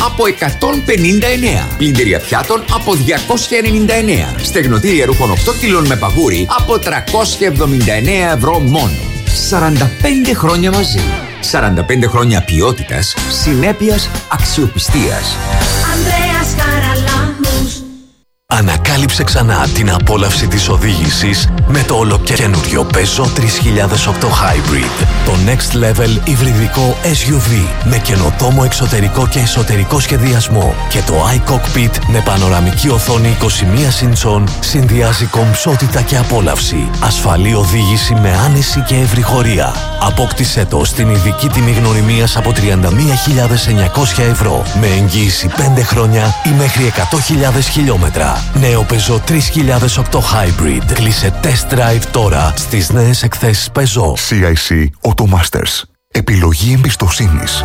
από 159. Πλυντήρια πιάτων από 299. Στεγνοτήρια ρούχων 8 κιλών με παγούρι από 379 ευρώ μόνο. 45 χρόνια μαζί. 45 χρόνια ποιότητας, συνέπειας, αξιοπιστίας. Ανδρέας Χαραλάμπους. Ανακάλυψε ξανά την απόλαυση της οδήγησης με το ολοκαινούριο Peugeot 3008 Hybrid. Το next level υβριδικό SUV με καινοτόμο εξωτερικό και εσωτερικό σχεδιασμό και το iCockpit με πανοραμική οθόνη 21 ιντσών συνδυάζει κομψότητα και απόλαυση, ασφαλή οδήγηση με άνεση και ευρυχωρία. Απόκτησέ το στην ειδική τιμή γνωριμίας από 31.900 ευρώ με εγγύηση 5 χρόνια ή μέχρι 100.000 χιλιόμετρα. Νέο Peugeot 3008 Hybrid. Κλείσε test drive τώρα στις νέες εκθέσεις Peugeot. CIC Automasters. Επιλογή εμπιστοσύνης.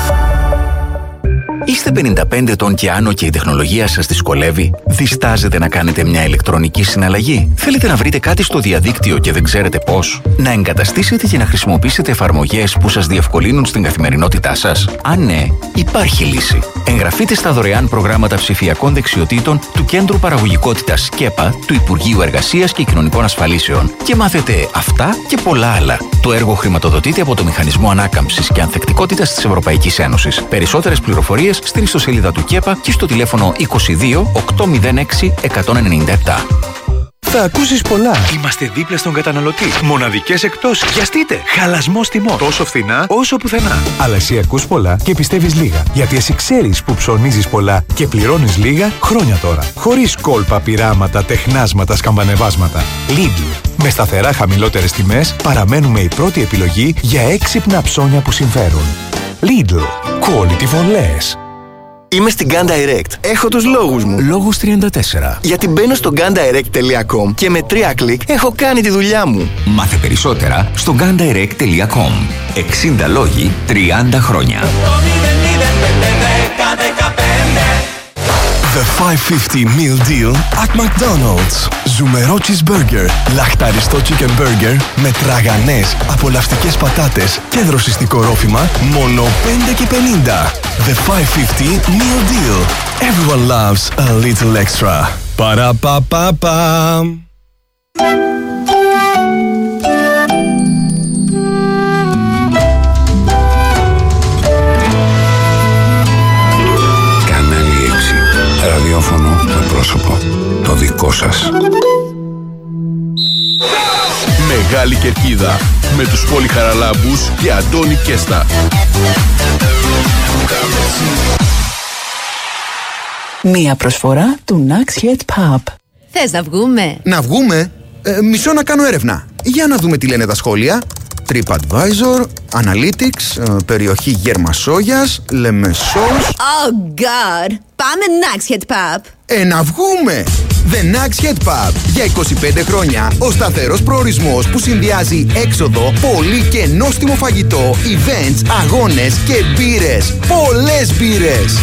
Είστε 55 ετών και άνω και η τεχνολογία σας δυσκολεύει? Διστάζετε να κάνετε μια ηλεκτρονική συναλλαγή? Θέλετε να βρείτε κάτι στο διαδίκτυο και δεν ξέρετε πώς? Να εγκαταστήσετε και να χρησιμοποιήσετε εφαρμογές που σας διευκολύνουν στην καθημερινότητά σας? Αν ναι, υπάρχει λύση. Εγγραφείτε στα δωρεάν προγράμματα ψηφιακών δεξιοτήτων του Κέντρου Παραγωγικότητας ΚΕΠΑ του Υπουργείου Εργασίας και Κοινωνικών Ασφαλίσεων και μάθετε αυτά και πολλά άλλα. Το έργο χρηματοδοτείται από το Μηχανισμό Ανάκαμψης και Ανθεκτικότητας της Ευρωπαϊκής Ένωσης. Περισσότερες πληροφορίες στην ιστοσελίδα του ΚΕΠΑ και στο τηλέφωνο 22 806 197. Θα ακούσεις πολλά. Είμαστε δίπλα στον καταναλωτή. Μοναδικές εκπτώσεις. Βιαστείτε. Χαλασμός τιμών. Τόσο φθηνά όσο πουθενά. Αλλά εσύ ακούς πολλά και πιστεύεις λίγα. Γιατί εσύ ξέρεις που ψωνίζεις πολλά και πληρώνεις λίγα χρόνια τώρα. Χωρίς κόλπα, πειράματα, τεχνάσματα, σκαμπανεβάσματα. Lidl. Με σταθερά χαμηλότερες τιμές παραμένουμε η πρώτη επιλογή για έξυπνα ψώνια που συμφέρουν. Lidl. Quality for less. Είμαι στην Gun Direct. Έχω τους λόγους μου. Λόγους 34. Γιατί μπαίνω στο gundirect.com και με 3 κλικ έχω κάνει τη δουλειά μου. Μάθε περισσότερα στο gundirect.com. 60 λόγοι, 30 χρόνια. The 550 meal deal at McDonald's. Ζουμερό cheeseburger, λαχταριστό chicken burger με τραγανές, απολαυστικές πατάτες και δροσιστικό ρόφημα, μόνο 5,50. The 550 meal deal. Everyone loves a little extra. Παραπαπαπα. Ραδιόφωνο με πρόσωπο. Το δικό σας. Μεγάλη Κερκίδα. Με τους Πόλη Χαραλάμπους και Αντώνη Κέστα. Μία προσφορά του Nax Head Pub. Θες να βγούμε? Να βγούμε? Μισό να κάνω έρευνα. Για να δούμε τι λένε τα σχόλια. TripAdvisor, Analytics, περιοχή Γερμασόγιας, Λεμεσός. Oh God! Πάμε Nax Head Pub. Να βγούμε! The Nax Head Pub. Για 25 χρόνια ο σταθερός προορισμός που συνδυάζει έξοδο, πολύ και νόστιμο φαγητό, events, αγώνες και μπύρες. Πολλές μπύρες!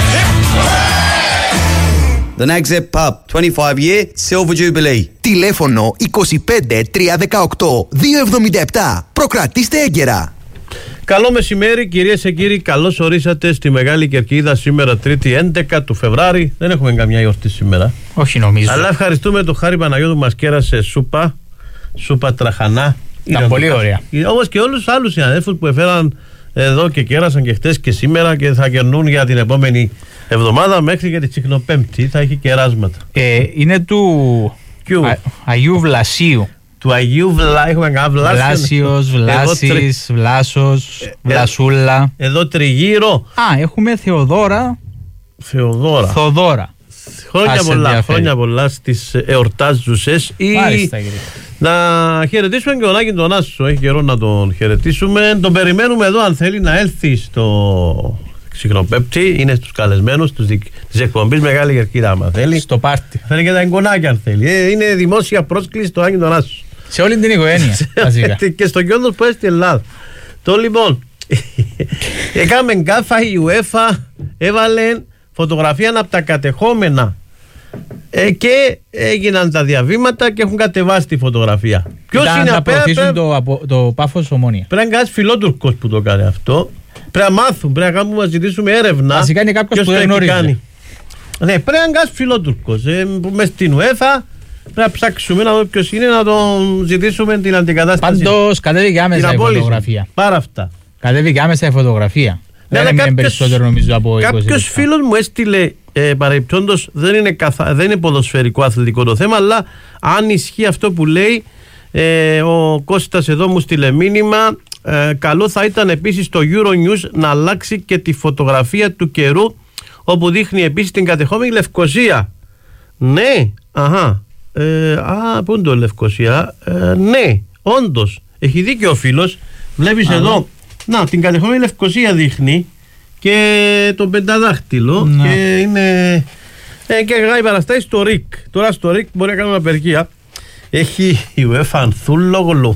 The Nax Head Pub, 25 year Silver Jubilee. Τηλέφωνο 25 318 277. Προκρατήστε έγκαιρα. Καλό μεσημέρι κυρίες και κύριοι, καλώς ορίσατε στη Μεγάλη Κερκίδα σήμερα Τρίτη 11 του Φεβράρι. Δεν έχουμε καμιά γιορτή σήμερα. Όχι νομίζω. Αλλά ευχαριστούμε τον Χάρη Παναγιώτου που μας κέρασε σούπα τραχανά. Ήταν πολύ ωραία. Όπως και όλους τους άλλους συναδέλφους που έφεραν εδώ και κέρασαν και χτες και σήμερα και θα κερνούν για την επόμενη εβδομάδα μέχρι και τη Τσικνοπέμπτη. Θα έχει κεράσματα. Είναι του Αγίου Βλασίου. Του Αγίου έχουμε Βλάσιος, Βλάσης, Βλάσος, Βλασούλα. Εδώ τριγύρω. Έχουμε Θεοδόρα. Χρόνια πολλά στις εορτάζουσες. Να χαιρετήσουμε και τον Άκη τον Άσο. Έχει καιρό να τον χαιρετήσουμε. Τον περιμένουμε εδώ αν θέλει να έλθει στο Τσικνοπέμπτη. Είναι στους καλεσμένους της εκπομπής Μεγάλη Κερκίδα άμα θέλει. Στο πάρτι. Θέλει και τα εγγονάκια αν θέλει. Είναι δημόσια πρόσκληση στο Άκη τον Άσο. Σε όλη την οικογένεια. Και στο Κιόντος που στην Ελλάδα. Το λοιπόν, έκαμε γκάφα η UEFA, έβαλε φωτογραφία από τα κατεχόμενα και έγιναν τα διαβήματα και έχουν κατεβάσει τη φωτογραφία. Ποιος είναι να προωθήσουν το Πάφος Ομόνια. Πρέπει να είναι κανένας φιλότουρκος που το κάνει αυτό. Πρέπει να μάθουν, πρέπει να κάνουμε, να ζητήσουμε έρευνα. Βασικά είναι κάποιος που δεν γνωρίζει. Ναι, πρέπει να είναι κάποιος φιλότουρκος. Μες στην UEFA πρέπει να ψάξουμε να δούμε ποιος είναι, να τον ζητήσουμε την αντικατάσταση. Πάντως κατέβηκε άμεσα η φωτογραφία. Πάρα αυτά. Κατέβηκε άμεσα η φωτογραφία. Δεν έμεινε περισσότερο νομίζω από 20 λεπτά. Κάποιος φίλος μου έστειλε παρεμπιπτόντως, δεν είναι ποδοσφαιρικό αθλητικό το θέμα, αλλά αν ισχύει αυτό που λέει ο Κώστας εδώ μου στείλε μήνυμα, καλό θα ήταν επίσης το Euronews να αλλάξει και τη φωτογραφία του καιρού, όπου δείχνει επίσης την κατεχόμενη Λευκοσία. Ναι, πού είναι το Λευκοσία? Ναι, όντως, έχει δίκιο ο φίλος. Βλέπεις εδώ, να, την κατεχόμενη Λευκοσία δείχνει και τον πενταδάχτυλο, ναι. Και είναι και γράφει παραστάσει στο ΡΙΚ. Τώρα στο ΡΙΚ μπορεί να κάνουμε απεργία. Έχει η UEFA Ανθούλογλου.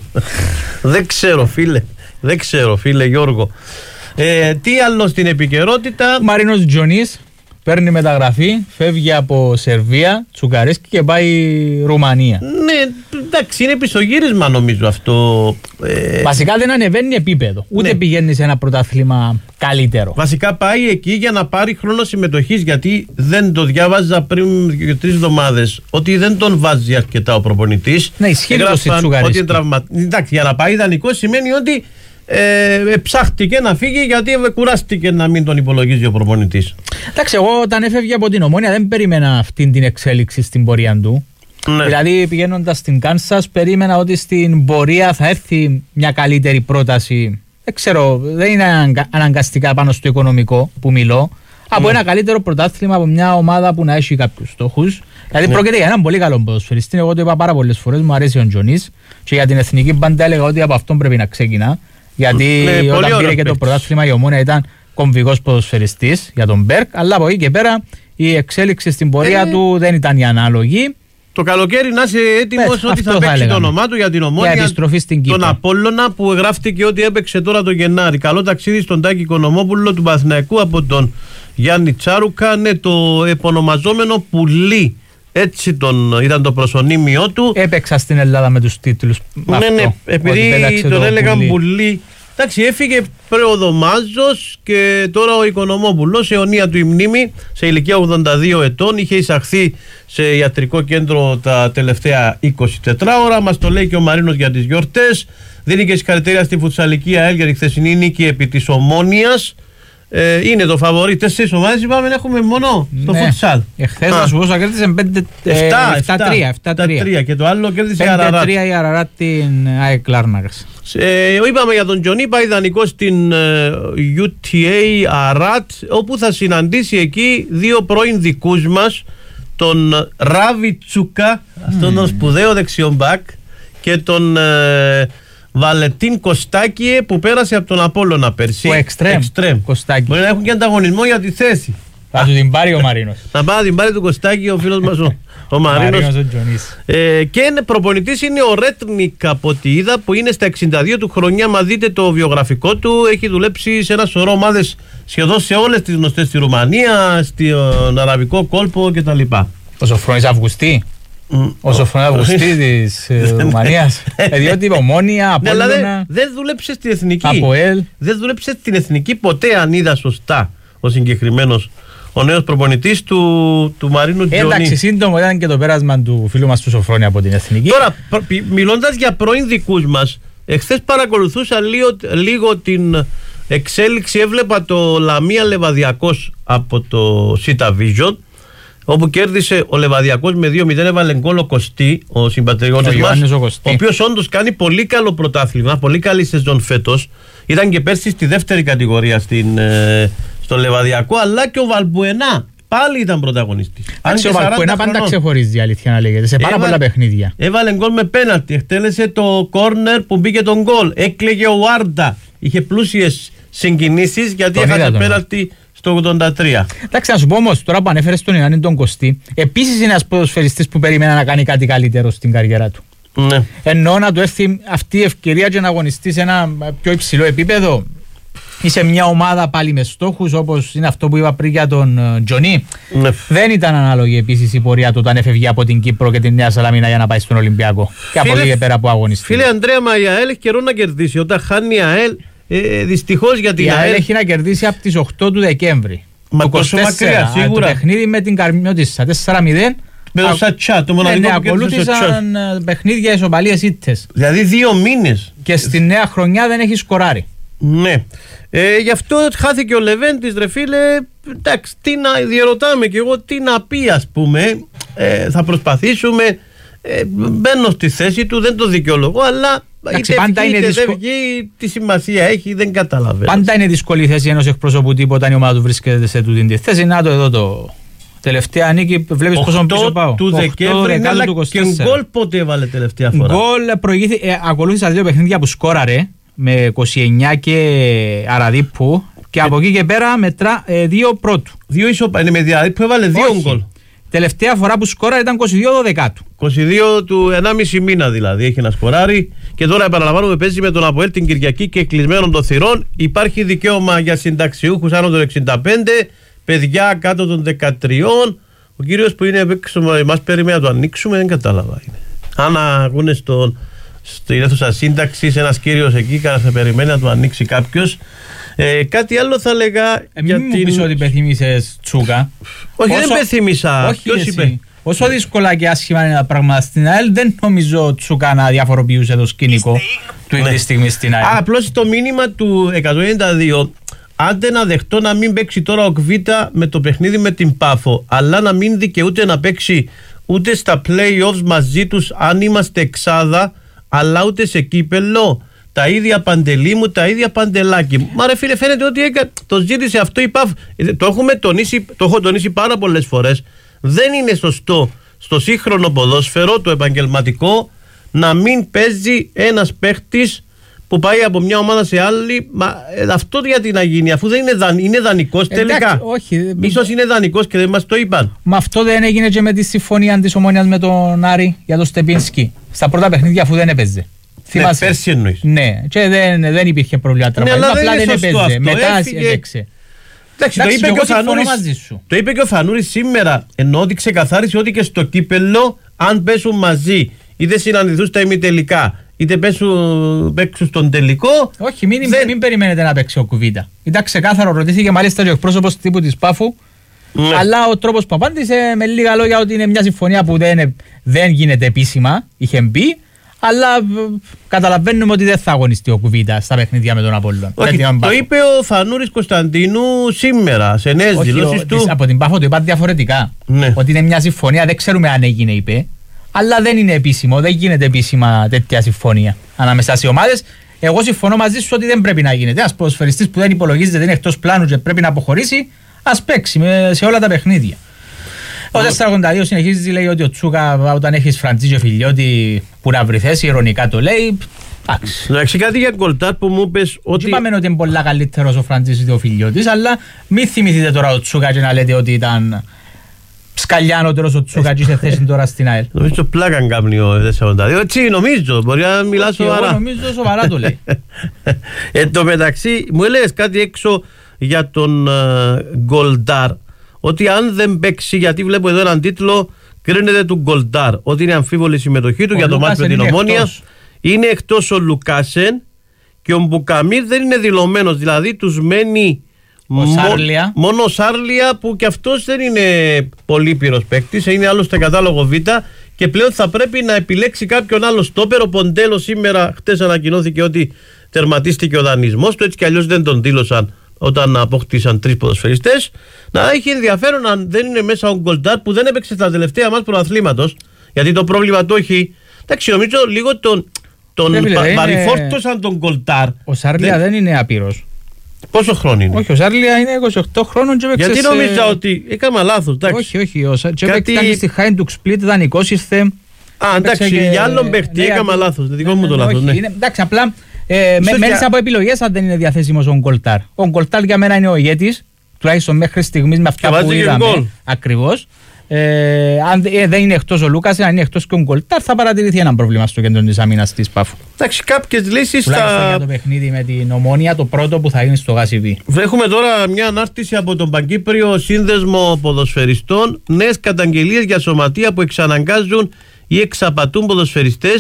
Δεν ξέρω φίλε Γιώργο. Τι άλλο στην επικαιρότητα? Μαρίνος Τζονής παίρνει μεταγραφή, φεύγει από Σερβία, τσουκαρέσκει και πάει Ρουμανία. Ναι, εντάξει, είναι πισωγύρισμα νομίζω αυτό. Βασικά δεν ανεβαίνει επίπεδο, ούτε πηγαίνει σε ένα πρωτάθλημα καλύτερο. Βασικά πάει εκεί για να πάρει χρόνο συμμετοχής, γιατί δεν το διάβαζα πριν 2-3 εβδομάδες ότι δεν τον βάζει αρκετά ο προπονητής. Ναι, ισχύει το τσουκαρέσκει. Εντάξει, για να πάει ιδανικό σημαίνει ότι ψάχτηκε να φύγει, γιατί κουράστηκε να μην τον υπολογίζει ο προπονητής. Εντάξει, εγώ όταν έφευγε από την Ομόνια δεν περίμενα αυτή την εξέλιξη στην πορεία του. Ναι. Δηλαδή πηγαίνοντας στην Κάνσας περίμενα ότι στην πορεία θα έρθει μια καλύτερη πρόταση. Δεν ξέρω, δεν είναι αναγκαστικά πάνω στο οικονομικό που μιλώ. Από ένα καλύτερο πρωτάθλημα, από μια ομάδα που να έχει κάποιους στόχους. Δηλαδή πρόκειται για έναν πολύ καλό ποδοσφαιριστή. Εγώ το είπα πάρα πολλές φορές, μου αρέσει ο Τζονής. Και για την εθνική μπάντα έλεγα ότι από αυτόν πρέπει να ξεκινά. Γιατί όταν πήρε και το πρωτάθλημα η Ομόνοια ήταν κομβικός ποδοσφαιριστής για τον Μπέρκ, αλλά από εκεί και πέρα η εξέλιξη στην πορεία του δεν ήταν η ανάλογη. Το καλοκαίρι να είσαι έτοιμος ότι θα παίξει το όνομά του για την Ομόνοια, για επιστροφή στην Κύπρο. Τον Απόλλωνα που γράφτηκε ότι έπαιξε τώρα το Γενάρη. Καλό ταξίδι στον Τάκη Οικονομόπουλο του Παναθηναϊκού από τον Γιάννη Τσάρουκα. Ναι, το επωνομαζόμενο πουλί. Έτσι ήταν το προσωνύμιό του. Έπαιξα στην Ελλάδα με τους τίτλους. Ναι, επειδή τον έλεγαν πουλί. Εντάξει, έφυγε Πρεοδομάζος και τώρα ο Οικονομόπουλος, αιωνία του η μνήμη, σε ηλικία 82 ετών, είχε εισαχθεί σε ιατρικό κέντρο τα τελευταία 24 ώρα. Μας το λέει και ο Μαρίνος για τις γιορτές. Δίνει και συγχαρητήρια στη φουτσαλική ΑΕΛ για τη χθεσινή νίκη επί της Ομόνοιας. Είναι το φαβορί. 4 ομάδες είπαμε, έχουμε μόνο στο φουτσάλ. Εχθές να σου πω, κέρδισε 7-3 και το άλλο κέρδισε η Αραράτ. 5-3 η Αραράτ την ΑΕΚ Λάρνακας. Είπαμε για τον Τζονί, πάει ιδανικό στην UTA Αρατ, όπου θα συναντήσει εκεί δύο πρώην δικούς μας, τον Ράβι Τσούκα, αυτόν τον σπουδαίο δεξιόν μπακ, και τον Βαλετίν Κωστάκιε που πέρασε από τον Απόλλωνα πέρσι. Ο Εξτρέμ Κωστάκη. Μπορεί να έχουν και ανταγωνισμό για τη θέση. Θα του την πάρει ο Μαρίνος. Θα πάει να την πάρει του Κωστάκη ο φίλος μας ο Μαρίνος. Και προπονητής είναι ο Ρέτνικ από ό,τι είδα, που είναι στα 62 του χρονιά. Μα δείτε το βιογραφικό του. Έχει δουλέψει σε ένα σωρό ομάδες σχεδόν σε όλες τις γνωστές στη Ρουμανία, στον Αραβικό κόλπο κτλ. Ο Σοφρόνης Αυγουστή. Ο Σοφρόνης Αυγουστή της Ρουμανίας. Διότι Ομόνοια, Απόλλωνα. Δεν δούλεψε στην εθνική. Δεν δούλεψε στην εθνική ποτέ, αν είδα σωστά, ο συγκεκριμένος, ο νέος προπονητής του Μαρίνου Τζονί. Εντάξει, σύντομο ήταν και το πέρασμα του φίλου μας του Σοφρόνη από την εθνική. Τώρα, μιλώντας για πρώην δικούς μας, εχθές παρακολουθούσα λίγο την εξέλιξη. Έβλεπα το Λαμία Λεβαδιακός από το Σίτα Vision, όπου κέρδισε ο Λεβαδιακός με 2-0, έβαλε γκολ ο Κωστή, ο συμπατριώτης μας, ο οποίος όντως κάνει πολύ καλό πρωτάθλημα, πολύ καλή σεζόν φέτος. Ήταν και πέρσι στη δεύτερη κατηγορία στο Λεβαδιακό, αλλά και ο Βαλμπουενά πάλι ήταν πρωταγωνιστής. Ο Βαλμπουενά πάντα ξεχωρίζει, η αλήθεια να λέγεται, σε πάρα πολλά παιχνίδια. Έβαλε γκολ με πέναλτι, εκτέλεσε το κόρνερ που μπήκε τον γκολ, έκλαιγε ο Άρντα, είχε πλούσιες συγκινήσεις γιατί έχασε πέναλτι στο 83. Εντάξει, να σου πω όμως, τώρα που ανέφερες τον Ιωάννη τον Κωστή, επίσης είναι ένας ποδοσφαιριστής που περίμενα να κάνει κάτι καλύτερο στην καριέρα του. Ναι. Εννοώ να του έρθει αυτή η ευκαιρία και να αγωνιστεί σε ένα πιο υψηλό επίπεδο ή σε μια ομάδα πάλι με στόχους, όπως είναι αυτό που είπα πριν για τον Τζονί. Ναι. Δεν ήταν ανάλογη επίσης η πορεία του όταν έφευγε από την Κύπρο και την Νέα Σαλαμίνα για να πάει στον Ολυμπιακό. Και από εκεί και πέρα που αγωνιστεί. Φίλε Ανδρέα, μα η ΑΕΛ έχει καιρό να κερδίσει. Όταν χάνει η ΑΕΛ, Δυστυχώς για την η ΑΕΛ έχει να κερδίσει από τις 8 του Δεκέμβρη. Μα τόσο μακριά, σίγουρα. Το παιχνίδι με την Καρμιώτισσα 4-0. Με το Σατσά, το μοναδικό που κέρδισε το Σατσά. Ακολούθησαν παιχνίδια ισοπαλίες ήττες. Δηλαδή 2 μήνες. Και στη νέα χρονιά δεν έχει σκοράρει. Ναι. Γι' αυτό χάθηκε ο Λεβέντης, ρε φίλε. Εντάξει, διαρωτάμε κι εγώ τι να πει, ας πούμε. Θα προσπαθήσουμε. Μπαίνω στη θέση του, δεν το δικαιολογώ, αλλά είτε βγει είτε δεν βγει, τι σημασία έχει, δεν καταλαβαίνω. Πάντα είναι δύσκολη η θέση ενός εκπροσωπού όταν η ομάδα του βρίσκεται σε τούτη τη θέση. Να το εδώ το τελευταία νίκη, βλέπεις πόσο πίσω πάω. 8 του Δεκέμβρη, αλλά και γκολ πότε έβαλε τελευταία φορά. Γκολ ακολούθησα 2 παιχνίδια που σκόραρε με 29 και Αραδίππου και από εκεί και πέρα μετρά 2 πρώτου. 2 ισοπαλίες με Αραδίππου έβαλε 2 γκολ. Τελευταία φορά που σκόρα ήταν 22-12. 22 του 1,5 μήνα δηλαδή έχει να σκοράρει. Και τώρα επαναλαμβάνουμε, παίζει με τον ΑΠΟΕΛ την Κυριακή και κλεισμένων των θυρών. Υπάρχει δικαίωμα για συνταξιούχους άνω των 65, παιδιά κάτω των 13. Ο κύριος που είναι έξω μας περιμένει να το ανοίξουμε, δεν κατάλαβα. Αν ακούνε στην αίθουσα σύνταξης ένας κύριος εκεί, θα περιμένει να το ανοίξει κάποιος. Κάτι άλλο θα λέγα. Μην μου πεις ότι πεθύμησες Τσούκα. Όχι, δεν πεθύμησα. Όσο δύσκολα και άσχημα είναι τα πράγματα στην ΑΕΛ, δεν νομίζω Τσούκα να διαφοροποιούσε το σκηνικό του ίδιου τη στιγμή στην ΑΕΛ. Απλώς το μήνυμα του 192, άντε να δεχτώ να μην παίξει τώρα ο Κβίτα με το παιχνίδι με την Πάφο, αλλά να μην δικαιούται να παίξει ούτε στα play-offs μαζί τους αν είμαστε εξάδα, αλλά ούτε σε κύπελλο. Τα ίδια Παντελή μου, τα ίδια Παντελάκι μου. Μα ρε φίλε, φαίνεται ότι το ζήτησε αυτό η ΠΑΦ. Το έχω τονίσει πάρα πολλές φορές. Δεν είναι σωστό στο σύγχρονο ποδόσφαιρο, το επαγγελματικό, να μην παίζει ένας παίχτης που πάει από μια ομάδα σε άλλη. Αυτό γιατί να γίνει, αφού δεν είναι δανεικός τελικά. Όχι. Ίσως είναι δανεικός και δεν μας το είπαν. Μα αυτό δεν έγινε και με τη συμφωνία της Ομόνοιας με τον Άρη για τον Στεπίνσκι. Στα πρώτα παιχνίδια, αφού δεν έπαιζε. Ναι, πέρσι εννοείς. Ναι, και δεν υπήρχε πρόβλημα τραυματισμού. Απλά δεν έπαιζε. Μετά έπαιξε. Εντάξει, το είπε και ο Φανούρης σήμερα, ενώ ότι ξεκαθάρισε ότι και στο κύπελλο, αν πέσουν μαζί, είτε συναντηθούν στα ημιτελικά, είτε παίξουν στον τελικό. Όχι, μην περιμένετε να παίξει ο Κουβίτα. Ήταν ξεκάθαρο, ρωτήθηκε μάλιστα και ο εκπρόσωπος τύπου της Πάφου. Ναι. Αλλά ο τρόπος που απάντησε με λίγα λόγια ότι είναι μια συμφωνία που δεν γίνεται επίσημα, είχε μπει. Αλλά καταλαβαίνουμε ότι δεν θα αγωνιστεί ο Κουβίτα στα παιχνίδια με τον Απόλλων. Όχι, το είπε ο Φανούρης Κωνσταντίνου σήμερα σε νέες δηλώσεις του. Από την Πάφο το είπα διαφορετικά. Ναι. Ότι είναι μια συμφωνία, δεν ξέρουμε αν έγινε, είπε. Αλλά δεν είναι επίσημο, δεν γίνεται επίσημα τέτοια συμφωνία ανάμεσα σε ομάδες. Εγώ συμφωνώ μαζί σου ότι δεν πρέπει να γίνεται. Ένας ποδοσφαιριστής που δεν υπολογίζεται, δεν είναι εκτός πλάνου και πρέπει να αποχωρήσει, ας παίξει σε όλα τα παιχνίδια. Ο 482 συνεχίζει, λέει ότι ο Τσούκα όταν έχεις Φραντζή και Φιλιώτη που να βρει θέση, ειρωνικά το λέει. Εντάξει, κάτι για Γκολτάρ που μου είπες ότι. Δεν είπαμε ότι είναι πολλά καλύτερος ο Φραντζής και ο Φιλιώτης, αλλά μην θυμηθείτε τώρα ο Τσούκα και να λέτε ότι ήταν σκαλιάνωτερος ο Τσούκα και είχε θέση τώρα στην ΑΕΛ. Νομίζω πλάκαν κάνει ο 482. Έτσι νομίζω, μπορεί να μιλά σοβαρά. Εγώ νομίζω σοβαρά το λέει. Εν τω μεταξύ, μου έλεγες κάτι έξω για τον Γκολτάρ. Ότι αν δεν παίξει, γιατί βλέπω εδώ έναν τίτλο, κρίνεται του Γκολτάρ, ότι είναι αμφίβολη η συμμετοχή του για το μάτι με την Ομόνια. Είναι εκτός ο Λουκάσεν και ο Μπουκαμίρ δεν είναι δηλωμένος. Δηλαδή τους μένει μόνο ο Σάρλια, που και αυτός δεν είναι πολύ πυρος παίκτης, είναι άλλωστε κατάλογο Β. Και πλέον θα πρέπει να επιλέξει κάποιον άλλο στόπερ. Ο Ποντέλο σήμερα, χτες ανακοινώθηκε ότι τερματίστηκε ο δανεισμός του, έτσι κι αλλιώς δεν τον δήλωσαν όταν αποκτήσαν 3 ποδοσφαιριστές. Να έχει ενδιαφέρον αν δεν είναι μέσα ο Γκολτάρ που δεν έπαιξε στα τελευταία μας προαθλήματος, γιατί το πρόβλημα το έχει. Εντάξει, νομίζω λίγο τον παρηφόρτωσαν τον Γκολτάρ. Ο Σάρλια δεν είναι άπειρος. Πόσο χρόνο είναι? Όχι, ο Σάρλια είναι 28 χρόνων και έπαιξε. Γιατί νόμιζα ότι έκανα λάθος? Όχι, ήταν στη Χάιντουκ Σπλίτ, δανεικός ήρθε. Εντάξει, για άλλον παίχτη έκανα λάθος. Δικό μου το λάθος. Εντάξει, απλά μέσα από επιλογές αν δεν είναι διαθέσιμος ο Γκολτάρ. Ο Γκολτάρ για μένα είναι ο ηγέτης, τουλάχιστον μέχρι στιγμής με αυτά που είδαμε. Ακριβώς. Αν δεν είναι εκτός ο Λούκας, αν είναι εκτός και ο Γκολτάρ, θα παρατηρηθεί ένα πρόβλημα στο κέντρο της άμυνας της Πάφου. Εντάξει, κάποιες λύσεις τουλάχιστον για το παιχνίδι με την Ομόνια, το πρώτο που θα γίνει στο Γασιβί. Έχουμε τώρα μια ανάρτηση από τον Παγκύπριο Σύνδεσμο Ποδοσφαιριστών. Νέες καταγγελίες για σωματεία που εξαναγκάζουν ή εξαπατούν ποδοσφαιριστές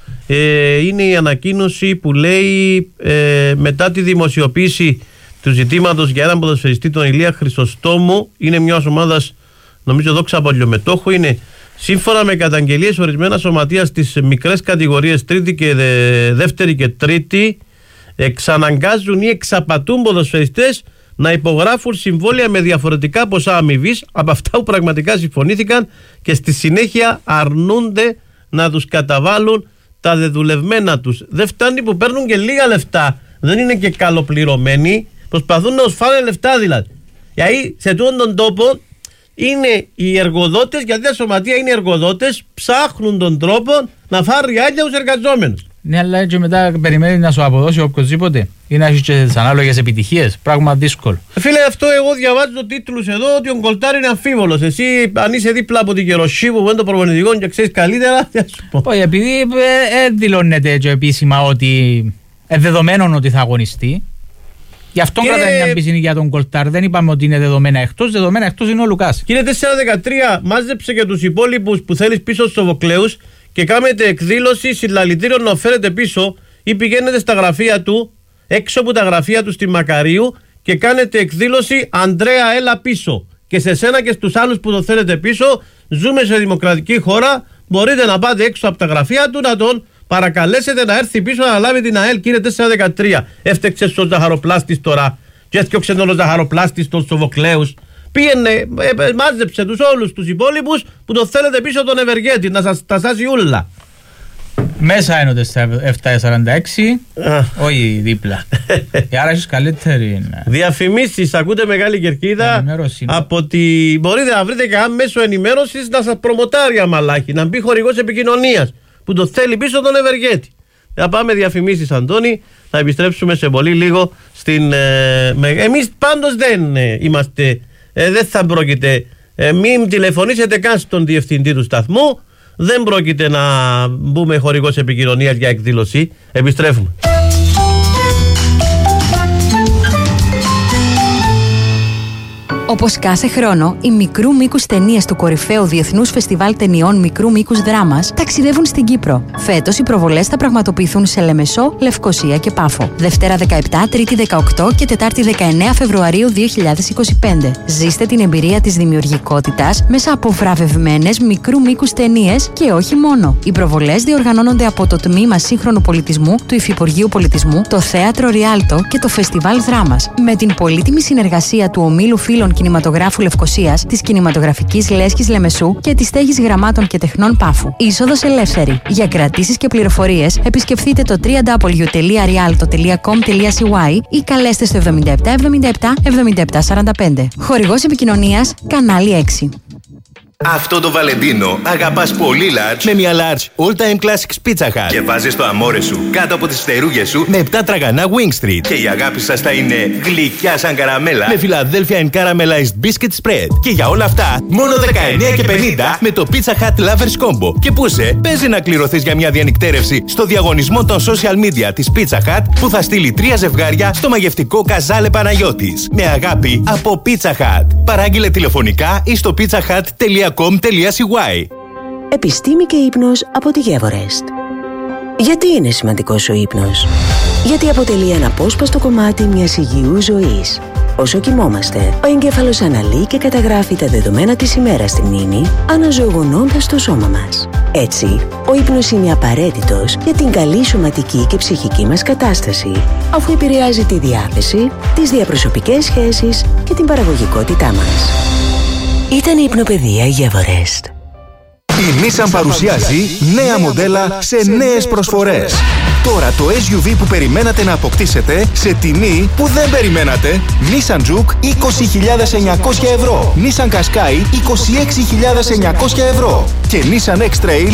είναι η ανακοίνωση που λέει μετά τη δημοσιοποίηση του ζητήματος για έναν ποδοσφαιριστή, τον Ηλία Χρυσοστόμου, είναι μια ομάδα, νομίζω δόξα Πολιομετόχου, είναι σύμφωνα με καταγγελίες ορισμένα σωματεία στις μικρές κατηγορίες τρίτη και δεύτερη και τρίτη, εξαναγκάζουν ή εξαπατούν ποδοσφαιριστές να υπογράφουν συμβόλαια με διαφορετικά ποσά αμοιβής από αυτά που πραγματικά συμφωνήθηκαν και στη συνέχεια αρνούνται να τους καταβάλουν τα δεδουλευμένα τους. Δεν φτάνει που παίρνουν και λίγα λεφτά, δεν είναι και καλοπληρωμένοι, προσπαθούν να τους φάνε λεφτά δηλαδή. Γιατί σε τούτον τον τόπο είναι οι εργοδότες, γιατί τα σωματεία είναι εργοδότες, ψάχνουν τον τρόπο να φάρει ριάλια τους εργαζόμενους. Ναι, αλλά και μετά περιμένει να σου αποδώσει οποιοδήποτε ή να έχει και τις ανάλογες επιτυχίες. Πράγμα δύσκολο. Φίλε, αυτό εγώ διαβάζω τίτλους εδώ ότι ο Γκολτάρ είναι αμφίβολος. Εσύ, αν είσαι δίπλα από την Κεροσίβου που είναι το προπονητικό και ξέρεις καλύτερα, θα σου πω. Όχι, επειδή δηλώνεται και επίσημα ότι δεδομένων ότι θα αγωνιστεί. Γι' αυτό κρατάει μια πισινή για τον Γκολτάρ. Δεν είπαμε ότι είναι δεδομένα εκτός. Δεδομένα εκτός είναι ο Λουκάς. Κύριε 413, μάζεψε και τους υπόλοιπους που θέλεις πίσω στους Σοβοκλέους και κάνετε εκδήλωση συλλαλητήριων να φέρετε πίσω ή πηγαίνετε στα γραφεία του, έξω από τα γραφεία του στη Μακαρίου και κάνετε εκδήλωση Ανδρέα έλα πίσω. Και σε σένα και στους άλλους που το θέλετε πίσω, ζούμε σε δημοκρατική χώρα, μπορείτε να πάτε έξω από τα γραφεία του να τον παρακαλέσετε να έρθει πίσω να λάβει την ΑΕΛ. Κύριε 413, έφτεξε στο ζαχαροπλάστης τώρα και έφτιαξε τον ζαχαροπλάστης των Σοβοκλέους. Πήγαινε, μάζεψε τους όλους τους υπόλοιπους που το θέλετε πίσω τον Ευεργέτη, να σας τα σάσει ούλα. Μέσα είναι το 746, όχι δίπλα. Άρα έχεις καλύτερη. Διαφημίσεις, ακούτε Μεγάλη Κερκίδα, από ότι μπορείτε να βρείτε και ένα μέσο ενημέρωσης να σας προμοτάρει αμαλάχη, να μπει χορηγός επικοινωνίας που το θέλει πίσω τον Ευεργέτη. Θα πάμε διαφημίσεις, Αντώνη, θα επιστρέψουμε σε πολύ λίγο στην... Εμείς πάντως δεν είμαστε... δεν θα πρόκειται, μην τηλεφωνήσετε καν στον διευθυντή του σταθμού, δεν πρόκειται να μπούμε χορηγός επικοινωνίας για εκδήλωση. Επιστρέφουμε. Όπως κάθε χρόνο, οι μικρού μήκους ταινίες του κορυφαίου Διεθνούς Φεστιβάλ Ταινιών Μικρού Μήκους Δράμας ταξιδεύουν στην Κύπρο. Φέτος οι προβολές θα πραγματοποιηθούν σε Λεμεσό, Λευκοσία και Πάφο. Δευτέρα 17, Τρίτη 18 και Τετάρτη 19 Φεβρουαρίου 2025. Ζήστε την εμπειρία της δημιουργικότητας μέσα από βραβευμένες μικρού μήκους ταινίες και όχι μόνο. Οι προβολές διοργανώνονται από το Τμήμα Σύγχρονου Πολιτισμού του Υφυπουργείου Πολιτισμού, το Θέατρο Ριάλτο και το Φεστιβάλ Δράμας. Με την πολύτιμη συνεργασία του Ομίλου Φίλων Κινηματογράφου Λευκοσίας, της Κινηματογραφικής Λέσχης Λεμεσού και της Στέγης Γραμμάτων και Τεχνών Πάφου. Είσοδος ελεύθερη. Για κρατήσεις και πληροφορίες επισκεφτείτε το www.rialto.com.cy ή καλέστε στο 77 77 77 45. Χορηγός επικοινωνίας Κανάλι 6. Αυτό το Βαλεντίνο αγαπάς πολύ large με μια large all time classics Pizza Hut και βάζεις το αμόρε σου κάτω από τις φτερούγες σου με 7 τραγανά Wing Street και η αγάπη σας θα είναι γλυκιά σαν καραμέλα με Philadelphia and Caramelized Biscuit Spread και για όλα αυτά μόνο 19,50 με το Pizza Hut Lovers Combo. Και πούσε, παίζει να κληρωθείς για μια διανυκτέρευση στο διαγωνισμό των social media της Pizza Hut που θα στείλει 3 ζευγάρια στο μαγευτικό Καζάλε Παναγιώτης με αγάπη από Pizza Hut. Παράγγειλε τηλεφωνικά ή στο pizzahut.com.cy. Επιστήμη και ύπνος από τη Γεύορεστ. Γιατί είναι σημαντικός ο ύπνος? Γιατί αποτελεί ένα απόσπαστο κομμάτι μιας υγιούς ζωής. Όσο κοιμόμαστε, ο εγκέφαλος αναλύει και καταγράφει τα δεδομένα της ημέρας στη μνήμη, αναζωογονώντας το σώμα μας. Έτσι, ο ύπνος είναι απαραίτητος για την καλή σωματική και ψυχική μας κατάσταση, αφού επηρεάζει τη διάθεση, τις διαπροσωπικές σχέσεις και την παραγωγικότητά μας. Ήταν η Υπνοπαιδεία Γεύορεστ. Η Nissan παρουσιάζει νέα μοντέλα σε νέες προσφορές. Τώρα το SUV που περιμένατε να αποκτήσετε σε τιμή που δεν περιμένατε. Nissan Juke 20.900 ευρώ. Nissan Qashqai 26.900 ευρώ. Και Nissan X-Trail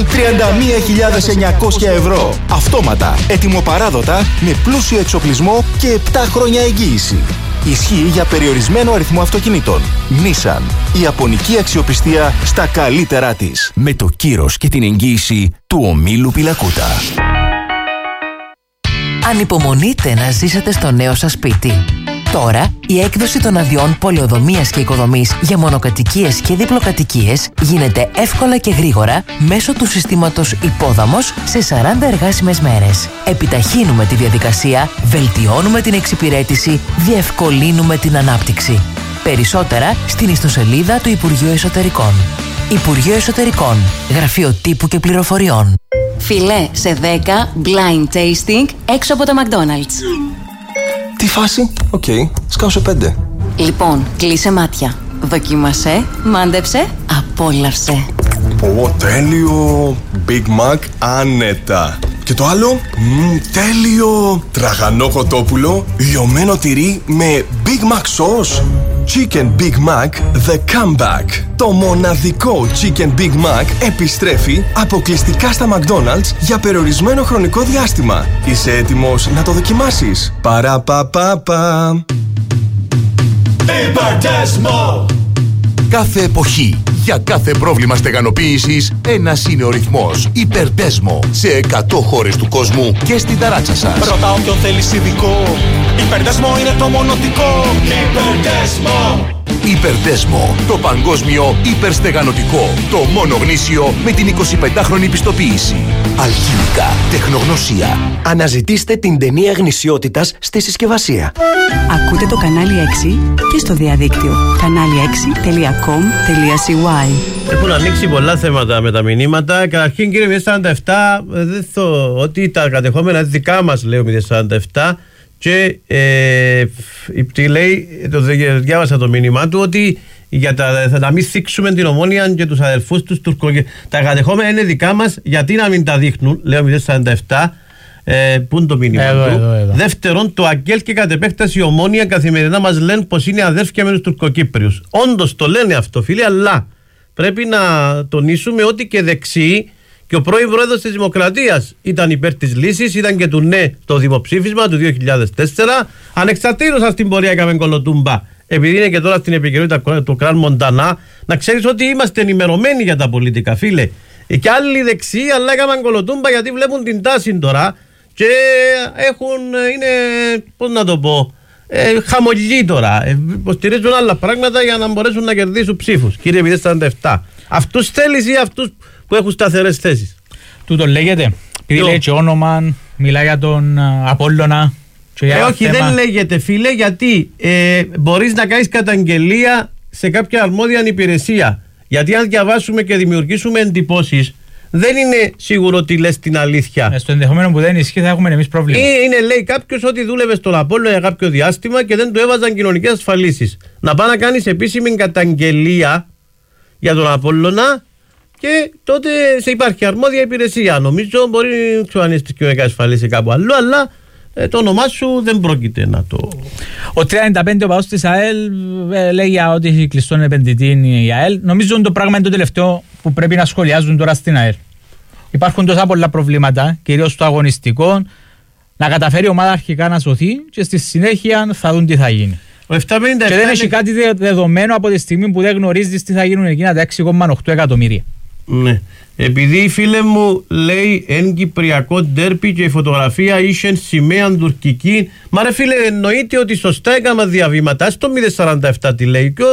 31.900 ευρώ. Αυτόματα, ετοιμοπαράδοτα, με πλούσιο εξοπλισμό και 7 χρόνια εγγύηση. Ισχύει για περιορισμένο αριθμό αυτοκινήτων. Nissan. Η ιαπωνική αξιοπιστία στα καλύτερά της. Με το κύρος και την εγγύηση του ομίλου Πιλακούτα. Ανυπομονείτε να ζήσετε στο νέο σας σπίτι. Τώρα, η έκδοση των αδειών πολεοδομίας και οικοδομής για μονοκατοικίες και διπλοκατοικίες γίνεται εύκολα και γρήγορα μέσω του συστήματος Υπόδαμος σε 40 εργάσιμες μέρες. Επιταχύνουμε τη διαδικασία, βελτιώνουμε την εξυπηρέτηση, διευκολύνουμε την ανάπτυξη. Περισσότερα στην ιστοσελίδα του Υπουργείου Εσωτερικών. Υπουργείο Εσωτερικών. Γραφείο Τύπου και Πληροφοριών. Φιλέ σε 10 blind tasting έξω από το McDonald's. Τι φάση? Οκ, σκάω σε 5. Λοιπόν, κλείσε μάτια. Δοκίμασε, μάντεψε, απόλαυσε. Ω, τέλειο! Big Mac άνετα. Και το άλλο, τέλειο! Τραγανό κοτόπουλο, λιωμένο τυρί με Big Mac sauce. Chicken Big Mac The Comeback. Το μοναδικό Chicken Big Mac επιστρέφει αποκλειστικά στα McDonald's για περιορισμένο χρονικό διάστημα. Είσαι έτοιμος να το δοκιμάσεις? Παραπαπαπα. Υπερτέσμο! Κάθε εποχή, για κάθε πρόβλημα στεγανοποίησης, ένας είναι ο ρυθμός. Υπερτέσμο. Σε 100 χώρες του κόσμου και στην ταράτσα σας. Ρωτάω ποιον θέλεις ειδικό. Υπερτέσμο είναι το μονοτικό. Υπερτέσμο! Υπερτέσμο. Το παγκόσμιο υπερστεγανωτικό. Το μόνο γνήσιο με την 25χρονη πιστοποίηση. Αλχημικά. Τεχνογνωσία. Αναζητήστε την ταινία γνησιότητας στη συσκευασία. Ακούτε το κανάλι 6 και στο διαδίκτυο. κανάλι6.com.cy. Έχουν ανοίξει πολλά θέματα με τα μηνύματα. Καταρχήν, κύριε 047, ότι τα κατεχόμενα δικά μας, λέω 047. Και τι λέει, διάβασα το μήνυμά του, ότι θα να μην θίξουμε την Ομόνια και τους αδελφούς τους τα κατεχόμενα είναι δικά μας, γιατί να μην τα δείχνουν, λέω 047. Πού είναι το μήνυμα του? Εδώ. Δεύτερον, το ΑΚΕΛ και κατ' επέκταση η Ομόνια καθημερινά μας λένε πως είναι αδέρφια με τους Τουρκοκύπριους. Όντως το λένε αυτό, φίλοι, αλλά πρέπει να τονίσουμε ότι και δεξιοί και ο πρώην πρόεδρος της Δημοκρατίας ήταν υπέρ της λύσης, ήταν και του ναι το δημοψήφισμα του 2004. Ανεξαρτήτως αν στην πορεία έκαμε κολοτούμπα, επειδή είναι και τώρα στην επικαιρότητα του Κραν Μοντανά, να ξέρεις ότι είμαστε ενημερωμένοι για τα πολιτικά, φίλε. Και άλλοι δεξιοί, αλλά έκαναν κολοτούμπα γιατί βλέπουν την τάση τώρα και είναι, πώς να το πω, χαμογελοί τώρα. Υποστηρίζουν άλλα πράγματα για να μπορέσουν να κερδίσουν ψήφους. Κύριε 047, αυτούς θέλεις ή αυτούς που έχουν σταθερές θέσεις? Τούτο λέγεται. Επειδή λέει και όνομα, μιλάει για τον Απόλλωνα. Όχι, δεν λέγεται, φίλε, γιατί μπορείς να κάνεις καταγγελία σε κάποια αρμόδια υπηρεσία. Γιατί αν διαβάσουμε και δημιουργήσουμε εντυπώσεις, δεν είναι σίγουρο ότι λες την αλήθεια. Στο ενδεχομένο που δεν ισχύει θα έχουμε εμείς πρόβλημα. Είναι, λέει κάποιος, ότι δούλευε στον Απόλλωνα για κάποιο διάστημα και δεν του έβαζαν κοινωνικές ασφαλίσεις. Να πάει να κάνεις επίσημη καταγγελία για τον Απόλλωνα και τότε σε υπάρχει αρμόδια υπηρεσία. Νομίζω μπορεί να είναι στις κοινωνικές ασφαλίσεις κάπου αλλού, αλλά το όνομά σου δεν πρόκειται να το... Ο 35 ο παός της ΑΕΛ λέει ότι έχει κλειστόν επενδυτή η ΑΕΛ. Νομίζω ότι το πράγμα είναι το τελευταίο που πρέπει να σχολιάζουν τώρα στην ΑΕΛ. Υπάρχουν τόσα πολλά προβλήματα, κυρίως στο αγωνιστικό, να καταφέρει η ομάδα αρχικά να σωθεί και στη συνέχεια θα δουν τι θα γίνει. Και δεν έχει κάτι δεδομένο από τη στιγμή που δεν γνωρίζεις τι θα γίνουν εκείνα τα 6,8 εκατομμύρια. Ναι. Επειδή, φίλε μου, λέει εν κυπριακό ντέρπι και η φωτογραφία είχε σημαία τουρκική. Μα ρε φίλε, εννοείται ότι σωστά έκανα διαβήματα. Στο 047 τι λέει. Και ο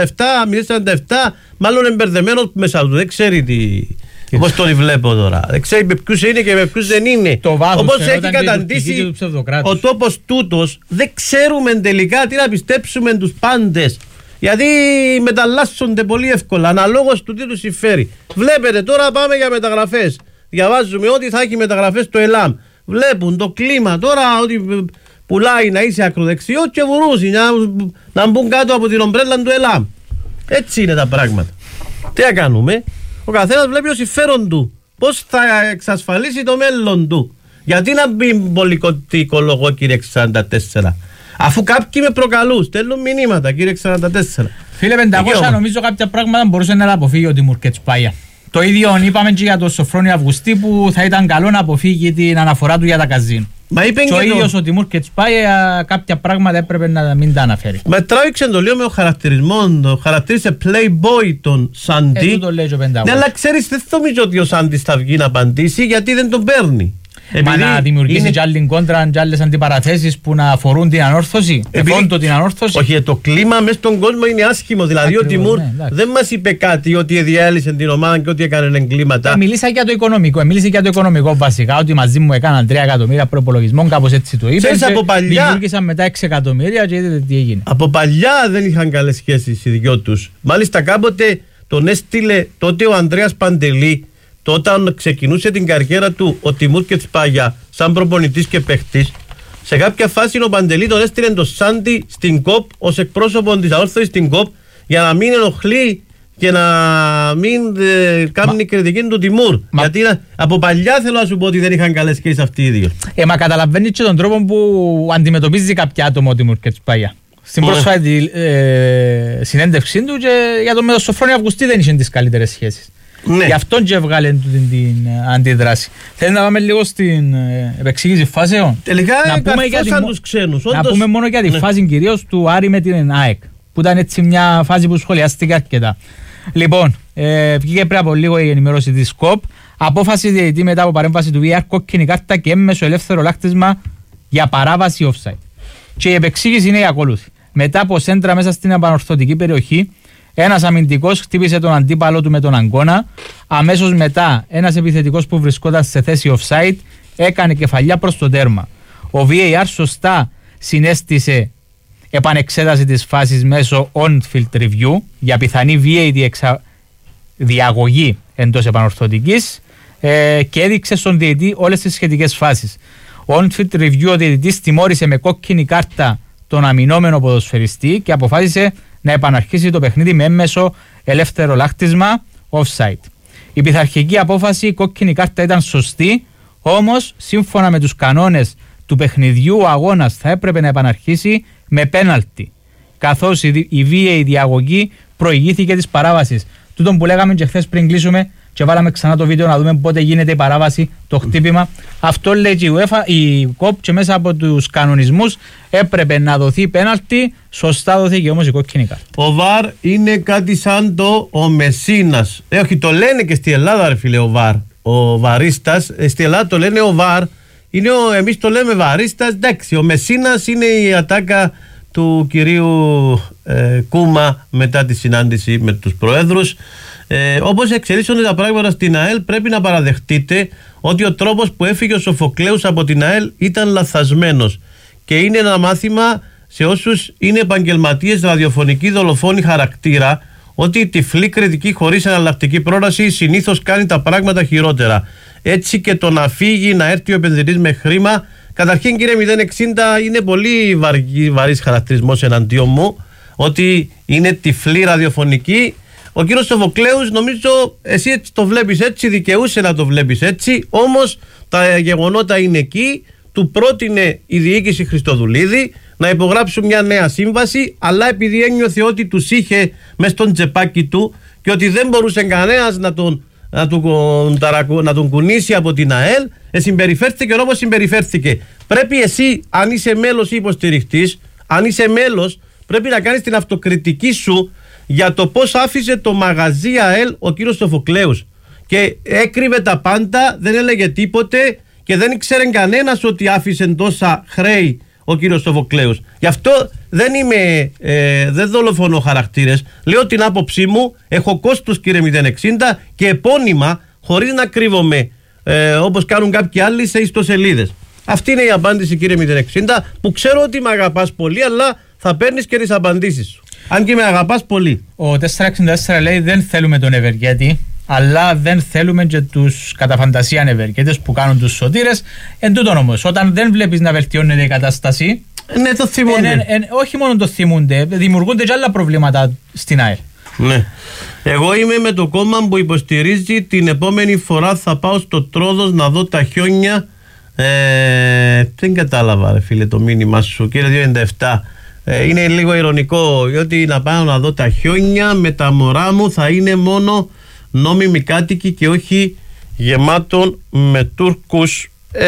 047 μάλλον εμπερδεμένος μέσα του. Δεν ξέρει τι... Όπως τον βλέπω τώρα. Δεν ξέρει με ποιους είναι και με ποιους δεν είναι. Όπως έχει καταντήσει ο τόπος τούτος, δεν ξέρουμε τελικά τι να πιστέψουμε τους πάντες. Γιατί μεταλλάσσονται πολύ εύκολα, αναλόγως του τι τους συμφέρει. Βλέπετε, τώρα πάμε για μεταγραφές. Διαβάζουμε ότι θα έχει μεταγραφές στο ΕΛΑΜ. Βλέπουν το κλίμα τώρα, ότι πουλάει να είσαι ακροδεξιό και βουρούσει να μπουν κάτω από την ομπρέλα του ΕΛΑΜ. Έτσι είναι τα πράγματα. Τι θα κάνουμε? Ο καθένας βλέπει ο συμφέρον του. Πώς θα εξασφαλίσει το μέλλον του. Γιατί να μπει πολιτικολογό, κύριε 64? Αφού κάποιοι με προκαλούν, στέλνουν μηνύματα, κύριε 44. Φίλε 500, νομίζω κάποια πράγματα μπορούσε να αποφύγει ο Τιμούρ Κετσπάγια. Το ίδιο είπαμε και για τον Σοφρόνιο Αυγουστή, που θα ήταν καλό να αποφύγει την αναφορά του για τα καζίνο. Και ο ίδιος ο Τιμούρ Κετσπάγια κάποια πράγματα έπρεπε να μην τα αναφέρει. Μα τράβηξε το λίγο με ο χαρακτηρισμό. Χαρακτήρισε playboy τον Σάντι. Το λέει και ο 500. Ναι, αλλά ξέρεις, δεν νομίζω ότι ο Σάντις θα βγει να απαντήσει, γιατί δεν τον παίρνει. Μα να δημιουργήσει κι άλλη κόντρα, κι άλλες αντιπαραθέσεις που να αφορούν την ανόρθωση. Εφόντω την ανόρθωση. Όχι, το κλίμα μέσα στον κόσμο είναι άσχημο. Δηλαδή ο Τιμούρ δεν μας είπε κάτι ότι διέλυσε την ομάδα και ότι έκανε εγκλήματα. Μίλησα για το οικονομικό. Μίλησε για το οικονομικό βασικά. Ότι μαζί μου έκαναν 3 εκατομμύρια προπολογισμό, κάπως έτσι το είπε. Δημιούργησαν μετά 6 εκατομμύρια και είδατε τι έγινε. Από παλιά δεν είχαν καλές σχέσεις οι δυο τους. Μάλιστα κάποτε τον έστειλε τότε ο Ανδρέας Παντελή. Όταν ξεκινούσε την καριέρα του ο Τιμούρ Κετσπάγια σαν προπονητής και παίχτης, σε κάποια φάση ο Παντελή τον έστειλε το Σάντι στην ΚΟΠ ως εκπρόσωπο της αόρθωσης στην ΚΟΠ για να μην ενοχλεί και να μην κάνει κριτική του Τιμούρ. Γιατί από παλιά θέλω να σου πω ότι δεν είχαν καλές σχέσεις αυτοί οι δύο. Μα καταλαβαίνεις και τον τρόπο που αντιμετωπίζει κάποια άτομα ο Τιμούρ Κετσπάγια. Στην πρόσφατη συνέντευξή του και για τον με τον Σοφρόνη Αυγουστή δεν είχε τις καλύτερες σχέσεις. Ναι. Γι' αυτόν και έβγαλε την αντίδραση. Θέλει να πάμε λίγο στην επεξήγηση φάσεων. Τελικά καθόσαν τους ξένους. Να πούμε μόνο για τη φάση κυρίως του Άρη με την ΑΕΚ, που ήταν έτσι μια φάση που σχολιάστηκε αρκετά. Λοιπόν, βγήκε πριν από λίγο η ενημέρωση της ΚΟΠ. Απόφαση διαιτητή μετά από παρέμβαση του VR, κόκκινη κάρτα και έμμεσο ελεύθερο λάκτισμα για παράβαση offside. Και η επεξήγηση είναι η ακόλουθη. Μετά από σέντρα μέσα στην επανορθωτική περιοχή, ένας αμυντικός χτύπησε τον αντίπαλο του με τον αγκώνα. Αμέσως μετά, ένας επιθετικός που βρισκόταν σε θέση offside έκανε κεφαλιά προς το τέρμα. Ο VAR σωστά συνέστησε επανεξέταση της φάσης μέσω on-field review για πιθανή βίαιη διαγωγή εντός επανορθωτικής και έδειξε στον διαιτητή όλες τις σχετικές φάσεις. On-field review, ο διαιτητής τιμώρησε με κόκκινη κάρτα τον αμυνόμενο ποδοσφαιριστή και αποφάσισε να επαναρχίσει το παιχνίδι με έμμεσο ελεύθερο λάκτισμα offside. Η πειθαρχική απόφαση, η κόκκινη κάρτα ήταν σωστή, όμως σύμφωνα με τους κανόνες του παιχνιδιού ο αγώνας θα έπρεπε να επαναρχίσει με πέναλτι, καθώς η βίαιη διαγωγή προηγήθηκε της παράβασης. Τούτον που λέγαμε και χθες πριν κλείσουμε και βάλαμε ξανά το βίντεο να δούμε πότε γίνεται η παράβαση, το χτύπημα. Αυτό λέει και η UEFA, η ΚΟΠ, και μέσα από τους κανονισμούς έπρεπε να δοθεί πέναλτι, σωστά δόθηκε όμως η κόκκινη κάρτα. Ο ΒΑΡ είναι κάτι σαν ο Μεσίνας. Όχι, το λένε και στη Ελλάδα, ρε φίλε, ο ΒΑΡ. Ο βαρίστας, στη Ελλάδα το λένε ο ΒΑΡ. Εμείς το λέμε βαρίστας, εντάξει. Ο Μεσίνας είναι η ατάκα του κυρίου Κούμα μετά τη συνάντηση με τους προέδρους. Όπως εξελίσσονται τα πράγματα στην ΑΕΛ, πρέπει να παραδεχτείτε ότι ο τρόπος που έφυγε ο Σοφοκλέους από την ΑΕΛ ήταν λαθασμένος και είναι ένα μάθημα σε όσους είναι επαγγελματίες ραδιοφωνικοί δολοφόνοι χαρακτήρα, ότι η τυφλή κριτική χωρίς εναλλακτική πρόταση συνήθως κάνει τα πράγματα χειρότερα. Έτσι και το να φύγει, να έρθει ο επενδυτής με χρήμα. Καταρχήν, κύριε 060, είναι πολύ βαρύς χαρακτηρισμός εναντίον μου ότι είναι τυφλή ραδιοφωνική. Ο κύριος Σοφοκλέους, νομίζω εσύ έτσι το βλέπεις έτσι, δικαιούσε να το βλέπεις έτσι, όμως τα γεγονότα είναι εκεί. Του πρότεινε η διοίκηση Χριστοδουλίδη να υπογράψουν μια νέα σύμβαση, αλλά επειδή ένιωθε ότι τους είχε μες στον τσεπάκι του και ότι δεν μπορούσε κανένας να τον κουνήσει από την ΑΕΛ, συμπεριφέρθηκε όπως συμπεριφέρθηκε. Πρέπει εσύ, αν είσαι μέλος ή υποστηριχτής, αν είσαι μέλος, πρέπει να κάνεις την αυτοκριτική σου για το πώς άφησε το μαγαζί ΑΕΛ ο κύριος Σοφοκλέους. Και έκρυβε τα πάντα, δεν έλεγε τίποτε και δεν ήξερε κανένας ότι άφησε τόσα χρέη ο κύριος Σοφοκλέους. Γι' αυτό δεν δολοφονώ χαρακτήρες. Λέω την άποψή μου, έχω κόστος, κύριε 060, και επώνυμα, χωρίς να κρύβομαι όπως κάνουν κάποιοι άλλοι σε ιστοσελίδες. Αυτή είναι η απάντηση, κύριε 060, που ξέρω ότι με αγαπάς πολύ, αλλά θα παίρνεις και τις απαντήσεις σου. Αν και με αγαπάς πολύ. Ο 464 λέει δεν θέλουμε τον ευεργέτη, αλλά δεν θέλουμε και τους κατά φαντασία ευεργέτες που κάνουν τους σωτήρες. Εν τούτον όμως, όταν δεν βλέπεις να βελτιώνεται η κατάσταση, ναι, το θυμούνται. Όχι μόνο το θυμούνται, δημιουργούνται και άλλα προβλήματα στην ΑΕΛ. Ναι. Εγώ είμαι με το κόμμα που υποστηρίζει την επόμενη φορά θα πάω στο Τρόδος να δω τα χιόνια. Δεν κατάλαβα, ρε φίλε, το μήνυμα σου, κύριε 297. Είναι λίγο ειρωνικό, ότι να πάω να δω τα χιόνια με τα μωρά μου θα είναι μόνο νόμιμοι κάτοικοι και όχι γεμάτον με Τούρκους.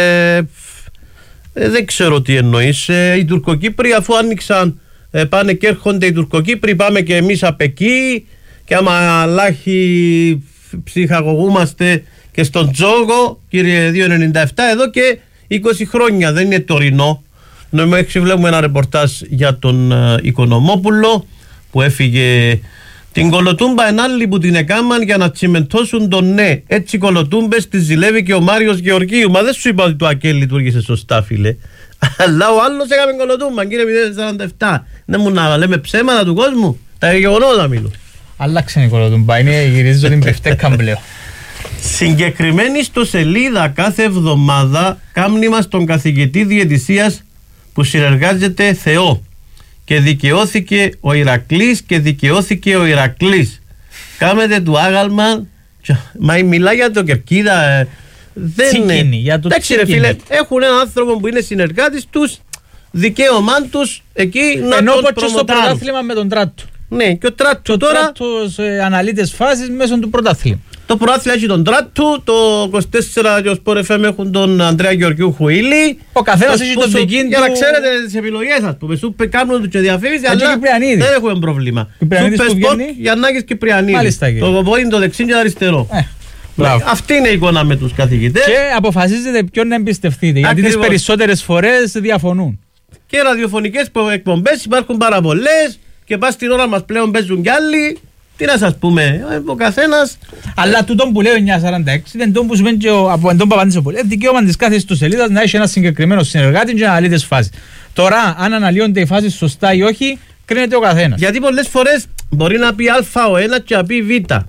Δεν ξέρω τι εννοείς. Οι Τουρκοκύπροι, αφού άνοιξαν, πάνε και έρχονται οι Τουρκοκύπροι, πάμε και εμείς απ' εκεί, και άμα λάχι ψυχαγωγούμαστε και στον τζόγο, κύριε 297, εδώ και 20 χρόνια. Δεν είναι τωρινό. Βλέπουμε ένα ρεπορτάζ για τον Οικονομόπουλο που έφυγε. Την κολοτούμπα ενάλλη που την έκαναν για να τσιμεντώσουν τον ναι. Έτσι κολοτούμπες τη ζηλεύει και ο Μάριος Γεωργίου. Μα δεν σου είπα ότι το ΑΚΕΛ λειτουργήσε σωστά, φίλε. Αλλά ο άλλος έκαμε κολοτούμπα, κύριε 047. Δεν μου να λέμε ψέματα του κόσμου. Τα γεγονότα μιλούν. Άλλαξε η κολοτούμπα, γυρίζω την πιφτέκα πλέον. Συγκεκριμένη στο σελίδα κάθε εβδομάδα κάμνη μας τον καθηγητή διαιτησίας που συνεργάζεται Θεό. Και δικαιώθηκε ο Ηρακλής και δικαιώθηκε ο Ηρακλής. Κάμετε του άγαλμα. Μα μιλά για το Κερκίδα. Τσίκινη, για το εντάξει ρε φίλε, έχουν έναν άνθρωπο που είναι συνεργάτης τους, δικαίωμά τους εκεί να ενώ τον προμοτάρουν. Ενώ στο πρωτάθλημα με τον Τράτο. Ναι, και ο Τράτο τώρα. Ο Τράτος αναλύτες φάσεις μέσω του πρωτάθλημα. Το πρωτάθλημα έχει τον Τράτου, το 24 και ο Sport FM έχουν τον Ανδρέα Γεωργίου Χουίλη. Ο καθένας έχει τον δική του. Για να ξέρετε τις επιλογές σας που σούπε κάνουν του και διαφήμιση, αλλά δεν έχουμε πρόβλημα. Σούπε Sport, Γιαννάκης Κυπριανίδης. Το κομπό είναι το δεξί και το αριστερό. Αυτή είναι η εικόνα με τους καθηγητές. Και αποφασίζετε ποιον να εμπιστευτείτε, γιατί τις περισσότερες φορές διαφωνούν. Και ραδιοφωνικές εκπομπές υπάρχουν πάρα πολλές και πας στην ώρα μας πλέον παίζουν κι άλλοι. Τι να σας πούμε, ο καθένας. Αλλά τούτο που λέει ο 946 δεν το που σημαίνει και από τον Παπαντήσο πολύ. Δικαίωμα της κάθε ιστοσελίδας να έχει ένα συγκεκριμένο συνεργάτη και να αναλύει τις φάσεις. Τώρα, αν αναλύονται οι φάσεις σωστά ή όχι, κρίνεται ο καθένας. Γιατί πολλές φορές μπορεί να πει Α ο ένας και να πει Β.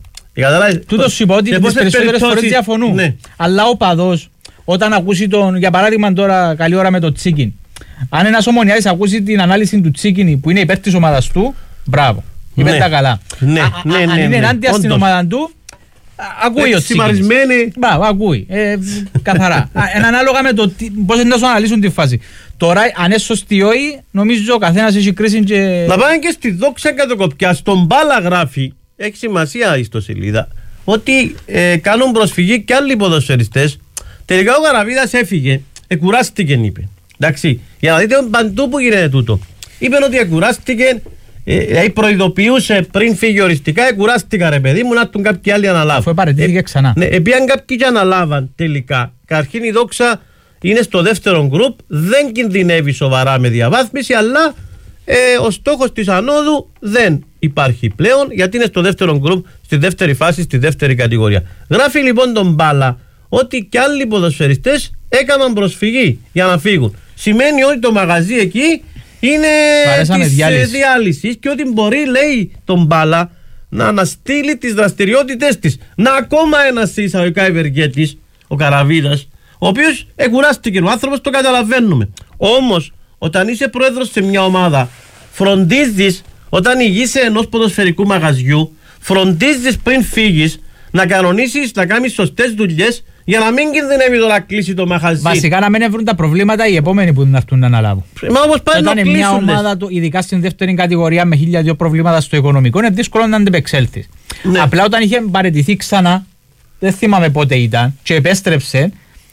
Τούτο σου είπα ότι τις περισσότερες φορές διαφωνούν. Ναι. Αλλά ο παδός, όταν ακούσει τον, για παράδειγμα τώρα, καλή ώρα με το Τσίκιν, αν ένας ομονιάδης ακούσει την ανάλυση του Τσίκιν που είναι υπέρ της ομάδας του, μπράβο. Είπε τα καλά. Αν είναι ενάντια στην ομάδα του, ακούει ο Τσίκινης. Μπράβο, ακούει. Καθαρά. Ανάλογα με το πώς να σου αναλύσουν τη φάση. Τώρα, αν είναι σωστή όχι, νομίζω ο καθένας έχει κρίση και... Να πάμε και στη Δόξα Κατοκοπιά. Στον Μπάλα γράφει, έχει σημασία η ιστοσελίδα, ότι κάνουν προσφυγή και άλλοι ποδοσφαιριστές. Τελικά ο Καραβίδας έφυγε, εκουράστηκε, είπε. Εντάξει, για να δείτε παντού που γίνεται τούτο. Είπε ότι εκουράστηκε. Προειδοποιούσε πριν φύγει οριστικά, κουράστηκα ρε παιδί μου να τον κάποιοι άλλοι αναλάβουν. Αφού παραιτήθηκε ξανά. Ναι, επειδή κάποιοι και αναλάβαν τελικά. Καταρχήν η Δόξα είναι στο δεύτερο γκρουπ, δεν κινδυνεύει σοβαρά με διαβάθμιση, αλλά ο στόχος της ανόδου δεν υπάρχει πλέον, γιατί είναι στο δεύτερο γκρουπ, στη δεύτερη φάση, στη δεύτερη κατηγορία. Γράφει λοιπόν τον Μπάλα ότι και άλλοι ποδοσφαιριστές έκαναν προσφυγή για να φύγουν. Σημαίνει ότι το μαγαζί εκεί είναι της διάλυσης και ότι μπορεί, λέει τον Μπάλα, να αναστείλει τις δραστηριότητες της. Να ακόμα ένας εισαγωγικά ευεργέτης, ο Καραβίδας, ο οποίος εκουράστηκε, ο άνθρωπος, το καταλαβαίνουμε. Όμως, όταν είσαι πρόεδρος σε μια ομάδα, φροντίζεις, όταν ηγείσαι ενός ποδοσφαιρικού μαγαζιού, φροντίζεις πριν φύγεις να κανονίσεις, να κάνεις σωστές δουλειές για να μην κινδυνεύει το να κλείσει το μαγαζί. Βασικά να μην βρουν τα προβλήματα οι επόμενοι που να έρθουν να αναλάβουν. Μα όπως πάνε να κλείσουν. Μια ομάδα, ειδικά στην δεύτερη κατηγορία με 1002 προβλήματα στο οικονομικό, είναι δύσκολο να αντεπεξέλθει. Ναι. Απλά όταν είχε παραιτηθεί ξανά, δεν θυμάμαι πότε ήταν, και επέστρεψε,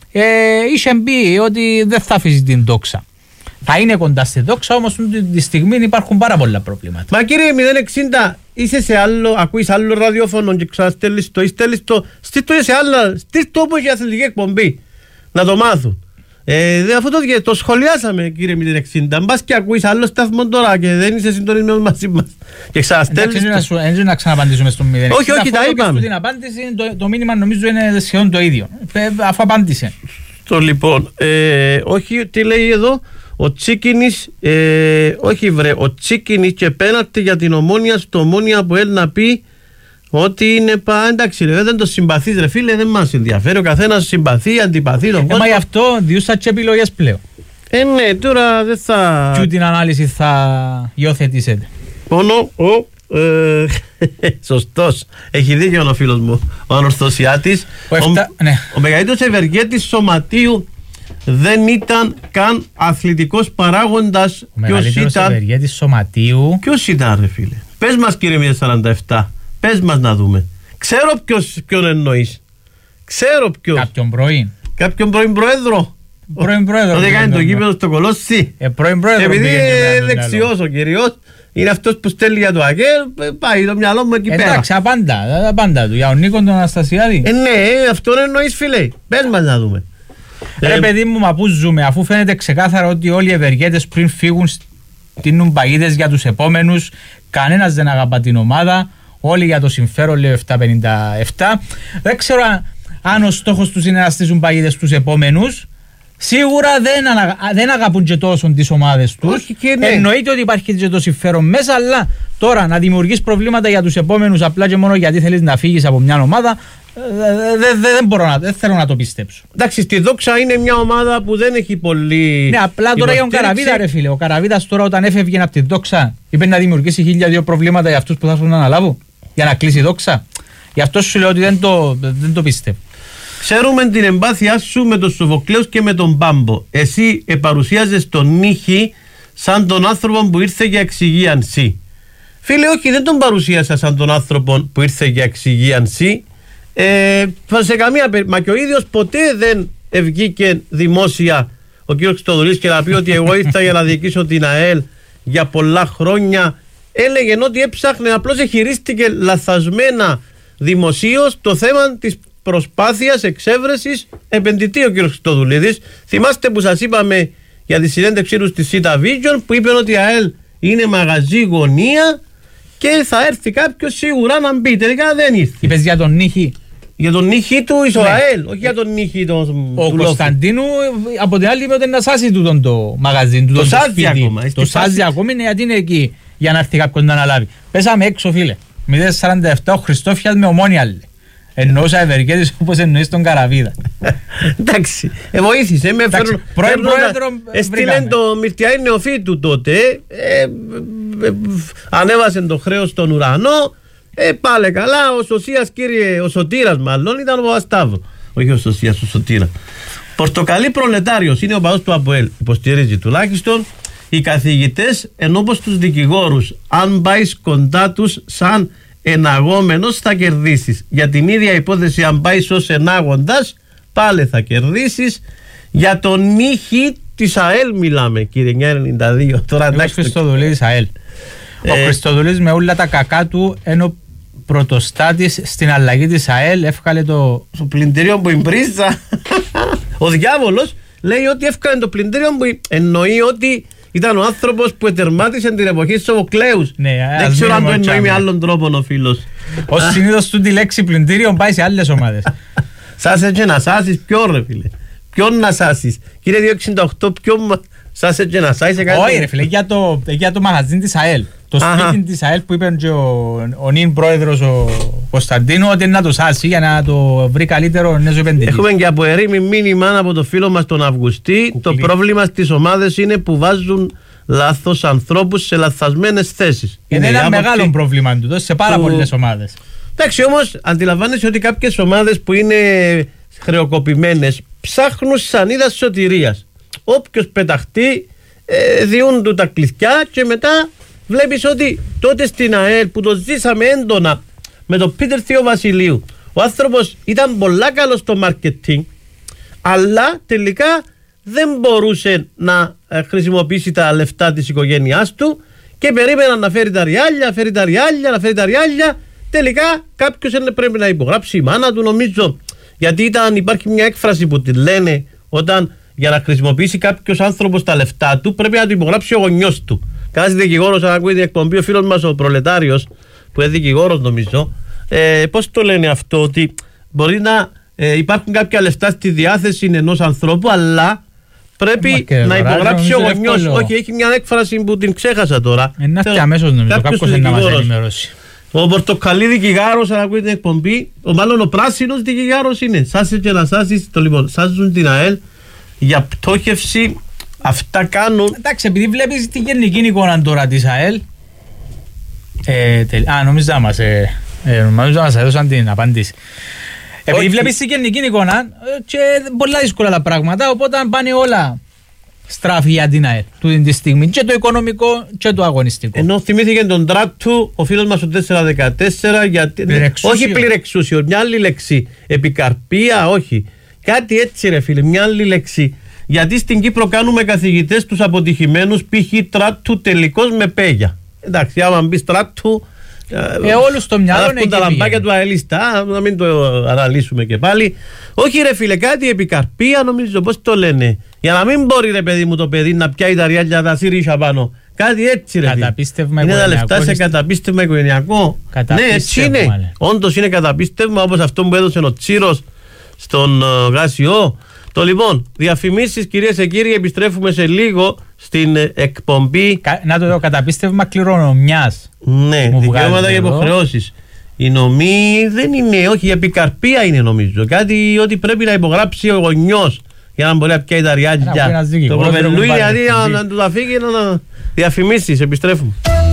είχε πει ότι δεν θα αφήσει την Δόξα. Θα είναι κοντά στη Δόξα, όμως τη στιγμή υπάρχουν πάρα πολλά προβλήματα. Μα κύριε 060, είσαι σε άλλο, ακούεις άλλο ραδιόφωνο και ξαναστέλνεις το ή στέλνεις το, στείλ' σε άλλα, στείλ' το όπως για αθλητική εκπομπή, να το μάθουν. Αυτό το σχολιάσαμε κύριε 060, μπας και ακούεις άλλο σταθμό τώρα και δεν είσαι συντονισμένος μαζί μας. Και ξαναστέλνεις το. Έτσι να ξαναπαντήσουμε στον 060. Όχι, τα είπαμε. Την απάντηση, το μήνυμα νομίζω είναι σχεδόν το ίδιο, αφού απάντησε. Το λοιπόν, όχι, τι λέει εδώ. Ο Τσίκινης, όχι βρε, ο Τσίκινης και πέναρτη για την Ομόνια στο Ομόνια που έλει να πει ότι είναι εντάξει ρε, δεν το συμπαθείς ρε φίλε, δεν μας ενδιαφέρει, ο καθένας συμπαθεί, αντιπαθεί τον κόσμο. Μα γι' αυτό διούσα και επιλογές πλέον. Ναι, τώρα δεν θα... Και την ανάλυση θα υιοθετήσετε. Μόνο σωστός, έχει δίκιο ο φίλος μου, ο Ανορθωσιάτης. Ο μεγαλύτερος ευεργέτης Σωματείου δεν ήταν καν αθλητικός παράγοντας. Ο μεγαλύτερος ευεργέτης Σωματείου. Ποιος ήταν ρε φίλε? Πες μας κύριε 047, πες μας να δούμε. Ξέρω ποιον εννοείς. Ξέρω ποιον. Κάποιον πρώην πρόεδρο. Πρώην πρόεδρο. Δεν κάνει το γήπεδο στο Κολόσι. Πρώην πρόεδρο. Επειδή είναι δεξιός ο κύριος, είναι αυτός που στέλνει για το ΑΚΕΛ, πάει το μυαλό μου εκεί πέρα. Εντάξει, απάντα του. Για τον Νίκο τον Αναστασιάδη. Ναι, αυτό εννοείς φίλε. Πες μας να δούμε. Ρε παιδί μου, μα πού ζούμε, αφού φαίνεται ξεκάθαρα ότι όλοι οι ευεργέτες πριν φύγουν τίνουν παγίδες για τους επόμενους, κανένας δεν αγαπά την ομάδα, όλοι για το συμφέρον, λέει 757. Δεν ξέρω αν ο στόχος τους είναι να στήσουν παγίδες στους επόμενους. Σίγουρα δεν αγαπούν και τόσο τις ομάδες τους. Ναι. Εννοείται ότι υπάρχει και το συμφέρον μέσα, αλλά τώρα να δημιουργείς προβλήματα για τους επόμενους απλά και μόνο γιατί θέλεις να φύγεις από μια ομάδα, δεν θέλω να το πιστέψω. Εντάξει, στη Δόξα είναι μια ομάδα που δεν έχει πολύ. Ναι, απλά τώρα για τον Καραβίδα, ρε φίλε. Ο Καραβίδας τώρα όταν έφευγε από τη Δόξα είπε να δημιουργήσει 1002 προβλήματα για αυτούς που θα έρθουν να αναλάβουν, για να κλείσει η Δόξα. Γι' αυτό σου λέω ότι δεν το πιστεύω. Ξέρουμε την εμπάθειά σου με τον Σοφοκλέους και με τον Μπάμπο. Εσύ παρουσιάζεις τον Νίχη σαν τον άνθρωπο που ήρθε για εξυγίανση. Φίλε, όχι, δεν τον παρουσίασα σαν τον άνθρωπο που ήρθε για εξυγίανση. Σε καμία περίπτωση. Μα και ο ίδιος ποτέ δεν βγήκε δημόσια ο κ. Χριστοδουλής και να πει ότι εγώ ήρθα για να διοικήσω την ΑΕΛ για πολλά χρόνια. Έλεγε ότι έψαχνε, απλώς χειρίστηκε λαθασμένα δημοσίως το θέμα της προσπάθειας εξέβρεσης επενδυτή ο κ. Χριστοδουλίδης. Θυμάστε που σας είπαμε για τη συνέντευξή του στη ΣΥΤΑ Vision που είπε ότι η ΑΕΛ είναι μαγαζί γωνία και θα έρθει κάποιος σίγουρα να μπει. Τελικά δεν ήρθε. Είπες για τον Νίχη. Για τον Νίχη του Ισραήλ, όχι για τον Νίχη του. Ο Κωνσταντίνου από την άλλη είπε ότι να σάσει του το μαγαζί του. Το σάζει ακόμα. Το σάζει ακόμα είναι γιατί είναι εκεί για να έρθει κάποιος να αναλάβει. Πέσαμε έξω, φίλε. 047 ο Χριστόφιας με Ομόνια λέει. Εννοούσα ευεργέτης όπως εννοείς τον Καραβίδα. Εντάξει, βοήθησε. Έστειλε το Μυρτιάη Νεοφύτου τότε. Ανέβασε το χρέος στον ουρανό. Πάλε καλά. Ο Σωσίας, κύριε, ο Σωτήρας μάλλον ήταν ο Αστάβο. Όχι ο Σωσίας, ο Σωτήρα. Πορτοκαλί προλετάριος είναι ο παδός του ΑΠΟΕΛ. Υποστηρίζει τουλάχιστον. Οι καθηγητές ενώ όπως τους δικηγόρους, αν πάει κοντά τους σαν εναγόμενος θα κερδίσεις. Για την ίδια υπόθεση αν πάει ως ενάγοντας πάλι θα κερδίσεις. Για τον Νίχη της ΑΕΛ μιλάμε, κύριε 992. Τώρα ο Χριστοδουλίδης ΑΕΛ. Ο Χριστοδουλίδης με όλα τα κακά του ενώ πρωτοστάτης στην αλλαγή της ΑΕΛ εύκαλε το πλυντήριο που εμπρίζα. Ο διάβολος λέει ότι εύκαλε το πλυντήριο που εννοεί ότι ήταν ο άνθρωπος που ετερμάτισε την εποχή της Σοφοκλέους. Δεν ξέρω αν το εννοεί με άλλον τρόπο ο φίλος. Ως συνήθως του τη λέξη πλυντήριο πάει σε άλλες ομάδες. Σάσε και να σάσεις ποιον ρε φίλε. Ποιον να σάσεις. Κύριε 268 ποιον σάσε και να σάσεις. Όχι ρε φίλε, για το μαγαζίν της ΑΕΛ. Το σπίτι της ΑΕΛ που είπε και ο νυν πρόεδρος ο Κωνσταντίνου ότι είναι να το σάσει για να το βρει καλύτερο νέο επενδυτή. Έχουμε και από ερήμη μήνυμα από το φίλο μας τον Αυγουστή. Κουκλή. Το πρόβλημα στις ομάδες είναι που βάζουν λάθος ανθρώπους σε λαθασμένες θέσεις. Είναι ένα μεγάλο πρόβλημα του σε πάρα πολλές ομάδες. Εντάξει, όμως αντιλαμβάνεσαι ότι κάποιες ομάδες που είναι χρεοκοπημένες ψάχνουν σανίδα σωτηρίας. Όποιος πεταχτεί διούν του τα κλειδιά και μετά βλέπεις ότι τότε στην ΑΕΛ που το ζήσαμε έντονα με τον Πίτερ Θεοβασιλείου, ο άνθρωπος ήταν πολλά καλός στο marketing, αλλά τελικά δεν μπορούσε να χρησιμοποιήσει τα λεφτά της οικογένειάς του και περίμεναν να φέρει τα ριάλια, τελικά κάποιος πρέπει να υπογράψει η μάνα του, νομίζω, γιατί υπάρχει μια έκφραση που τη λένε όταν για να χρησιμοποιήσει κάποιος άνθρωπος τα λεφτά του πρέπει να του υπογράψει ο γονιός του. Κάθε δικηγόρος, αν ακούει την εκπομπή, ο φίλος μας ο Προλετάριος, που είναι δικηγόρος νομίζω, πώς το λένε αυτό, ότι μπορεί να υπάρχουν κάποια λεφτά στη διάθεση ενός ανθρώπου, αλλά πρέπει να υπογράψει ο γονιός. Όχι, έχει μια έκφραση που την ξέχασα τώρα. Και αμέσως νομίζω, κάποιος να μας ενημερώσει. Ο πορτοκαλί δικηγάρος, αν ακούει την εκπομπή, μάλλον ο πράσινος δικηγάρος είναι. Σάσε και να σάσεις, λοιπόν, σάζουν την ΑΕΛ για πτώχευση. Αυτά κάνουν. Εντάξει, επειδή βλέπεις τη γενική εικόνα τώρα της ΑΕΛ. Νομίζω να μας έδωσαν την απάντηση. Επειδή βλέπεις τη γενική εικόνα και πολλά δύσκολα τα πράγματα, οπότε πάνε όλα στράφη για την ΑΕΛ τούτη τη στιγμή, και το οικονομικό και το αγωνιστικό. Ενώ θυμήθηκε τον τράτου ο φίλος μας ο 414 γιατί. Όχι πληρεξούσιο, μια άλλη λέξη. Επικαρπία, όχι. Κάτι έτσι ρε φίλε, μια άλλη λέξη. Γιατί στην Κύπρο κάνουμε καθηγητές τους αποτυχημένους, π.χ. τράτου τελικός με πέγια. εντάξει, άμα μπει στράτου. Όλους στο μυαλό είναι τα λαμπάκια του αελιστά, να μην το αναλύσουμε και πάλι. Όχι ρε φίλε, κάτι επικαρπία νομίζω, πώς το λένε. Για να μην μπορεί ρε παιδί μου το παιδί να πιάει τα ριάλια τα σύρια πάνω. Κάτι έτσι ρε φίλε. Είναι τα λεφτά σε καταπίστευμα οικογενειακό. Ναι, έτσι είναι. Όντως είναι καταπίστευμα, όπως αυτό που έδωσε ο Τσίρος στον Γάσιο. Το λοιπόν, διαφημίσεις κυρίες και κύριοι, επιστρέφουμε σε λίγο στην εκπομπή. Να το δω, καταπίστευμα κληρονομιάς. Ναι, δικαιώματα και υποχρεώσεις. Η νομή δεν είναι, όχι, η επικαρπία είναι νομίζω. Κάτι ότι πρέπει να υπογράψει ο γονιός για να μπορεί να πιάει τα ριάλια. Το προπελούι δηλαδή να του τα φύγει να διαφημίσεις. Επιστρέφουμε.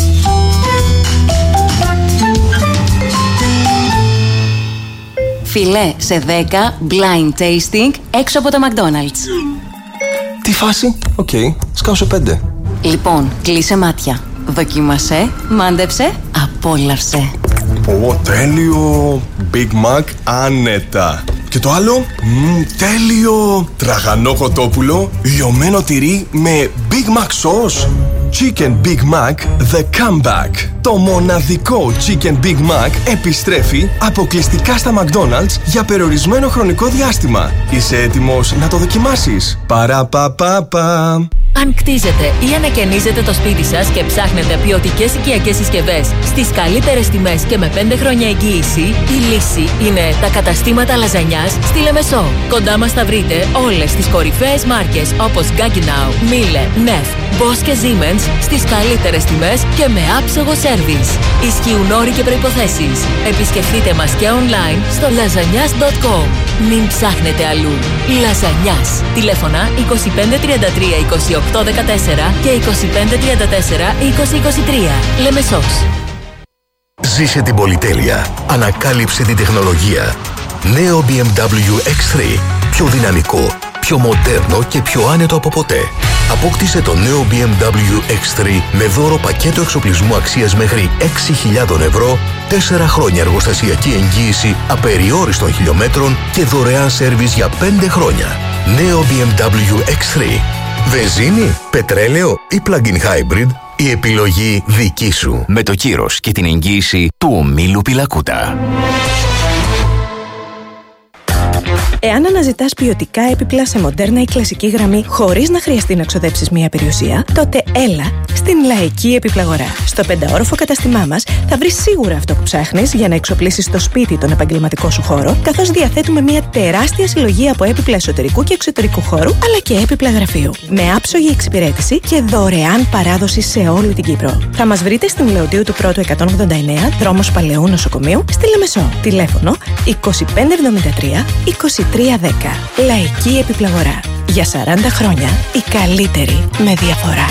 Φιλέ σε 10 blind tasting έξω από το McDonald's. Τι φάση? Οκ, σκάω σε 5. Λοιπόν, κλείσε μάτια. Δοκίμασε, μάντεψε, απόλαυσε. Τέλειο. Big Mac άνετα. Και το άλλο? Τέλειο. Τραγανό κοτόπουλο, λιωμένο τυρί με Big Mac sauce. Chicken Big Mac The Comeback. Το μοναδικό Chicken Big Mac επιστρέφει αποκλειστικά στα McDonald's για περιορισμένο χρονικό διάστημα. Είσαι έτοιμος να το δοκιμάσεις? Παραπαπαπα. Αν κτίζετε ή ανακαινίζετε το σπίτι σας και ψάχνετε ποιοτικές οικιακές συσκευές στις καλύτερες τιμές και με 5 χρόνια εγγύηση, η λύση είναι τα καταστήματα λαζανιάς στη Λεμεσό. Κοντά μας θα βρείτε όλες τις κορυφαίες μάρκες όπως Gaggenau, Miele, Neff, Bosch και Siemens στις καλύτερες τιμές και με άψογο σέρβις. Ισχύουν όροι και προϋποθέσεις. Επισκεφτείτε μας και online στο lasagnas.com. Μην ψάχνετε αλλού. Λαζανιάς. Τηλέφωνα 2533 2814 και 2534 2023. Λεμεσός. Ζήσε την πολυτέλεια. Ανακάλυψε την τεχνολογία. Νέο BMW X3. Πιο δυναμικό, πιο μοντέρνο και πιο άνετο από ποτέ. Απόκτησε το νέο BMW X3 με δώρο πακέτο εξοπλισμού αξίας μέχρι 6.000 ευρώ, 4 χρόνια εργοστασιακή εγγύηση απεριόριστων χιλιόμετρων και δωρεάν σέρβις για 5 χρόνια. Νέο BMW X3. Βενζίνη, πετρέλαιο ή plug-in hybrid, η επιλογή δική σου. Με το κύρος και την εγγύηση του ομίλου Πιλακούτα. Εάν αναζητάς ποιοτικά έπιπλα σε μοντέρνα ή κλασική γραμμή χωρίς να χρειαστεί να ξοδέψεις μία περιουσία, τότε έλα στην Λαϊκή Επιπλαγορά. Στο 5όροφο καταστημά μας θα βρεις σίγουρα αυτό που ψάχνεις για να εξοπλίσεις το σπίτι τον επαγγελματικό σου χώρο, καθώς διαθέτουμε μία τεράστια συλλογή από έπιπλα εσωτερικού και εξωτερικού χώρου, αλλά και έπιπλα γραφείου. Με άψογη εξυπηρέτηση και δωρεάν παράδοση σε όλη την Κύπρο. Θα μας βρείτε στην Λεωτίου του Πρώτου 189, δρόμος Παλαιού Νοσοκομείου, στη Λεμεσό. Τηλέφωνο 2573 2310. Λαϊκή Επιπλαγορά. Για 40 χρόνια η καλύτερη με διαφορά.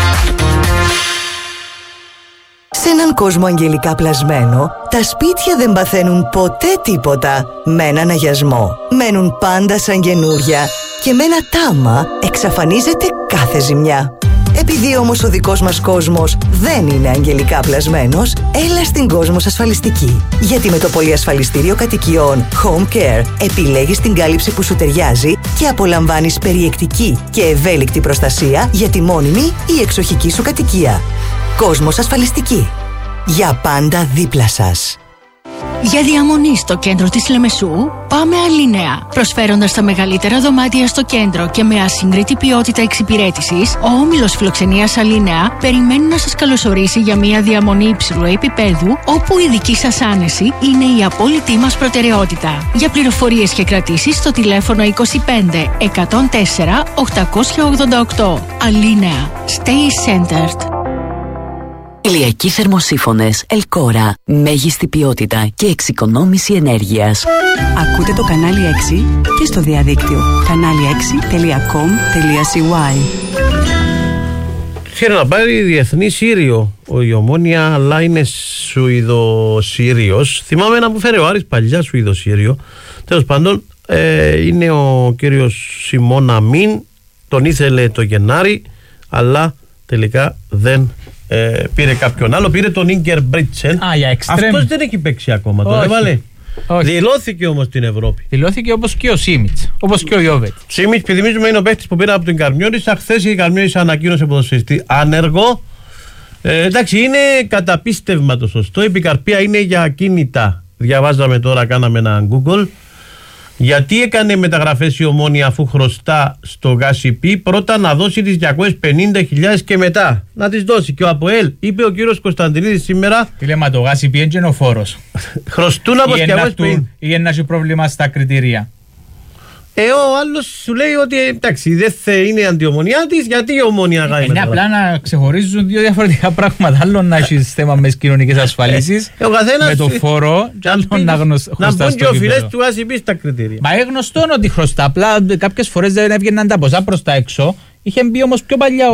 Σε έναν κόσμο αγγελικά πλασμένο, τα σπίτια δεν παθαίνουν ποτέ τίποτα με έναν αγιασμό. Μένουν πάντα σαν καινούρια και με ένα τάμα εξαφανίζεται κάθε ζημιά. Επειδή όμως ο δικός μας κόσμος δεν είναι αγγελικά πλασμένος, έλα στην Κόσμος Ασφαλιστική. Γιατί με το πολυασφαλιστήριο κατοικιών Home Care επιλέγεις την κάλυψη που σου ταιριάζει και απολαμβάνεις περιεκτική και ευέλικτη προστασία για τη μόνιμη ή εξοχική σου κατοικία. Κόσμος Ασφαλιστική. Για πάντα δίπλα σας. Για διαμονή στο κέντρο της Λεμεσού, πάμε Αλίνεα. Προσφέροντας τα μεγαλύτερα δωμάτια στο κέντρο και με ασύγκριτη ποιότητα εξυπηρέτησης, ο όμιλος φιλοξενίας Αλίνεα περιμένει να σας καλωσορίσει για μια διαμονή υψηλού επίπεδου, όπου η δική σας άνεση είναι η απόλυτη μας προτεραιότητα. Για πληροφορίες και κρατήσεις στο τηλέφωνο 25 104 888. Αλίνεα. Stay centered. Ηλιακοί θερμοσύφωνες Ελκόρα. Μέγιστη ποιότητα και εξοικονόμηση ενέργειας. Ακούτε το κανάλι 6 και στο διαδίκτυο κανάλι6.com.cy. Θέλει να πάρει διεθνή Σύριο η Ομόνια, αλλά είναι Σουηδοσύριος. Θυμάμαι να μου φέρει ο Άρης παλιά Σουηδοσύριο. Τέλος πάντων, είναι ο κύριος Σιμών Αμίν. Τον ήθελε το Γενάρη, αλλά τελικά δεν πήρε κάποιον άλλο. Πήρε τον Ίγκερ Μπρίτσεν. Αυτός δεν έχει παίξει ακόμα. Τον έβαλε. Δηλώθηκε όμως στην Ευρώπη. Δηλώθηκε όπως και ο Σίμιτς, όπως και ο Ιόβετ. Σίμιτς, θυμίζουμε, είναι ο παίκτης που πήρε από την Καρμιώτισσα. Χθες η Καρμιώτισσα ανακοίνωσε ποδοσφαιριστή άνεργο. Εντάξει, είναι καταπίστευμα το σωστό. Η επικαρπία είναι για ακίνητα. Διαβάζαμε τώρα, κάναμε ένα Google. Γιατί έκανε μεταγραφές η Ομόνοια αφού χρωστά στο ΓΑΣΥΠΗ? Πρώτα να δώσει τις 250.000 και μετά να τις δώσει. Και ο ΑΠΟΕΛ, είπε ο κύριος Κωνσταντινίδης σήμερα. Τι λέμε, το ΓΑΣΥΠΗ είναι ο φόρος. Χρωστούν από 250. Ή ένα πρόβλημα στα κριτήρια. Ο άλλος σου λέει ότι εντάξει, δεν είναι αντιομονιά της, γιατί η Ομόνοια κάνει είναι απλά να ξεχωρίζουν δύο διαφορετικά πράγματα. Άλλο να έχει θέμα με τις κοινωνικές ασφαλίσεις με το φόρο, και άλλο να χρωστά. Να μπουν και οφειλές του ΓΑΣΥΠΗ στα κριτήρια. Μα είναι γνωστό ότι χρωστά. Απλά κάποιες φορές δεν έβγαιναν τα ποσά προς τα έξω. Είχε μπει όμως πιο παλιά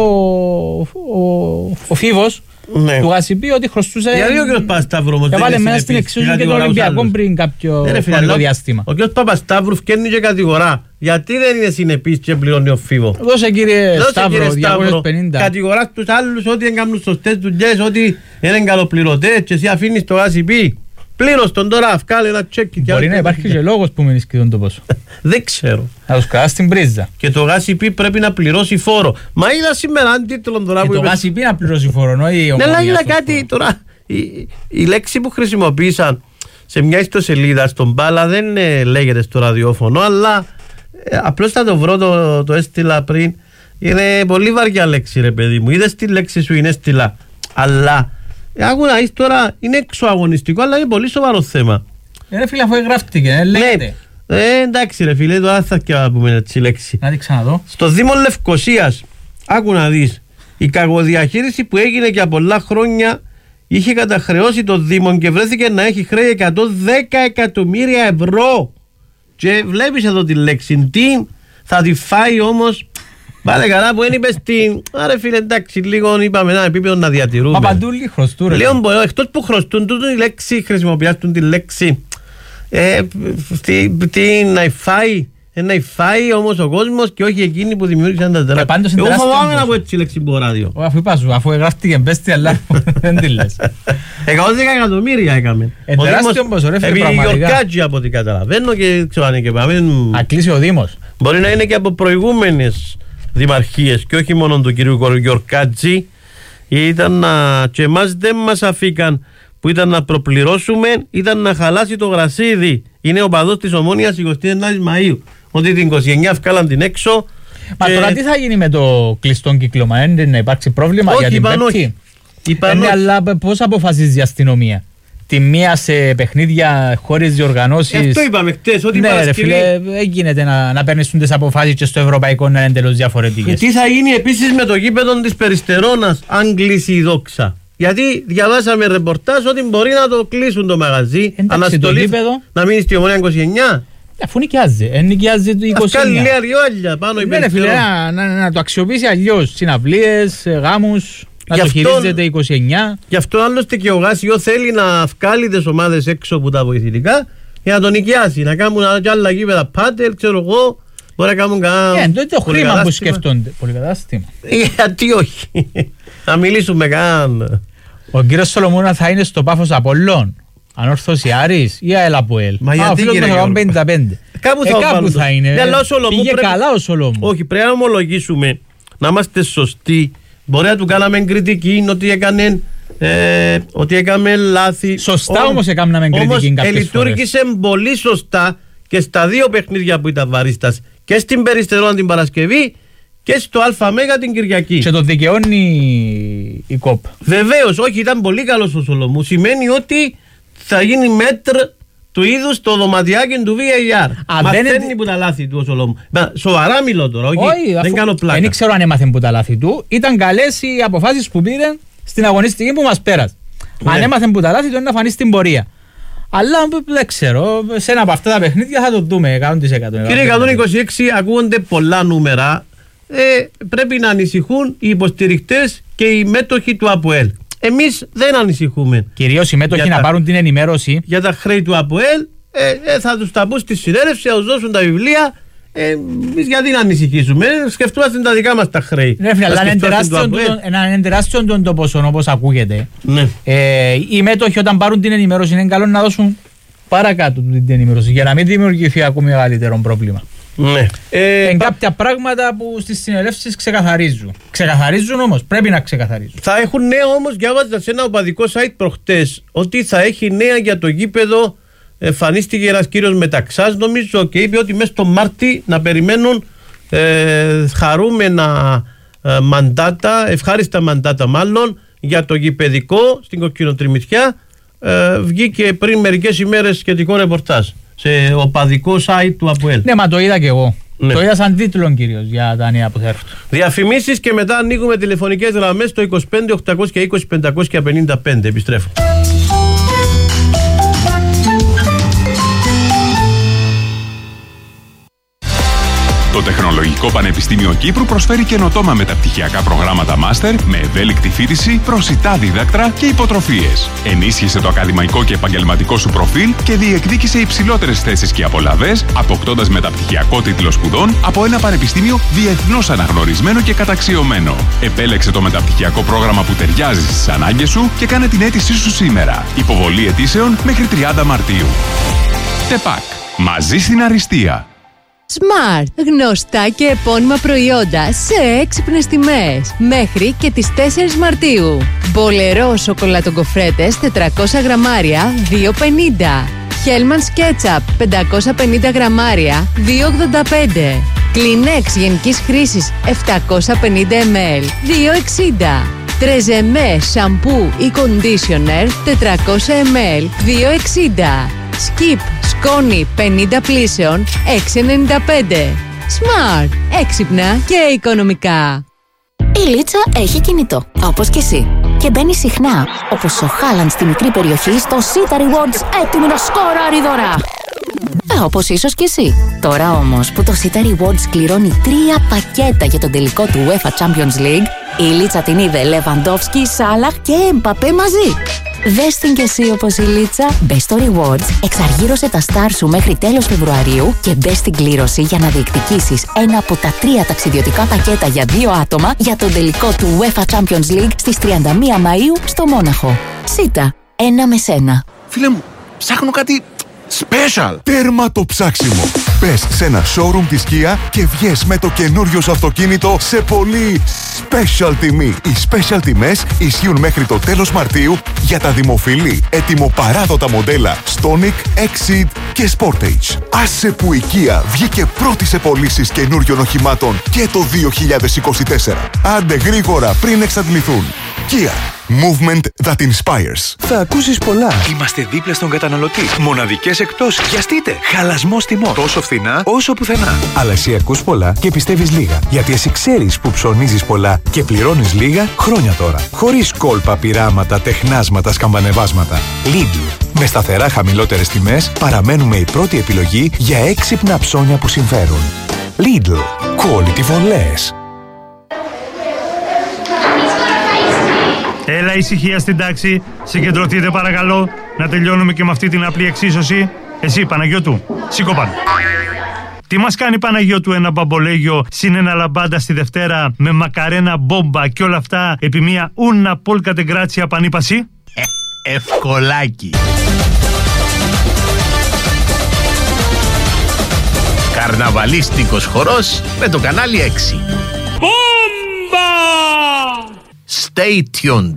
ο Φίβος. Ναι. Του ΓΑΣΥΠΗ ότι χρωστούσε. Γιατί ο κ. Παπασταύρου όμως έβαλε μέσα στην εξίσωση και το Ολυμπιακό πριν κάποιο χρονικό διάστημα. Ο κ. Παπασταύρου φκένει και κατηγορά. Γιατί δεν είναι συνεπής και πληρώνει ο Φίβο? Δώσε κύριε Σταύρο 250. Κατηγοράς τους άλλους ότι δεν κάνουν σωστές δουλειές, ότι είναι καλοπληρωτές και εσύ αφήνεις το ΓΑΣΥΠΗ. Πλήρως τον τώρα, βγάλε ένα τσέκι. Μπορεί να υπάρχει και λόγος που μείνεις και το πόσο. Δεν ξέρω. Να τους κρατάς στην πρίζα. Και το ΓΑΣΥΠΗ πρέπει να πληρώσει φόρο. Μα είδα σήμερα έναν τίτλο τώρα που το ΓΑΣΥΠΗ να πληρώσει φόρο, όχι η Ομόνοια. Ναι, είδα κάτι τώρα. Η λέξη που χρησιμοποίησαν σε μια ιστοσελίδα στον Μπάλα δεν λέγεται στο ραδιόφωνο, αλλά απλώς θα το βρω, το έστειλα πριν. Είναι πολύ βαριά λέξη, ρε παιδί μου. Είδες τη λέξη σου, είναι έστειλα. Αλλά άκου να είσαι τώρα, είναι εξωαγωνιστικό, αλλά είναι πολύ σοβαρό θέμα. Ρε φίλε, αφού εγγράφτηκε, λέγεται. Εντάξει ρε φίλε, τώρα θα και να πούμε έτσι λέξη. Να τη ξαναδώ. Στο Δήμο Λευκωσίας, άκου να δεις, η κακοδιαχείριση που έγινε για πολλά χρόνια είχε καταχρεώσει το Δήμο και βρέθηκε να έχει χρέη 110 εκατομμύρια ευρώ. Και βλέπεις εδώ τη λέξη, τι θα τη φάει όμως. Βάλε καλά που δεν είπες την. Άρα φίλε, εντάξει, λίγο είπαμε ένα επίπεδο να διατηρούμε. Μα παντού λίγο χρωστούν. Λίγο εκτός που χρωστούν, τούτο η λέξη, χρησιμοποιούν τη λέξη. Τι να υφάει. Να υφάει όμως ο κόσμος και όχι εκείνοι που δημιούργησαν τα τεράστια. Εγώ φοβάμαι να πω έτσι λέξη που ράδιο. Αφού είπα σου, αφού εγγράφτηκε μπέστη, αλλά δεν τη λες. 110 εκατομμύρια έκαμε. Τεράστιο ποσό, ρε φίλε, πραγματικά. Γιορκάτζι από ό,τι καταλαβαίνω και ξέρω αν είναι και πάμε. Να κλείσει ο Δήμος. Μπορεί να είναι και από προηγούμενες δημαρχίες και όχι μόνο του κυρίου Γιορκάτζη. Ήταν και εμάς δεν μας αφήκαν που ήταν να προπληρώσουμε, ήταν να χαλάσει το γρασίδι. Είναι ο παδός της Ομόνοιας 29 Μαΐου. Ότι την 29 βγάλαν την έξω. Μα τώρα τι θα γίνει με το κλειστό κύκλωμα, να υπάρξει πρόβλημα? Όχι, για την Πέμπτη? Είπαν αλλά πώς αποφασίζει η αστυνομία? Τη μία σε παιχνίδια χωρίς διοργανώσεις. Αυτό είπαμε χτες, ότι ναι, ρε φίλε, δεν γίνεται να παίρνεις τις αποφάσεις και στο ευρωπαϊκό να είναι εντελώς διαφορετικές. Τι θα γίνει επίσης με το γήπεδο της Περιστερώνας, αν κλείσει η Δόξα? Γιατί διαβάσαμε ρεπορτάζ ότι μπορεί να το κλείσουν το μαγαζί. Αναστολή να μείνει στη Ομόνοια 29. Αφού νοικιάζει, νοικιάζει το 29. Ας κάνει λίγα ριόλια πάνω η Περιστερών. Να το αξιοποιήσει αλλιώς, συναυλίες, γάμους. Να το χειρίζεται 29. Γι' αυτό άλλωστε και ο Γάσιο θέλει να βγάλει τις ομάδες έξω από τα βοηθητικά για να τον νοικιάσει. Να κάνουν άλλα γήπεδα πάντελ, ξέρω εγώ. Μπορεί να κάνουν κανένα. Το χρήμα που σκεφτόνται. Πολυκατάστημα. Γιατί όχι. Να μιλήσουμε καν. Ο κύριος Σολομούνα θα είναι στο Πάφος Απολλών. Ανόρθωση Άρης ή ΑΕΛ ΑΠΟΕΛ? Μα γιατί κύριε Γιώργο? 55. Κάπου θα είναι. Πήγε καλά ο Σολομού. Όχι, πρέπει να ομολογήσουμε, να είμαστε σωστοί. Μπορεί να του κάναμε κριτική ότι έκαμε λάθη. Σωστά όμως έκαναμε κριτική κάποιες φορές. Λειτουργήσε πολύ σωστά και στα δύο παιχνίδια που ήταν βαρίστας. Και στην Περιστερώνα την Παρασκευή και στο ΑΜ την Κυριακή. Και το δικαιώνει η ΚΟΠ. Βεβαίως, όχι, ήταν πολύ καλός ο Σολομού. Σημαίνει ότι θα γίνει μέτρ του είδους το δωματιάκι του VAR. Μαθαίνει που τα λάθη του ο Σολομού. Σοβαρά μιλώ τώρα, όχι, δεν κάνω πλάκα. Δεν ξέρω αν έμαθε που τα λάθη του. Ήταν καλές οι αποφάσεις που πήρε στην αγωνιστική που μας πέρασε. Ναι. Αν έμαθε που τα λάθη του είναι να φανεί στην πορεία. Αλλά δεν ξέρω, σε ένα από αυτά τα παιχνίδια θα το δούμε 100%. Κύριε 126, ακούγονται πολλά νούμερα. Πρέπει να ανησυχούν οι υποστηρικτές και οι μέτοχοι του ΑΠΟΕΛ. Εμείς δεν ανησυχούμε. Κυρίως οι μέτοχοι να πάρουν την ενημέρωση για τα χρέη του ΑΠΟΕΛ. Θα τους τα πούν στη συνέλευση, θα τους δώσουν τα βιβλία. Εμείς γιατί να ανησυχήσουμε? Σκεφτούμαστε τα δικά μας τα χρέη. Ναι, αλλά είναι τεράστιο το ποσό όπως ακούγεται. Ναι. Οι μέτοχοι όταν πάρουν την ενημέρωση είναι καλό να δώσουν παρακάτω την ενημέρωση για να μην δημιουργηθεί ακόμη μεγαλύτερο πρόβλημα. Ναι. Κάποια πράγματα που στις συνελεύσεις ξεκαθαρίζουν. Ξεκαθαρίζουν όμως, πρέπει να ξεκαθαρίζουν. Θα έχουν νέα όμως, διάβαζα σε ένα οπαδικό site προχτές, ότι θα έχει νέα για το γήπεδο. Εμφανίστηκε ένας κύριος Μεταξάς, νομίζω, και είπε ότι μέσα στο Μάρτι να περιμένουν χαρούμενα μαντάτα, ευχάριστα μαντάτα μάλλον, για το γηπεδικό στην Κοκκινοτριμηθιά. Βγήκε πριν μερικές ημέρες σχετικό ρεπορτάζ σε οπαδικό site του ΑΠΟΕΛ. Ναι, μα το είδα και εγώ. Ναι. Το είδα σαν τίτλο κυρίως για τα νέα που θα έρθουν. Διαφημίσεις και μετά ανοίγουμε τηλεφωνικές γραμμές στο 25-820-555. Επιστρέφω. Το Τεχνολογικό Πανεπιστήμιο Κύπρου προσφέρει καινοτόμα μεταπτυχιακά προγράμματα μάστερ με ευέλικτη φοιτηση, προσιτά δίδακτρα και υποτροφίες. Ενίσχυσε το ακαδημαϊκό και επαγγελματικό σου προφίλ και διεκδίκησε υψηλότερες θέσεις και απολαβές, αποκτώντας μεταπτυχιακό τίτλο σπουδών από ένα πανεπιστήμιο διεθνώς αναγνωρισμένο και καταξιωμένο. Επέλεξε το μεταπτυχιακό πρόγραμμα που ταιριάζει στις ανάγκες σου και κάνε την αίτησή σου σήμερα. Υποβολή αιτήσεων μέχρι 30 Μαρτίου. ΤΕΠΑΚ. Μαζί στην αριστεία. Smart. Γνωστά και επώνυμα προϊόντα σε έξυπνες τιμές. Μέχρι και τις 4 Μαρτίου. Μπολερό σοκολατογκοφρέτες 400 γραμμάρια 2,50. Hellmann's Ketchup 550 γραμμάρια 2,85. Kleenex γενικής χρήσης 750 ml 2,60. Τρεζεμέ σαμπού ή conditioner 400 ml 2,60. Skip σκόνη 50 πλύσεων 6,95. Smart. Έξυπνα και οικονομικά. Η Λίτσα έχει κινητό, όπως και εσύ. Και μπαίνει συχνά, όπως ο Χάλαντ στη μικρή περιοχή, στο Cita Rewards, έτοιμη να σκοράρει δωρά. Όπως ίσως και εσύ. Τώρα όμως που το Cita Rewards κληρώνει 3 πακέτα για τον τελικό του UEFA Champions League, η Λίτσα την είδε Λεβαντόφσκι, Σάλαχ και Εμπαπέ μαζί. Δες την κι εσύ όπως η Λίτσα. Μπες στο Rewards, εξαργύρωσε τα στάρ σου μέχρι τέλος Φεβρουαρίου και μπες στην κλήρωση για να διεκδικήσεις ένα από τα 3 ταξιδιωτικά πακέτα για 2 άτομα για τον τελικό του UEFA Champions League στις 31 Μαΐου στο Μόναχο. Σίτα, ένα με σένα. Φίλε μου, ψάχνω κάτι special. Τέρμα το ψάξιμο. Μπες σε ένα showroom της Kia και βγες με το καινούριο σου αυτοκίνητο σε πολύ special τιμή. Οι special τιμές ισχύουν μέχρι το τέλος Μαρτίου για τα δημοφιλή ετοιμοπαράδοτα μοντέλα Stonic, Exceed και Sportage. Άσε που η Kia βγήκε πρώτη σε πωλήσεις καινούριων οχημάτων και το 2024. Άντε γρήγορα πριν εξαντληθούν. Kia. Movement that inspires. Θα ακούσεις πολλά. Είμαστε δίπλα στον καταναλωτή. Μοναδικές εκπτώσεις. Βιαστείτε. Χαλασμός τιμών. Τόσο φθηνά όσο πουθενά. Αλλά εσύ ακούς πολλά και πιστεύεις λίγα. Γιατί εσύ ξέρεις που ψωνίζεις πολλά και πληρώνεις λίγα χρόνια τώρα. Χωρίς κόλπα, πειράματα, τεχνάσματα, σκαμπανεβάσματα. Lidl. Με σταθερά χαμηλότερες τιμές παραμένουμε η πρώτη επιλογή για έξυπνα ψώνια που συμφέρουν. Lidl. Quality for less. Έλα ησυχία στην τάξη, συγκεντρωθείτε παρακαλώ, να τελειώνουμε και με αυτή την απλή εξίσωση. Εσύ Παναγιώτου, σήκω πάνω. Τι μας κάνει Παναγιώτου ένα μπαμπολέγιο συν ένα λαμπάντα στη Δευτέρα με μακαρένα μπόμπα και όλα αυτά επί μια ούνα πόλκα τεγκράτσια πανίπαση? Ευκολάκι. Καρναβαλίστικος χορός με το κανάλι 6. Μπόμπα! Stay tuned.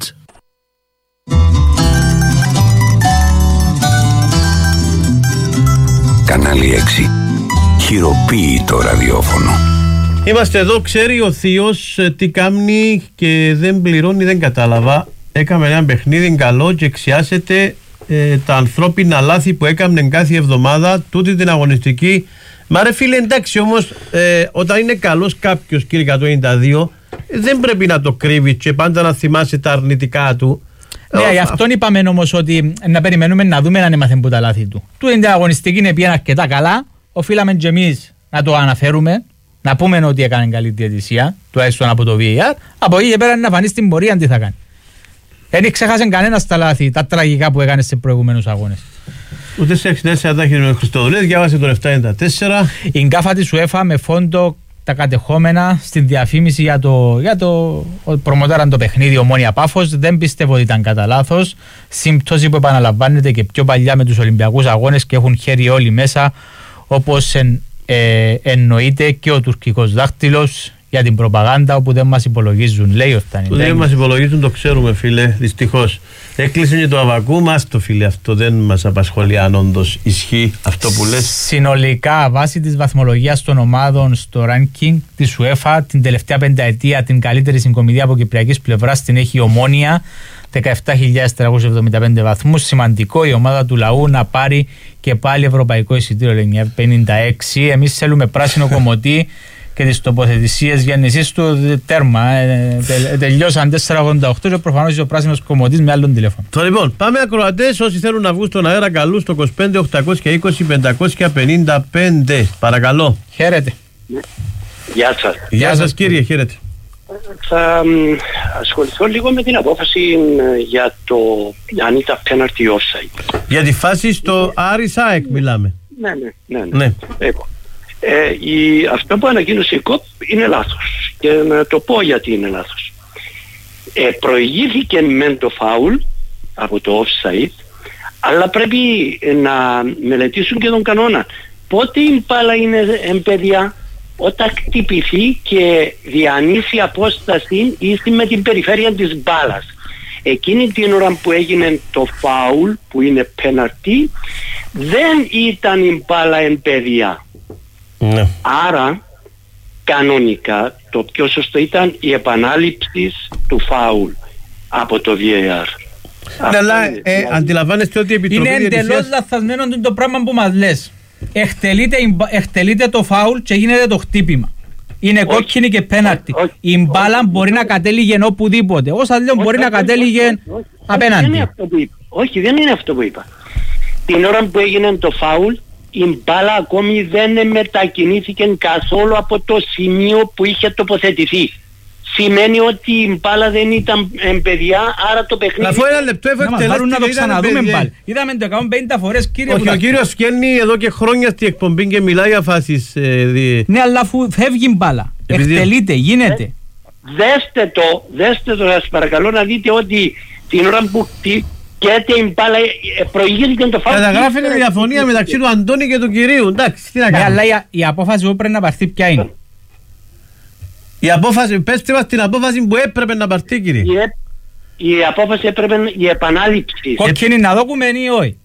Κανάλι 6. Χειροποίητο ραδιόφωνο. Είμαστε εδώ, ξέρει ο θείος τι κάνει και δεν πληρώνει, δεν κατάλαβα. Έκαμε ένα παιχνίδι καλό και εξιάσετε τα ανθρώπινα λάθη που έκαμε κάθε εβδομάδα τούτη την αγωνιστική. Μα ρε φίλε, εντάξει όμως, όταν είναι καλός κάποιος, κύριε 192, δεν πρέπει να το κρύβει και πάντα να θυμάσαι τα αρνητικά του. Ναι, γι' αυτόν είπαμε όμως ότι να περιμένουμε να δούμε αν έμαθεν που τα λάθη του. Του είναι αγωνιστική, είναι πια αρκετά καλά. Οφείλαμε και εμείς να το αναφέρουμε, να πούμε ότι έκανε καλή διαιτησία, τουλάχιστον από το VAR. Από εκεί και πέρα να φανεί στην πορεία τι θα κάνει. Δεν ξέχασε κανένα τα λάθη, τα τραγικά που έκανε σε προηγούμενους αγώνες. Ούτε σε 64 τα έχει ο Χριστοδουλές, διάβασε τον 794. Η γκάφα της UEFA με φόντο τα κατεχόμενα στην διαφήμιση για το προμοτάραν το παιχνίδι Ομόνοια Πάφος. Δεν πιστεύω ότι ήταν κατά λάθος. Σύμπτωση που επαναλαμβάνεται και πιο παλιά με τους Ολυμπιακούς αγώνες και έχουν χέρι όλοι μέσα, όπως εννοείται και ο τουρκικός δάχτυλος για την προπαγάνδα όπου δεν μας υπολογίζουν, λέει ο Φτάνη. Που δεν μας υπολογίζουν το ξέρουμε, φίλε, δυστυχώς. Έκλεισε και το αβακού μας το, φίλε, αυτό δεν μας απασχολεί αν όντως ισχύει αυτό που λες. Συνολικά, βάσει της βαθμολογίας των ομάδων στο ranking της UEFA, την τελευταία πενταετία την καλύτερη συγκομιδία από κυπριακής πλευράς την έχει η Ομόνοια, 17.475 βαθμούς. Σημαντικό η ομάδα του λαού να πάρει και πάλι ευρωπαϊκό εισιτήριο, 56. Εμείς θέλουμε πράσινο κομμωτή και τις τοποθετησίες γεννησής του τέρμα. Τελειώσαν 4,88 και προφανώς ο πράσινος κομμωτής με άλλον τηλέφωνο. Λοιπόν, πάμε ακροατές. Όσοι θέλουν να βγουν στον αέρα, καλούν στο 25-820-555. Παρακαλώ. Χαίρετε. Γεια σας. Γεια σας, κύριε, χαίρετε. Θα ασχοληθώ λίγο με την απόφαση για το αν ήταν penalty offside. Για τη φάση στο Άρης ΑΕΚ μιλάμε. Ναι. Αυτό που ανακοίνωσε η ΚΟΠ είναι λάθος και να το πω γιατί είναι λάθος. Προηγήθηκε με το φάουλ από το offside, αλλά πρέπει να μελετήσουν και τον κανόνα. Πότε η μπάλα είναι παιδιά? Όταν χτυπηθεί και διανύσει απόσταση ίση με την περιφέρεια της μπάλας. Εκείνη την ώρα που έγινε το φάουλ, που είναι πέναρτι, δεν ήταν η μπάλα εμπέδια. Ναι. Άρα κανονικά το πιο σωστό ήταν η επανάληψη του φάουλ από το VAR. Αλλά αντιλαμβάνεστε ότι η Επιτροπή είναι εντελώς λαθασμένο το πράγμα που μας λες. Εκτελείται το φάουλ και γίνεται το χτύπημα. Είναι κόκκινη και πέναρτη. Η μπάλα μπορεί να κατέληγε οπουδήποτε. Όσα λέω μπορεί να κατέληγε απέναντι. Όχι, δεν είναι αυτό που είπα. Την ώρα που έγινε το φάουλ, η μπάλα ακόμη δεν μετακινήθηκε καθόλου από το σημείο που είχε τοποθετηθεί. Σημαίνει ότι η μπάλα δεν ήταν παιδιά, άρα το παιχνίδι... Αφού ένα λεπτό εφεκτελέστηκε, να το ξαναδούμε πάλι. Είδαμε το 150 φορές, κύριε. Όχι, ο κύριος βγαίνει εδώ και χρόνια στην εκπομπή και μιλάει για φάσεις... Ναι, αλλά αφού φεύγει μπάλα, εκτελείται, γίνεται. Δέστε το, σας παρακαλώ, να δείτε ότι την ώρα που και η μπάλα προηγήθηκε το φάουλ. Καταγράφεται διαφωνία μεταξύ του Αντώνη και του κυρίου. Εντάξει, τι να κάνουμε. Αλλά η απόφαση που πρέπει να πάρθει ποια είναι? Η απόφαση, πέστε μας την απόφαση που έπρεπε να πάρθει, κύριε. Η απόφαση έπρεπε η επανάληψη. Κόκκινη να δούμε ή όχι?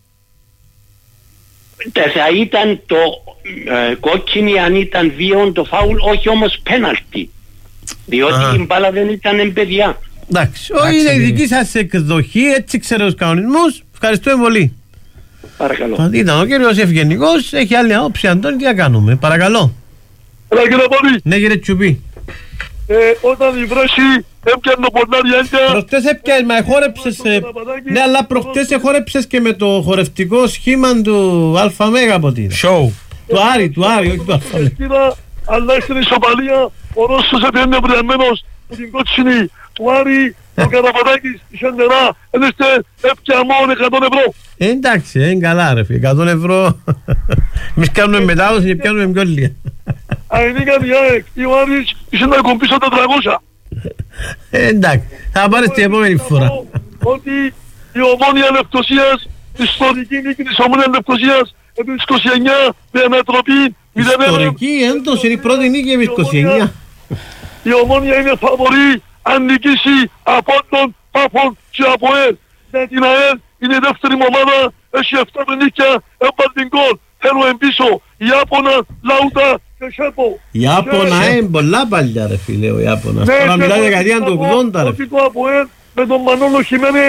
Θα ήταν το κόκκινη αν ήταν βίον το φάουλ, όχι όμως πέναλτι. Διότι η μπάλα δεν ήταν παιδιά. Εντάξει, είναι η δική σας εκδοχή, έτσι ξέρω τους κανονισμούς. Ευχαριστούμε πολύ. Παρακαλώ. Ήταν ο κύριος ευγενικός, έχει άλλη άποψη. Αντώνη, τι να κάνουμε, παρακαλώ. Έλα κύριε Παπαδί. Ναι κύριε Τσουπί. Όταν η βράση έπιανε το πορνάρι έντια... Προχτές έπιανε, μα εχόρεψες... Ναι, αλλά προχτές εχόρεψες και με το χορευτικό σχήμα του ΑΜΕΓΑ από τι. Show. Του Άρη, όχι του ΑΜΕΓΑ. Αλλά στην ισοπαλία, ο Ρώσος έπιανε μπριαμένος που την κότσινη του Άρη, ο Καραπατάκης είχε νερά, έδεστε έπια μόνο 100 ευρώ. Εντάξει, είναι καλά ρε φίλε, 100 ευρώ. Εμείς κάνουμε μετάδοση και πιάνουμε πιο λίγα. Αενίκα διάεκ, ο Άρης είχε να κομπήσω 400. Εντάξει, θα πάρεις την επόμενη φορά. Ότι η Ομόνοια Λευκοσίας, η ιστορική νίκη της Ομόνοιας Λευκοσίας, επί της 29 με ανατροπή 0-1. Ιστορική έντος, είναι η πρώτη νίκη επί 29. Η Ομόνοια είναι φαβορή αν νικήσει από τον Πάφον και από ΕΛ. Για την ΑΕΛ είναι η δεύτερη ομάδα, έχει 7 νίκια, έβαλε την γκολ. Θέλουμε πίσω Ιάπωνα, Λαούτα και Σέπο. Ιάπωνα είναι πολλά παλιά ρε φίλε ο Ιάπωνας. Τώρα μιλάει δεκαετία του 80 ρε. Το ΑΠΟΕΛ με τον Μανώλο Χιμένε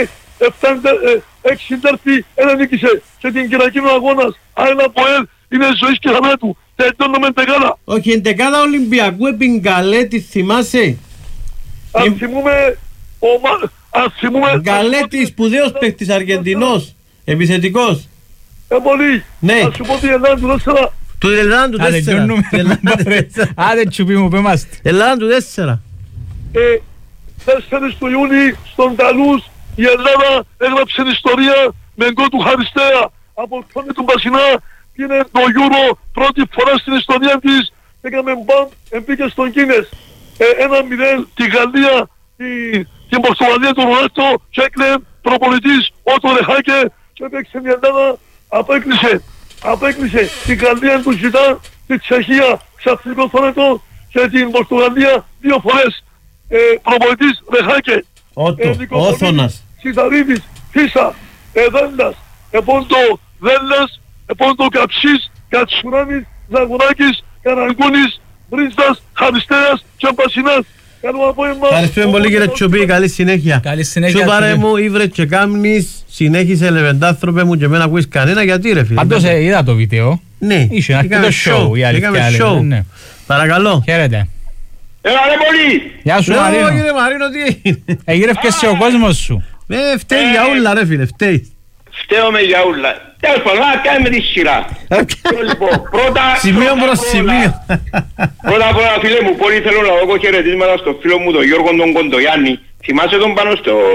6 τέρφη ένα νίκησε. Και την Κυρακίνο αγώνας ΑΕΛ ΑΠΟΕΛ είναι ζωής και θανάτου. Τελειώνω με εντεκάδα. Όχι, εντεκάδα Ολυμπιακού Επιγκαλέτη θυμάσαι? Αν θυμούμε... Γκαλέτη, σπουδαίος παίκτης Αργεντινός, επιθετικός. Πολύ. Ναι. Ας σου πω την Ελλάδα του 4. Του Ελλάδα του 4. Άντε τσουπί μου, πέμαστε. Ελλάδα του 4. 4 του Ιούνιου στον Ταλούς η Ελλάδα έγραψε ιστορία με γκολ του Χαριστέα. Από τον του Μπασινά πήγε το Euro πρώτη φορά στην ιστορία της. Έκαμε μπαμ, εμπήκε στον Κίνες. 1-0 τη Γαλλία, την Πορτογαλία του Ρονάλτο και έκλαιε προπονητής Ότο Ρεχάκε και έπαιξε η Ελλάδα, απέκλεισε τη Γαλλία του Ζητά, στη Τσεχία ξαφνικό θάνατο και την Πορτογαλία 2 φορές προπονητής Ρεχάκε. Όθωνας. Σιταρίδης, Φίσα, Δέντας, Επόντο Δέλλας, Επόντο Καψής, Κατσουράνης, Ζαγουράκης, Καραγκούνης, Βρίστας, Χαριστέας και Μπασινάς. Ευχαριστούμε πολύ κύριε Τσουπί, καλή συνέχεια. Τσουπάρε μου, ήβρε και κάμνης, συνέχισε λεβεντάνθρωπε μου και εμένα ακούεις κανένα, γιατί ρε φίλε. Πάντως είδα το βίντεο. Ναι, είχε ένα show, η αλήθεια λέει. Παρακαλώ. Χαίρετε. Έλα ρε πολύ. Γεια σου Μαρίνο. Κύριε Μαρίνο, τι έγινε. Εγύρευκες σε ο κόσμος σου. Φταίει για ούλα ρε φίλε, φταίει. Φταίω για ούλα. Τέλος πάντων, να κάνουμε τη σειρά. Λοιπόν, πρώτα... Σημείο προς σημείο. Πρώτα απ' όλα φίλε μου, πολύ θέλω να δω χαιρετίσματα στο φίλο μου τον Γιώργο τον Κοντογιάννη. Θυμάσαι τον πάνω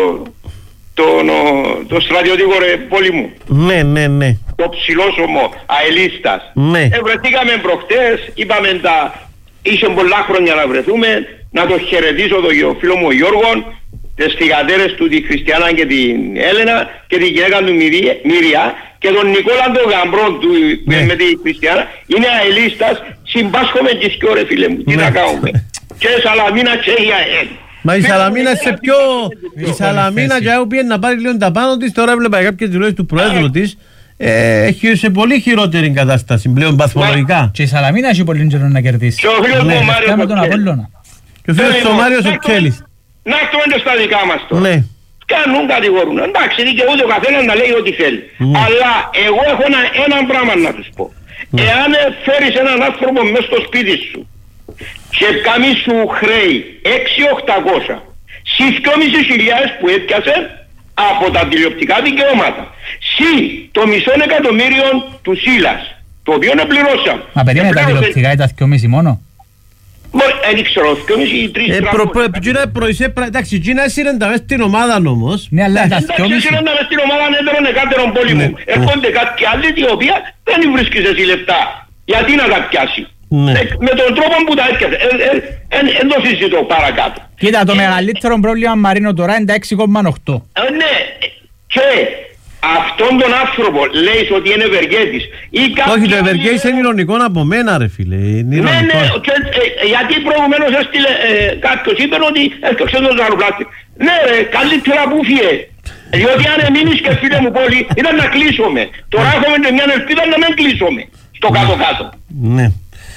το στρατιωτικό ρε πόλη μου. Ναι. Το ψηλόσωμο αελίστας. Ναι. Βρεθήκαμε προχτές, είπαμε είχε πολλά χρόνια να βρεθούμε, να το χαιρετήσω τον φίλο μου ο Γιώργο, τις θυγατέρες του, τη Χριστιανά και την Έλενα και τη γυναίκα του Μύρια και τον Νικόλα τον Γαμπρό του με τη Χριστιανά. Είναι αελίστας, συμπάσχομαι και σκιό ρε φίλε μου, τι να κάνουμε. Και Σαλαμίνα και η ΑΕΛ. Μα η Σαλαμίνα σε πιο... Η Σαλαμίνα και όπου πήγαινε να πάρει λίγο τα πάνω της, τώρα έβλεπα κάποιες δηλώσεις του Προέδρου της, έχει σε πολύ χειρότερη κατάσταση πλέον παθολογικά. Και η Σαλαμίνα έχει πολύ καιρό να κερδίσει. Και ο φίλος μου ο Μάριος και ο φίλος του Μάριος ο Κέλλης. Να έρθουμε στα δικά μας τώρα. Ναι. Κάνουν κατηγορούν. Εντάξει, δικαιούται ο καθένας να λέει ό,τι θέλει. Αλλά εγώ έχω έναν πράγμα να τους πω. Εάν φέρεις έναν άνθρωπο μέσα στο σπίτι σου και κάνεις σου χρέη 6.800 συ 2.500 που έπιασε από τα τηλεοπτικά δικαιώματα συ το 500.000 του Σίλας, το οποίο είναι πληρώσαμε. Μα περίμενε τα τηλεοπτικά ήταν 2.500 μόνο. Δεν ξέρω, 2.500 ή 3.000. Εντάξει, Κίνα έσυρεντα μες στην ομάδα όμως. Ναι, αλλά τα 2.500. Εντάξει, έσυρεντα μες στην ομάδα έτερον εκάτερον πόλεμο. Έρχονται κάποιοι άλλοι οι οποίοι δεν βρίσκεις εσύ λεφτά. Γιατί να τα πιάσει. Με τον τρόπο που τα έπιασε. Εν το συζητώ παρακάτω. Κοίτα, το μεγαλύτερο πρόβλημα Μαρίνο τώρα είναι τα 6,8. Ναι, και αυτόν τον άνθρωπο λέει ότι είναι ευεργέτης. Όχι, το ευεργέτης είναι ηρωνικό από μένα ρε φίλε. Ναι, γιατί προηγουμένως έστειλε κάποιος είπε ότι έφτιαξε τον ζαροπλάστη. Ναι ρε, καλύτερα που φύγε. Διότι αν εμείνεις και φίλε μου πόλη ήταν να κλείσουμε. Τώρα έχουμε και μια ελπίδα να μην κλείσουμε. Στο κάτω-κάτω. Ναι.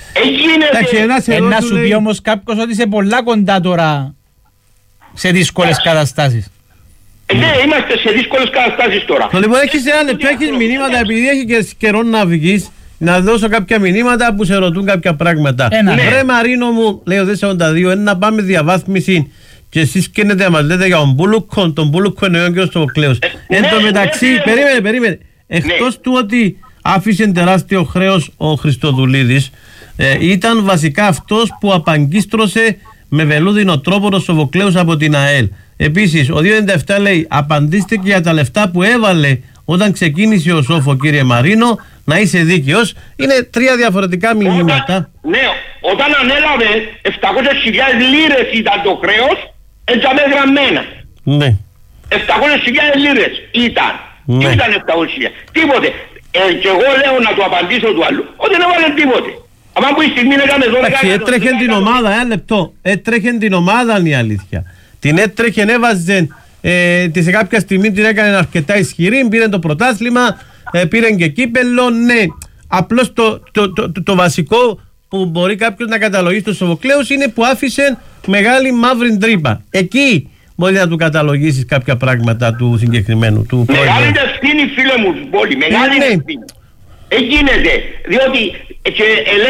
Να σου πει όμως κάποιος ότι είσαι πολλά κοντά τώρα σε δύσκολες καταστάσεις. Ναι, είμαστε σε δύσκολες καταστάσεις τώρα. Λοιπόν, έχεις ένα λεπτό, έχεις μηνύματα, επειδή έχει και καιρό να βγεις, να δώσω κάποια μηνύματα που σε ρωτούν κάποια πράγματα. Βρε Μαρίνο μου, λέει ο 482, να πάμε διαβάθμιση και εσείς καίνετε να μας λέτε για τον Μπούλουκο, τον Μπούλουκο εννοεί ο κ. Σοβοκλέος. Εν τω μεταξύ, περίμενε, εκτός του ότι άφησε τεράστιο χρέος ο Χριστοδουλίδης, ήταν βασικά αυτός που απαγκίστρωσε με βελούδινο τρόπο τον Σοβοκλέους από την ΑΕΛ. Επίσης, ο 297 λέει, απαντήστε και για τα λεφτά που έβαλε όταν ξεκίνησε ο Σόφο, κύριε Μαρίνο, να είσαι δίκαιος. Είναι τρία διαφορετικά μηνύματα. Ναι, όταν ανέλαβε 700.000 λίρες ήταν το χρέος, έτσι γραμμένα. Ναι. 700.000 λίρες ήταν. Ναι. Τι ήταν 700.000. Τίποτε. Και εγώ λέω να του απαντήσω του άλλου, ότι δεν έβαλε τίποτε. Αμα που η στιγμή έκανε 12... Εντάξει, έτρεχε την ομάδα, ένα λεπτό. Έτρεχε την ομάδα, είναι η αλήθεια. Την έτρεχε, έβαζε, σε κάποια στιγμή την έκανε αρκετά ισχυρή, πήρε το πρωτάθλημα, πήρε και κύπελλο, ναι. Απλώς το βασικό που μπορεί κάποιος να καταλογίσει το Σοβοκλέους είναι που άφησε μεγάλη μαύρη τρύπα. Εκεί μπορεί να του καταλογίσεις κάποια πράγματα του συγκεκριμένου. Μεγάλη ευθύνη φίλε μου, πολύ μεγάλη ευθύνη. Γίνεται, διότι και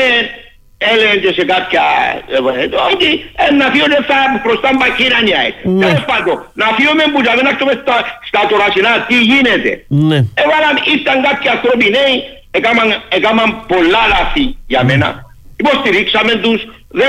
έλεγε σε κάποια ότι να φύγονται μπροστά μπακύρανια. Τέλος πάντων, να φύγουμε που θα δεν άρχουμε στα τωρασινά τι γίνεται. Ήρθαν κάποιοι άνθρωποι νέοι, έκαναν πολλά λάθη για μένα. Υποστηρίξαμε τους,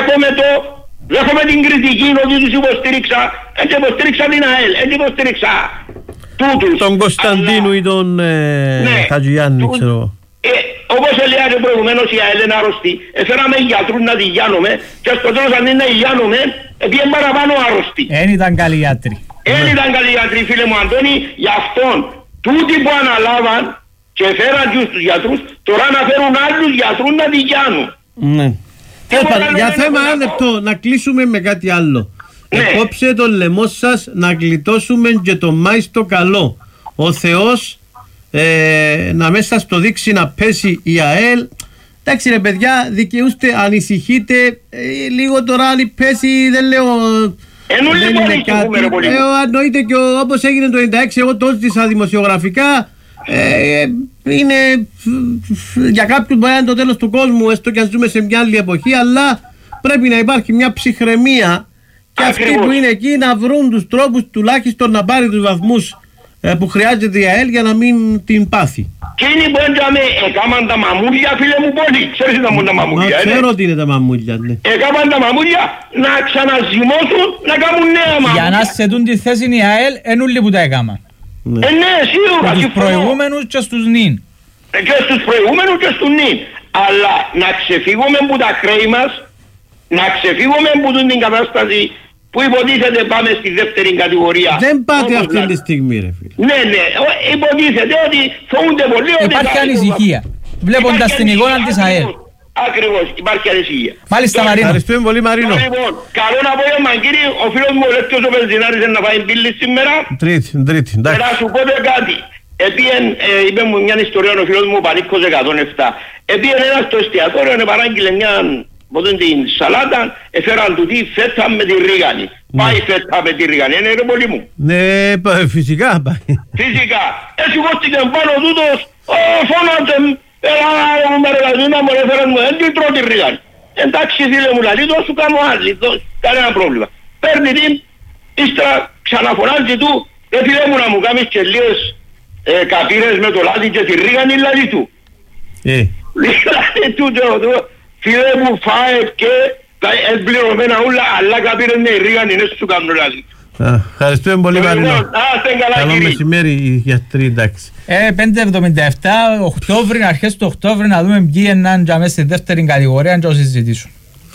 δέχομαι την κριτική ότι τους υποστήριξα, έτσι υποστήριξα την ΑΕΛ, έτσι υποστήριξα τούτους. Τον Κωνσταντίνου ή τον Χατζηγιάννη, ξέρω. Όπως έλεγα προηγουμένως η ΑΕΛ είναι αρρωστή. Έφεραμε γιατρούς να τη γιάνουμε και στο τέλος αν είναι να γιάνουμε πήγαινε παραπάνω αρρωστή. Εν ήταν καλοί γιατροί. Εν ήταν καλοί γιατροί φίλε μου Αντώνη. Γι' αυτόν τούτοι που αναλάβαν και φέραν τους γιατρούς τώρα να φέρουν άλλους γιατρούς να τη γιάνουν. Ναι. Για θέμα ένα λεπτό, να κλείσουμε με κάτι άλλο. Εκόψε το λαιμό σας να γλιτώσουμε και το Μάη στο καλό. Ο Θεός να μέσα στο δείξει να πέσει η ΑΕΛ. Εντάξει ρε παιδιά, δικαιούστε, ανησυχείτε λίγο τώρα αν πέσει, δεν λέω. Δεν είναι κάτι. Εννοείται και όπως έγινε το 96, εγώ το έζησα δημοσιογραφικά. Είναι για κάποιους μπορεί να είναι το τέλος του κόσμου, έστω και αν ζούμε σε μια άλλη εποχή, αλλά πρέπει να υπάρχει μια ψυχραιμία και αυτοί που είναι εκεί να βρουν τους τρόπους τουλάχιστον να πάρει τους βαθμούς που χρειάζεται η ΑΕΛ για να μην την πάθει. Και είναι που ένταμε, έκαναν τα μαμούλια φίλε μου πολύ, ξέρεις να μου τα μαμούλια. Ξέρω ότι είναι τα μαμούλια, ναι. Έκαναν τα μαμούλια να ξαναζυμώσουν, να κάνουν νέα μαμούλια. Για να σετούν τη θέση η ΑΕΛ, ενούλοι που τα έκαναν. Ναι, σίγουρα. Στους προηγούμενους και στους νυν. Και στους προηγούμενους και στους νυν. Αλλά να ξεφύγουμε από τα χρέη μας, να ξεφύγουμε από την κατάσταση που υποτίθεται πάμε στη δεύτερη κατηγορία. Δεν πάτε αυτή τη στιγμή ρε φίλε. Ναι, υποτίθεται ότι φοβούνται πολύ. Υπάρχει ανησυχία. Βλέποντας την εικόνα της ΑΕΛ. Ακριβώς, υπάρχει ανησυχία. Μάλιστα Μαρίνο. Ευχαριστούμε πολύ Μαρίνο. Λοιπόν, καλό απόγευμα κύριε, ο φίλος μου ο Λεύκος ο Πενζινάρης να φάει πύλη σήμερα. Τρίτη, εντάξει. Να σου πω κάτι. Είπε μου μια ιστορία ο φίλος μου ο Πανίκος 107. Επίεν ένας στο εστιατόριο παράγγειλε μια την σαλάτα, έφεραν του τι φέτα με τη ρίγανη. Πάει φέτα με τη ρίγανη, είναι ρε πολύ μου. Ναι, φυσικά πάει. Φυσικά. Έτσι κόστηκε πάνω τούτος, φώνατε, έλα με ρεγαζίνα μου, έφεραν μου, δεν την τρώω τη ρίγανη. Εντάξει φίλε μου, λαλί, σου κάνω άλλη, κανένα πρόβλημα. Παίρνει την, ύστερα ξαναφωνάζει του, φίλε μου να μου κάνεις και λίγες καπήρες με το λάδι και τη ρίγανη, λαλί του. Λαλί του, φίλε μου φάε και εμπληρωμένα όλα, αλλά καπήρες με ρίγανη, είναι σου κάνω λαλί. Ευχαριστούμε πολύ Μαρίνο. Καλό μεσημέρι οι γιατροί, εντάξει. 5.77 Οκτώβρη, αρχές του Οκτώβρη να δούμε ποιοι είναι μέσα στη δεύτερη κατηγορία και όσοι συζητήσουν.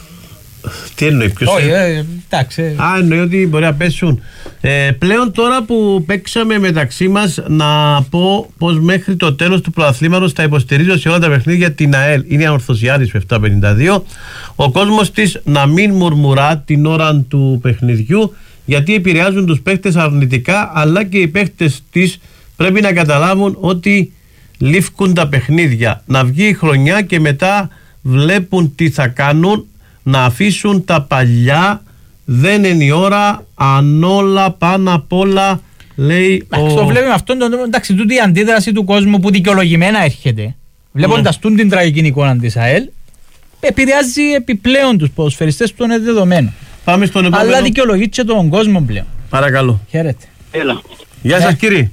Τι εννοεί, ποιος εντάξει. Εννοεί ότι μπορεί να πέσουν. Πλέον τώρα που παίξαμε μεταξύ μας, να πω πως μέχρι το τέλος του πρωταθλήματος θα υποστηρίζω σε όλα τα παιχνίδια την ΑΕΛ. Είναι η Ανορθωσιάδης 752. Ο κόσμος της να μην μουρμουρά την ώρα του παιχνιδιού, γιατί επηρεάζουν τους παίχτες αρνητικά, αλλά και οι παίχτες της πρέπει να καταλάβουν ότι λήφκουν τα παιχνίδια. Να βγει η χρονιά και μετά βλέπουν τι θα κάνουν, να αφήσουν τα παλιά, δεν είναι η ώρα, αν όλα πάνω απ' όλα, λέει το βλέπουμε αυτόν τον τρόπο, εντάξει, τούτη η αντίδραση του κόσμου που δικαιολογημένα έρχεται, βλέποντας την τραγική εικόνα της ΑΕΛ, επηρεάζει επιπλέον τους ποδοσφαιριστές που είναι δεδομένο. Πάμε στον επόμενο. Αλλά δικαιολογείται τον κόσμο πλέον. Παρακαλώ. Χαίρετε. Έλα. Γεια σας κύριε.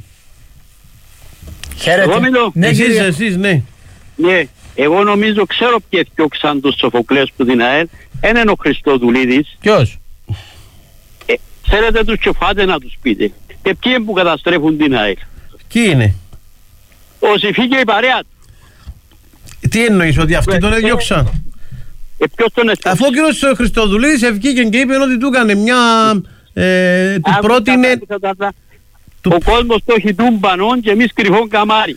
Χαίρετε. Ναι, εσείς, ναι. Ναι, εγώ νομίζω ξέρω ποιοι έφτιαξαν τους Σοφοκλέους του την ΑΕΛ. Ένα είναι ο Χριστοδουλίδης. Ποιος? Θέλετε τους και φάτε να τους πείτε. Και ποιοι είναι που καταστρέφουν την ΑΕΛ. Ποιοι είναι? Ο Σιφί και η παρέα του. Τι εννοείς, ότι αυτοί τον έδιωξαν? Αφού ο κύριος Χριστοδουλίδης ευκήκε και είπε ότι του έκανε μια... του πρότεινε... Ο κόσμος το έχει τούμπανον και εμείς κρυφόν καμάρι.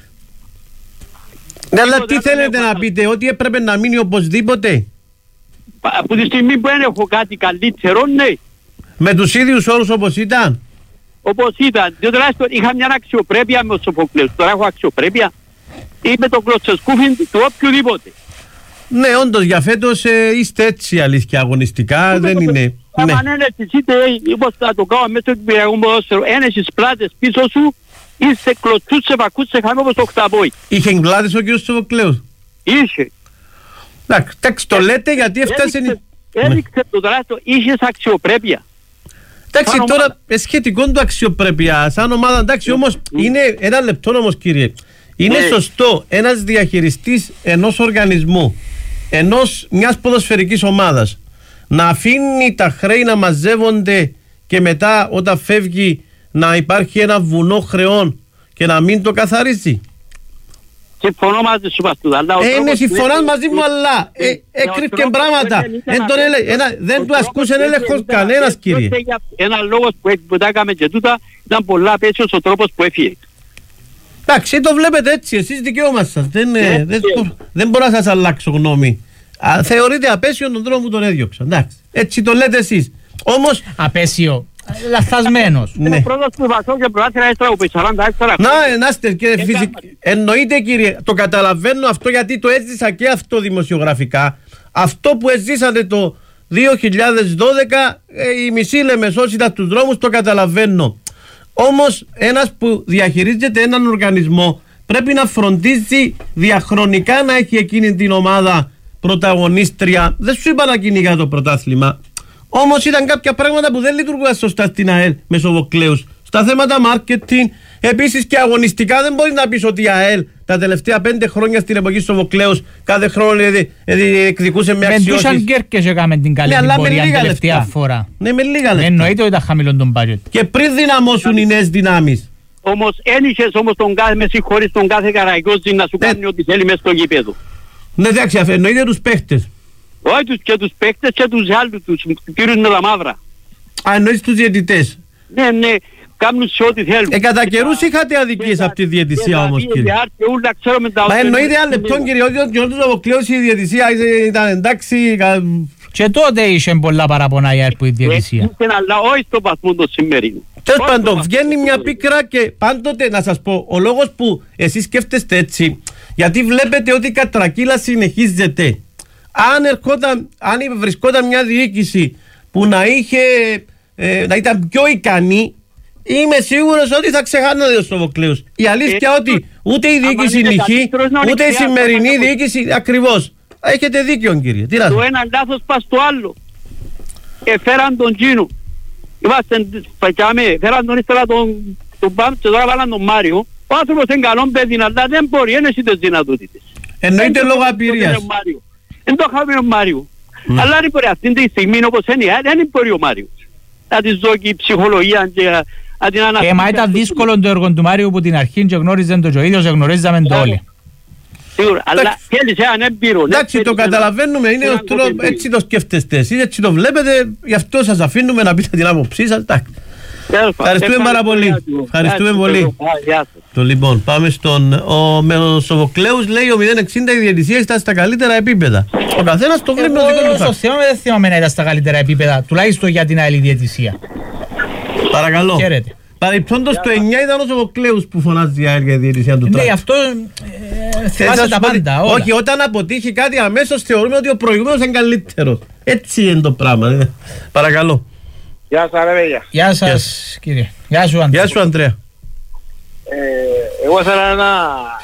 Ναι, αλλά τι θέλετε να πείτε, ότι έπρεπε να μείνει οπωσδήποτε? Από τη στιγμή που δεν έχω κάτι καλύτερο, ναι. Με τους ίδιους όρους όπως ήταν? Όπως ήταν, διότι τουλάχιστον είχα μια αξιοπρέπεια με ο Σοφοκλέους. Τώρα έχω αξιοπρέπεια ή με τον Κλωτσεσκούφιν του οποιοδήποτε. Ναι, όντως για φέτος είστε έτσι αλήθεια αγωνιστικά, δεν είναι... Αν είναι έτσι, όπως θα το κάνω μέσα στο κυπριακό ποδόσφαιρο, ένεσες πλάτες πίσω σου, είσαι κλωτσούς σε βακούς σε χάμε όπως το χταπόι. Είχε πλάτες ο κ. Σοφοκλέους? Είχε. Εντάξει, το λέτε γιατί έφτασε... Έδειξε το τεράστιο, είχες αξιοπρέπεια. Εντάξει, τώρα σχετικό του αξιοπρέπεια σαν ομάδα, εντάξει, όμως είναι ένα λεπτό όμως κύριε. Είναι σωστό ένας διαχειριστής ενός οργανισμού, μιας ποδοσφαιρικής ομάδας, να αφήνει τα χρέη να μαζεύονται και μετά όταν φεύγει να υπάρχει ένα βουνό χρεών και να μην το καθαρίζει? Συμφωνώ μαζί σου Παστούδα. Ναι, συμφωνάς μαζί μου, αλλά έκρυφκε πράγματα. Δεν του ασκούσε έλεγχος κανένας κύριε. Ένα λόγος που τα έκαμε και τούτα ήταν πολλά απέσιος ο τρόπος που έφυγε. Εντάξει, το βλέπετε έτσι, εσείς δικαίωμα σας. Δεν μπορώ να σας αλλάξω γνώμη. Θεωρείται απέσιο τον τρόπο που τον έδιωξαν. Εντάξει. Έτσι το λέτε εσείς. Όμως. Απέσιο. Λαθασμένος. Είναι ο πρώτος που βασώ και προάθυρα έστρα από 44. Να είστε και φυσικά. Εννοείται κύριε, το καταλαβαίνω αυτό γιατί το έζησα και αυτό δημοσιογραφικά. Αυτό που έζησατε το 2012, οι μισοί Λεμεσός ήταν στους δρόμους, το καταλαβαίνω. Όμως ένας που διαχειρίζεται έναν οργανισμό πρέπει να φροντίζει διαχρονικά να έχει εκείνη την ομάδα πρωταγωνίστρια. Δεν σου είπα να κυνηγά το πρωτάθλημα. Όμως ήταν κάποια πράγματα που δεν λειτουργούσαν σωστά στην ΑΕΛ με Σοβοκλέους. Στα θέματα marketing, επίσης και αγωνιστικά δεν μπορεί να πεις ότι η ΑΕΛ τα τελευταία 5 χρόνια στην εποχή Σοβοκλέους κάθε χρόνο εκδικούσε με αξιώσεις. Με τούσαν Κέρκες έκαμε την καλή την πορεία την τελευταία φορά. Ναι, με λίγα λεφτά. Εννοείται ότι ήταν χαμηλό τον budget. Και πριν δυναμώσουν οι νέες δυνάμεις. Όμως ένιξες όμως τον κάθε, με συγχωρείς τον κάθε Καραϊκόζη να σου κάνει ό,τι θέλει μέσα στο γήπεδο. Ναι, εντάξει, εννοείται τους παίχτες. Όχι και τους παίκτες και τους άλλους, τους κύριους με τα μαύρα. Α, εννοείς τους διαιτητές. Ναι, κάνουν σε ό,τι θέλουν. Κατά καιρούς είχατε αδικίες από τη διαιτησία όμως κύριε. Μα εννοείται ένα λεπτό κύριε, ότι ο Γιώργος Σοβοκλέους η διαιτησία ήταν εντάξει. Και τότε είχε πολλά παραπονά η ΑΕΛ που η διαιτησία. Αλλά όχι στο βαθμό το σημερινό. Τέλος πάντων, βγαίνει μια πίκρα και πάντοτε να σας πω, ο λόγος που εσείς σκέφτεστε έτσι, γιατί βλέπετε ότι η κατρακύλα συνεχίζεται. Αν βρισκόταν μια διοίκηση που να ήταν πιο ικανή, είμαι σίγουρος ότι θα ξεχάνατε ο Σοβοκλέους. Η αλήθεια ότι ούτε η διοίκηση νυχεί, ούτε η σημερινή διοίκηση ακριβώς. Έχετε δίκιο κύριε. Το ένα λάθος πας στο άλλο. Φέραν τον Τζίνο. Είμαστε φακιάμε, φέραν τον ύστερα τον Παμ και τώρα βάλαν τον Μάριο. Ο άνθρωπος είναι καλόν παιδί, αλλά δεν μπορεί, είναι εσύ τις δυνατότητες. Εννοείται λόγω απειρίας. Δεν το είχαμε ο Μάριο. Αλλά δεν μπορεί αυτή τη στιγμή όπως είναι, δεν μπορεί ο Μάριος. Να της δώσει ψυχολογία και να την αναφέρει. Μα ήταν δύσκολο το έργο του Μάριου που την αρχή και γνώριζαν το και ίδιος, γνωρίζαμε το όλοι. Σίγουρα, αλλά θέλησε ανέμπειρο. Εντάξει, το καταλαβαίνουμε, είναι έτσι το σκέφτεστε εσείς, έτσι το βλέπετε, γι' αυτό σας αφήνουμε να πείτε την άποψή σας. Ευχαριστούμε πάρα πολύ. Ευχαριστούμε πολύ. Λοιπόν, πάμε στον. Ο Σοβοκλέους λέει ο 060 η διαιτησία ήταν στα καλύτερα επίπεδα. Ο καθένας το βλέπει με το δικό του φάκελο. Δεν θυμάμαι να ήταν στα καλύτερα επίπεδα, τουλάχιστον για την άλλη διαιτησία. Παρακαλώ. Παρεπτόντως το 9 ήταν ο Σοβοκλέους που φωνάζει η ΑΕΛ για τη διαιτησία του Τράκ. Ναι, αυτό θυμάσαι τα πάντα. Όχι, όταν αποτύχει κάτι αμέσως θεωρούμε ότι ο προηγούμενος είναι καλύτερος. Έτσι είναι το πράγμα. Παρακαλώ. Γεια σας ρε παιδιά. Γεια σας κύριε. Γεια σου Αντρέα. Γεια σου Αντρέα. Εγώ ήθελα να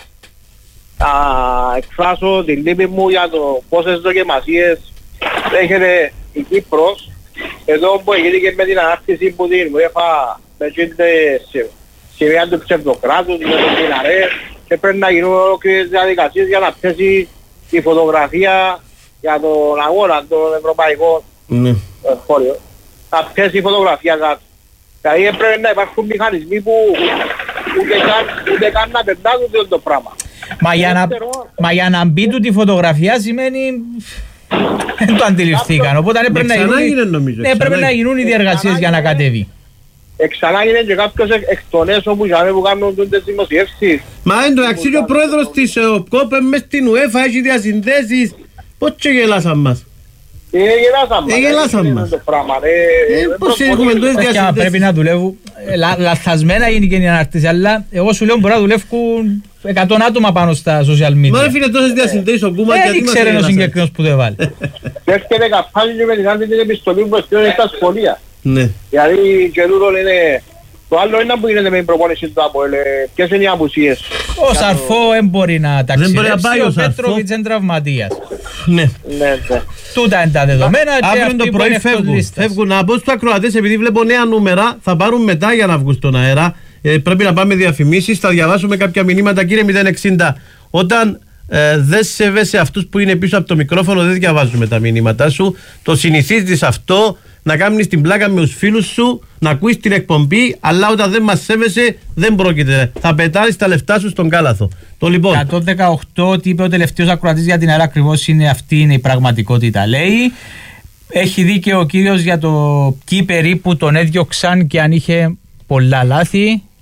εκφράσω την λύπη μου για το πόσες δοκιμασίες έχετε η Κύπρος εδώ που έγινε και με την ανάρτηση που την UEFA με τις σημεία του ψευδοκράτους, με τον Πιναρέ και πρέπει να γίνουν ολόκληρες διαδικασίες για να πέσει η φωτογραφία για τον αγώνα, τον ευρωπαϊκό χώριο. Να πέσει η φωτογραφία κάτω. Δηλαδή πρέπει να υπάρχουν μηχανισμοί που ούτε καν να περνάζουν το πράγμα. Μα για να μπει του τη φωτογραφία σημαίνει δεν το αντιληφθήκαν, οπότε πρέπει να γίνουν οι διεργασίες για να κατέβει. Ξανά γίνεται και κάποιος εκ των έσω που κάνουν τις δημοσιεύσεις. Μα εντάξει ο πρόεδρος της ΟΚΟΠ μες στην UEFA έχει διασυνδέσεις. Πώς και γελάσαν μας. Γελάσαν μας. Πώς έχουμε τόσες διασυνδέσεις. Πρέπει να δουλεύουν. Λαθασμένα γίνει και η αναρτήση, αλλά εγώ σου λέω μπορεί να δουλεύουν 100 άτομα πάνω στα social media. Μα φίλε τόσες διασυνδέσεις ο Κούμας δεν ξέρει ο συγκεκριμένος που δεν βάλει. Έρχεται καπάλι με την επιστολή που έστειλε στα σχολεία. Ναι. Γιατί και τούτο είναι... Το άλλο είναι που γίνεται με την προπόνηση του ΑΠΟΕΛ. Ποιες είναι οι απουσίες. Ο Σαρφό δεν μπορεί να ταξιδέψει, ο Πέτροβιτς είναι τραυματίας. Ναι. Τούτα είναι τα δεδομένα. Αύριο το πρωί φεύγουν. Να πω στους ακροατές, επειδή βλέπω νέα νούμερα, θα πάρουν μετά για να βγουν στον αέρα. Πρέπει να πάμε διαφημίσεις, θα διαβάσουμε κάποια μηνύματα. Κύριε 060, όταν δεν σέβεσαι αυτούς που είναι πίσω από το μικρόφωνο, δεν διαβάζουμε τα μηνύματά σου. Το συνηθίζεις αυτό, να κάνεις την πλάκα με τους φίλους σου, να ακούεις την εκπομπή, αλλά όταν δεν μας σέβεσαι δεν πρόκειται. Θα πετάρεις τα λεφτά σου στον κάλαθο. Το λοιπόν. 118, τι είπε ο τελευταίος ακροατής για την αέρα, ακριβώς είναι αυτή είναι η πραγματικότητα, λέει. Έχει δίκαιο ο κύριος για το ποιοι περίπου τον έδιωξαν και αν είχε πολλά λάθη.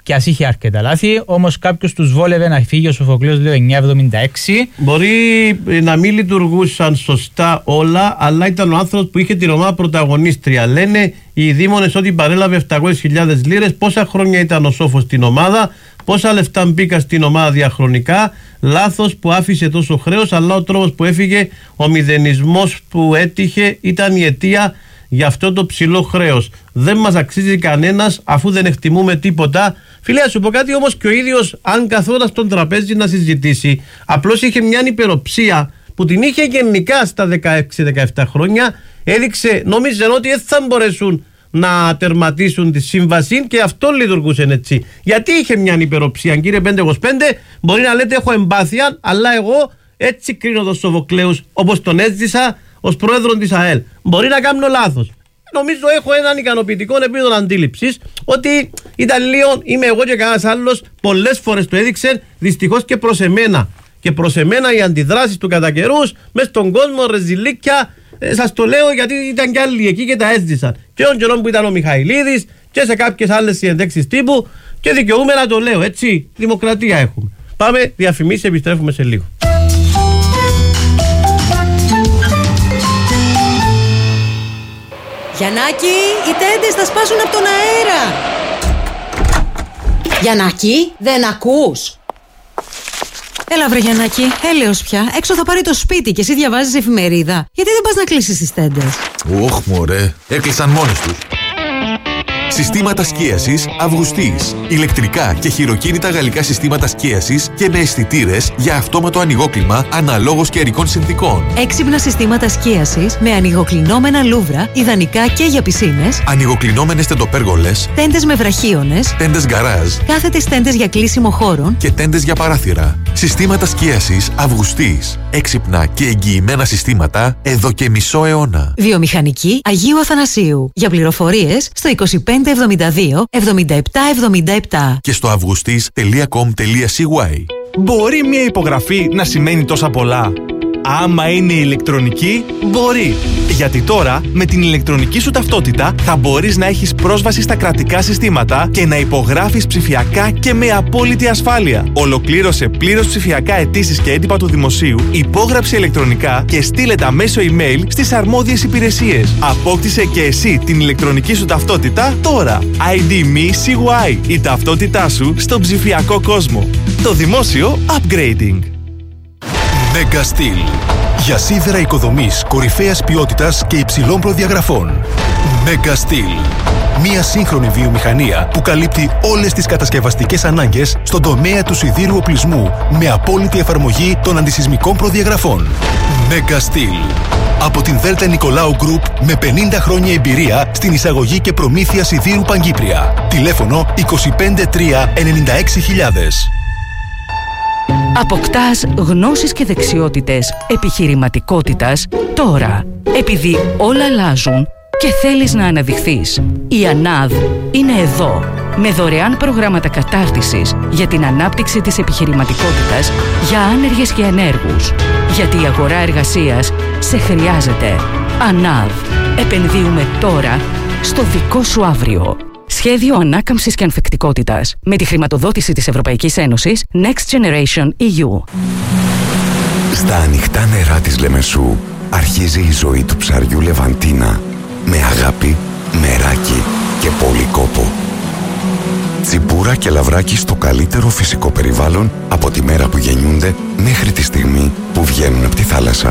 κι ας είχε αρκετά λάθη, όμως κάποιος τους βόλευε να φύγει ο Σοφοκλέος 976. Μπορεί να μην λειτουργούσαν σωστά όλα, αλλά ήταν ο άνθρωπος που είχε την ομάδα πρωταγωνίστρια. Λένε οι δήμονες ότι παρέλαβε 700.000 λίρες. Πόσα χρόνια ήταν ο Σόφος στην ομάδα, πόσα λεφτά μπήκα στην ομάδα διαχρονικά. Λάθος που άφησε τόσο χρέος, αλλά ο τρόπος που έφυγε, ο μηδενισμός που έτυχε ήταν η αιτία για αυτό το ψηλό χρέος. Δεν μας αξίζει κανένας αφού δεν εκτιμούμε τίποτα. Φίλε, να σου πω κάτι όμως, και ο ίδιος, αν καθόταν στον τραπέζι να συζητήσει, απλώς είχε μια υπεροψία που την είχε γενικά στα 16-17 χρόνια. Έδειξε, νόμιζε ότι δεν θα μπορέσουν να τερματίσουν τη σύμβαση και αυτό λειτουργούσε έτσι. Γιατί είχε μια υπεροψία, κύριε 525, μπορεί να λέτε έχω εμπάθεια, αλλά εγώ έτσι κρίνω τον Σοφοκλέους όπως τον έζησα ως πρόεδρο της ΑΕΛ. Μπορεί να κάνω λάθος. Νομίζω έχω έναν ικανοποιητικό επίπεδο αντίληψης ότι ήταν λίγο, είμαι εγώ και κανένας άλλος, πολλές φορές το έδειξε, δυστυχώς και προς εμένα. Και προς εμένα οι αντιδράσεις του κατά καιρούς, μες στον κόσμο, ρεζιλίκια, σας το λέω γιατί ήταν κι άλλοι εκεί και τα έζησαν. Και ο καιρό που ήταν ο Μιχαηλίδης και σε κάποιες άλλες συνεντεύξεις τύπου, και δικαιούμαι να το λέω, έτσι. Δημοκρατία έχουμε. Πάμε, διαφημίσεις, επιστρέφουμε σε λίγο. Γιαννάκη, οι τέντες θα σπάσουν από τον αέρα. Γιαννάκη, δεν ακούς? Έλα βρε Γιαννάκη, έλεος πια. Έξω θα πάρει το σπίτι και εσύ διαβάζεις εφημερίδα. Γιατί δεν πας να κλείσεις τις τέντες? Ωχ μωρέ, έκλεισαν μόνες τους. Συστήματα σκίασης Αυγουστής. Ηλεκτρικά και χειροκίνητα γαλλικά συστήματα σκίασης και με αισθητήρες για αυτόματο ανοιγόκλιμα αναλόγως καιρικών συνθήκων. Έξυπνα συστήματα σκίασης με ανοιγοκλεινόμενα λούβρα, ιδανικά και για πισίνες. Ανοιγοκλεινόμενες τεντοπέργολες. Τέντες με βραχίονες. Τέντες γκαράζ. Κάθετες τέντες για κλείσιμο χώρων. Και τέντες για παράθυρα. Συστήματα σκίασης Αυγουστής. Έξυπνα και εγγυημένα συστήματα εδώ και μισό αιώνα. Βιομηχανική Αγίου Αθανασίου. Για πληροφορίες στο 2572 7777 και στο augustis.com.cy. Μπορεί μια υπογραφή να σημαίνει τόσα πολλά? Άμα είναι ηλεκτρονική, μπορεί. Γιατί τώρα, με την ηλεκτρονική σου ταυτότητα, θα μπορείς να έχεις πρόσβαση στα κρατικά συστήματα και να υπογράφεις ψηφιακά και με απόλυτη ασφάλεια. Ολοκλήρωσε πλήρως ψηφιακά αιτήσεις και έντυπα του δημοσίου, υπόγραψε ηλεκτρονικά και στείλε τα μέσω email στις αρμόδιες υπηρεσίες. Απόκτησε και εσύ την ηλεκτρονική σου ταυτότητα τώρα. ID Me CY, η ταυτότητά σου στον ψηφιακό κόσμο. Το δημόσιο upgrading. Mega Steel. Για σίδερα οικοδομής κορυφαίας ποιότητας και υψηλών προδιαγραφών. Mega Steel. Μια σύγχρονη βιομηχανία που καλύπτει όλες τις κατασκευαστικές ανάγκες στον τομέα του σιδήρου οπλισμού με απόλυτη εφαρμογή των αντισυσμικών προδιαγραφών. Mega Steel. Από την Δέλτα Νικολάου Group με 50 χρόνια εμπειρία στην εισαγωγή και προμήθεια σιδήρου Παγκύπρια. Τηλέφωνο 253 96.000. Αποκτάς γνώσεις και δεξιότητες επιχειρηματικότητας τώρα. Επειδή όλα αλλάζουν και θέλεις να αναδειχθείς, η ΑΝΑΔ είναι εδώ με δωρεάν προγράμματα κατάρτισης για την ανάπτυξη της επιχειρηματικότητας για άνεργες και ανέργους. Γιατί η αγορά εργασίας σε χρειάζεται. ΑΝΑΔ. Επενδύουμε τώρα στο δικό σου αύριο. Σχέδιο ανάκαμψης και ανθεκτικότητας με τη χρηματοδότηση της Ευρωπαϊκής Ένωσης Next Generation EU. Στα ανοιχτά νερά της Λεμεσού αρχίζει η ζωή του ψαριού Λεβαντίνα με αγάπη, μεράκι και πολύ κόπο. Τσιμπούρα και λαβράκι στο καλύτερο φυσικό περιβάλλον από τη μέρα που γεννιούνται μέχρι τη στιγμή που βγαίνουν από τη θάλασσα.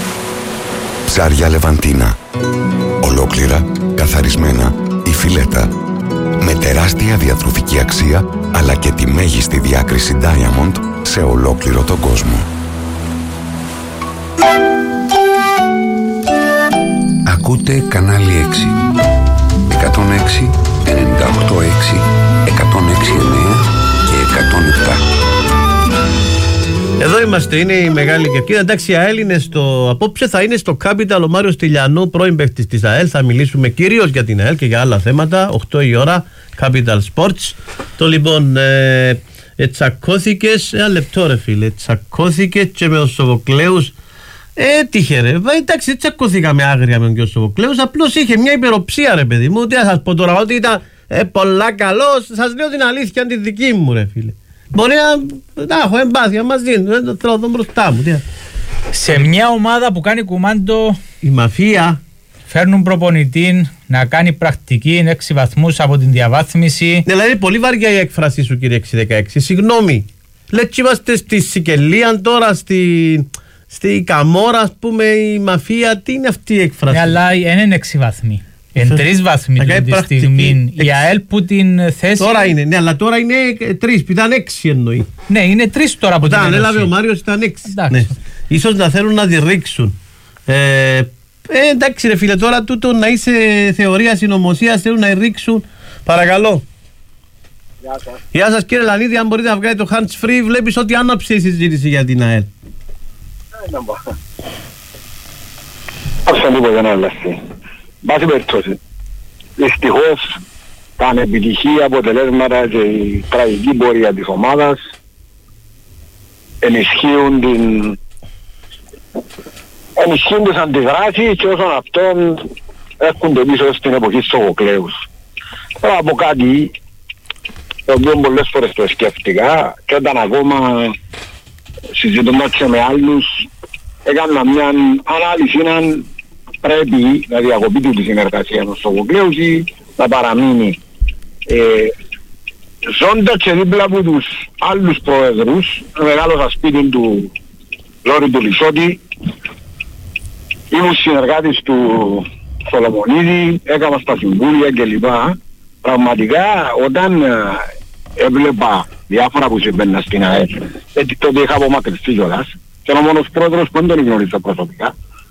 Ψάρια Λεβαντίνα. Ολόκληρα, καθαρισμένα ή φιλέτα. Με τεράστια διατροφική αξία αλλά και τη μέγιστη διάκριση Diamond σε ολόκληρο τον κόσμο. Ακούτε κανάλι 6. 106, 98,6, 106,9 και 107. Εδώ είμαστε, είναι η μεγάλη κερκίδα. Εντάξει, η ΑΕΛ είναι απόψε θα είναι στο Capital. Ο Μάριος Τηλιανού, πρώην παίκτης της ΑΕΛ. Θα μιλήσουμε κυρίως για την ΑΕΛ και για άλλα θέματα. 8 η ώρα, Capital Sports. Το λοιπόν, τσακώθηκες, ένα λεπτό ρε φίλε, τσακώθηκες και με ο Σοφοκλέους. Έτυχε ρε, εντάξει, δεν τσακώθηκαμε άγρια με τον κύριο Σοφοκλέους. Απλώς είχε μια υπεροψία ρε παιδί μου. Τι να σας πω τώρα, ότι ήταν πολλά καλός. Σας λέω την αλήθεια τη δική μου, ρε φίλε. Μπορεί να έχω εμπάθεια μαζί του, δεν το θέλω εδώ μπροστά μου. Σε μια ομάδα που κάνει κουμάντο η μαφία, φέρνουν προπονητή να κάνει πρακτική 6 βαθμούς από την διαβάθμιση. Δηλαδή πολύ βαριά η έκφραση σου, κύριε 616. Συγγνώμη. Λέει είμαστε στη Σικελία τώρα, στη Καμόρα, ας πούμε, η μαφία. Τι είναι αυτή η έκφραση? Ναι, αλλά είναι 6 βαθμοί. Είναι 3 βαθμοί τη στιγμή. Η ΑΕΛ που την θέση. Τώρα είναι, ναι, αλλά τώρα είναι 3. Που ήταν 6 εννοεί. Ναι, είναι 3 τώρα από την ένωση. Έλαβε ο Μάριος, ήταν 6. Ναι. Ίσως να θέλουν να τη ρίξουν. Εντάξει, ρε φίλε, τώρα τούτο να είσαι θεωρία συνωμοσία, θέλουν να ρίξουν. Παρακαλώ. Γεια σας κύριε Λανίδη, αν μπορείτε να βγάλετε το hands free, βλέπεις ότι άναψε η συζήτηση για την ΑΕΛ. Όσο τίποτα δεν άλλασε. Βάση περιπτώσει. Δυστυχώς τα ανεπιτυχή αποτελέσματα και η τραγική πορεία της ομάδας ενισχύουν τις αντιδράσεις και όσον αυτόν έρχονται πίσω στην εποχή Σοφοκλέους. Τώρα από κάτι το οποίο πολλές φορές το σκέφτηκα και όταν ακόμα συζητώντας και με άλλους έκανα μια ανάλυση αν πρέπει να διακοπεί τη συνεργασία με Σοφοκλέους ή να παραμείνει. Ζώντας και δίπλα από τους άλλους προέδρους, μεγάλωσα σπίτι του Λόρι του Λισότη, ήμουν συνεργάτης του Σολομονίδη, έκανα στα συμβούλια κλπ. Πραγματικά όταν έβλεπα διάφορα που συμβαίνουν στην ΑΕΛ, γιατί τότε είχα απομακρυνθεί κιόλας και ο μόνος πρόεδρος που δεν τον γνώρισα προσωπικά,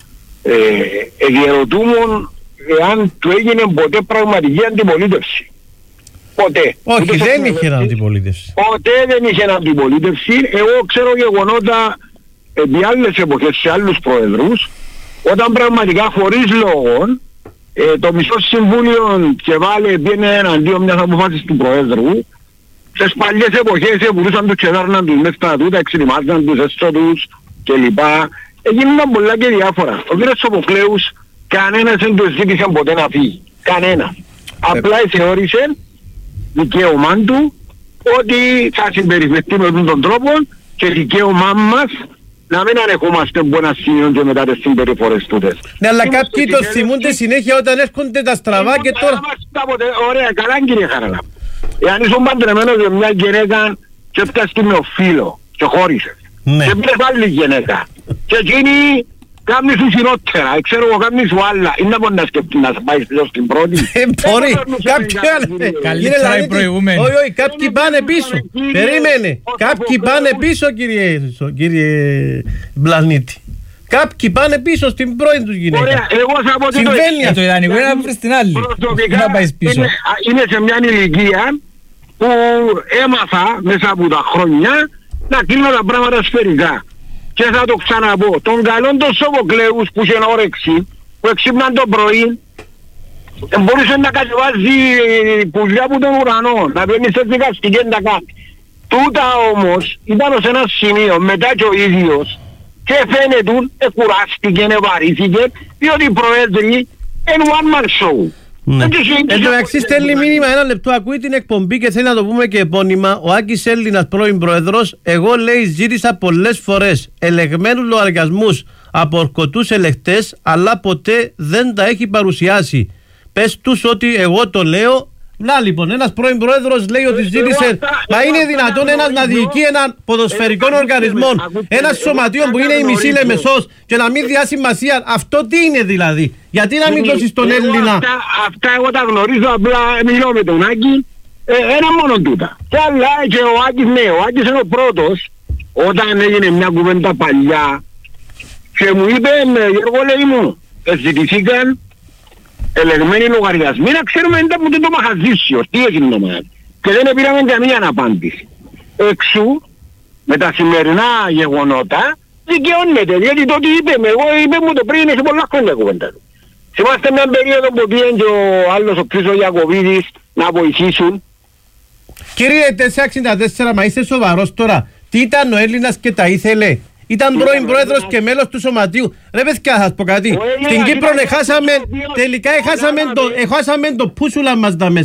διερωτούμουν εάν του έγινε ποτέ πραγματική αντιπολίτευση. Ποτέ. Όχι, δεν είχε αντιπολίτευση. Ποτέ δεν είχε αντιπολίτευση. Εγώ ξέρω γεγονότα επί άλλες εποχές σε άλλους προεδρούς, όταν πραγματικά χωρίς λόγων το μισό συμβούλιο και βάλε πήγαινε εναντίον μιας αποφάσης του προέδρου. Στις παλιές εποχές μπορούσαν τους ξεδάρναν τους μέσα στα τούτα, εξηρημάζαν τους έστω τους κλπ. Έγιναν πολλά και διάφορα. Ο κ. Σοφοκλέους κανένας δεν το ζήτησε ποτέ να φύγει. Κανένα. Απλά θεώρησε δικαίωμά του ότι θα συμπεριφερθεί με τον τρόπο και δικαίωμά μας να μην ανεχόμαστε από ένα σημείο και μετά τις συμπεριφορές τούτες. Ναι, αλλά κάποιοι το θυμούνται συνέχεια όταν έρχονται τα στραβά και τώρα... Ωραία, καλά κύριε Χαραλά. Εάν ήσουν παντρεμένος με μια γυναίκα και φτάσεις με ο φίλο και χώρισες. Και πήρες άλλη γυναίκα. Και εκείνη κάμνη σου συνότερα, ξέρω εγώ κάμνη σου άλλα. Είναι να μπορεί να σκεφτεί να πάει στην πρώτη. Μπορεί, καλύτερα οι προηγούμενοι. Όχι, κάποιοι πάνε πίσω. Περίμενε, κάποιοι πάνε πίσω κύριε Μπλανίτη. Κάποιοι πάνε πίσω στην πρώτη τους γυναίκα. Ωραία, εγώ θα πω ότι το ιδανικό είναι να βρεις την άλλη. Προσωπικά είναι σε μια ηλικία που έμαθα μέσα από τα χρόνια να κλείνω τα πράγματα σφαιρικά. Και θα το ξαναπώ, τον καλόν των Σοφοκλέους που είχε όρεξη, που εξύπναν το πρωί, μπορούσε να κατεβάζει πουλιά από τον ουρανό, να βγαίνει σε δικαστικές να κάνει. Τούτα όμως ήταν ως ένα σημείο μετά και ο ίδιος και φαίνεται κουράστηκε, βαρύθηκε, διότι οι προέδροι είναι one man show. Εν τω μεταξύ στέλνει μήνυμα, ένα λεπτό, ακούει την εκπομπή και θέλει να το πούμε και επώνυμα. Ο Άκης Έλληνας, πρώην πρόεδρος, εγώ λέει ζήτησα πολλές φορές ελεγμένους λογαριασμούς από ορκωτούς ελεγκτές, αλλά ποτέ δεν τα έχει παρουσιάσει. Πες τους ότι εγώ το λέω. Να λοιπόν, ένας πρώην πρόεδρος λέει ότι ζήτησε. Μα είναι δυνατόν ένας να διοικεί έναν ποδοσφαιρικό οργανισμό, ένα σωματείο που είναι η μισή Λεμεσός και να μην διά σημασία? Αυτό τι είναι δηλαδή? Γιατί να μην δώσεις τον Έλληνα? Αυτά εγώ τα γνωρίζω, απλά μιλώ με τον Άκη. Ένα μόνο τούτα. Και άλλα και ο Άκης, ναι, ο Άκης είναι ο πρώτος όταν έγινε μια κουβέντα παλιά και μου είπε, Γιώργο λέει μου, ζητηθήκαν ελεγμένοι λογαριασμοί, να ξέρουμε εντά που δεν το μαχαζίσιο, τι έγινε νομάδι. Και δεν πήραμε καμία απάντηση. Εξού, με τα σημερινά γεγονότα, δικαιώνεται, γιατί τότε είπε μου το πριν, έχει πολλά χρόνια κουβέντα του. Θυμάστε μια περίοδο που πήγαινε και ο άλλος ο Χρήστος Ιακωβίδης να βοηθήσουν. Κύριε 464, μα είστε σοβαρός τώρα? Τι ήταν ο Έλληνας και τα ήθελε? Ήταν πρώην πρόεδρος και μέλος του σωματείου. Ρε παιδιά, θα σας πω κάτι. Στην Κύπρο τελικά έχασαμε το πούσουλα μας τα μέσα.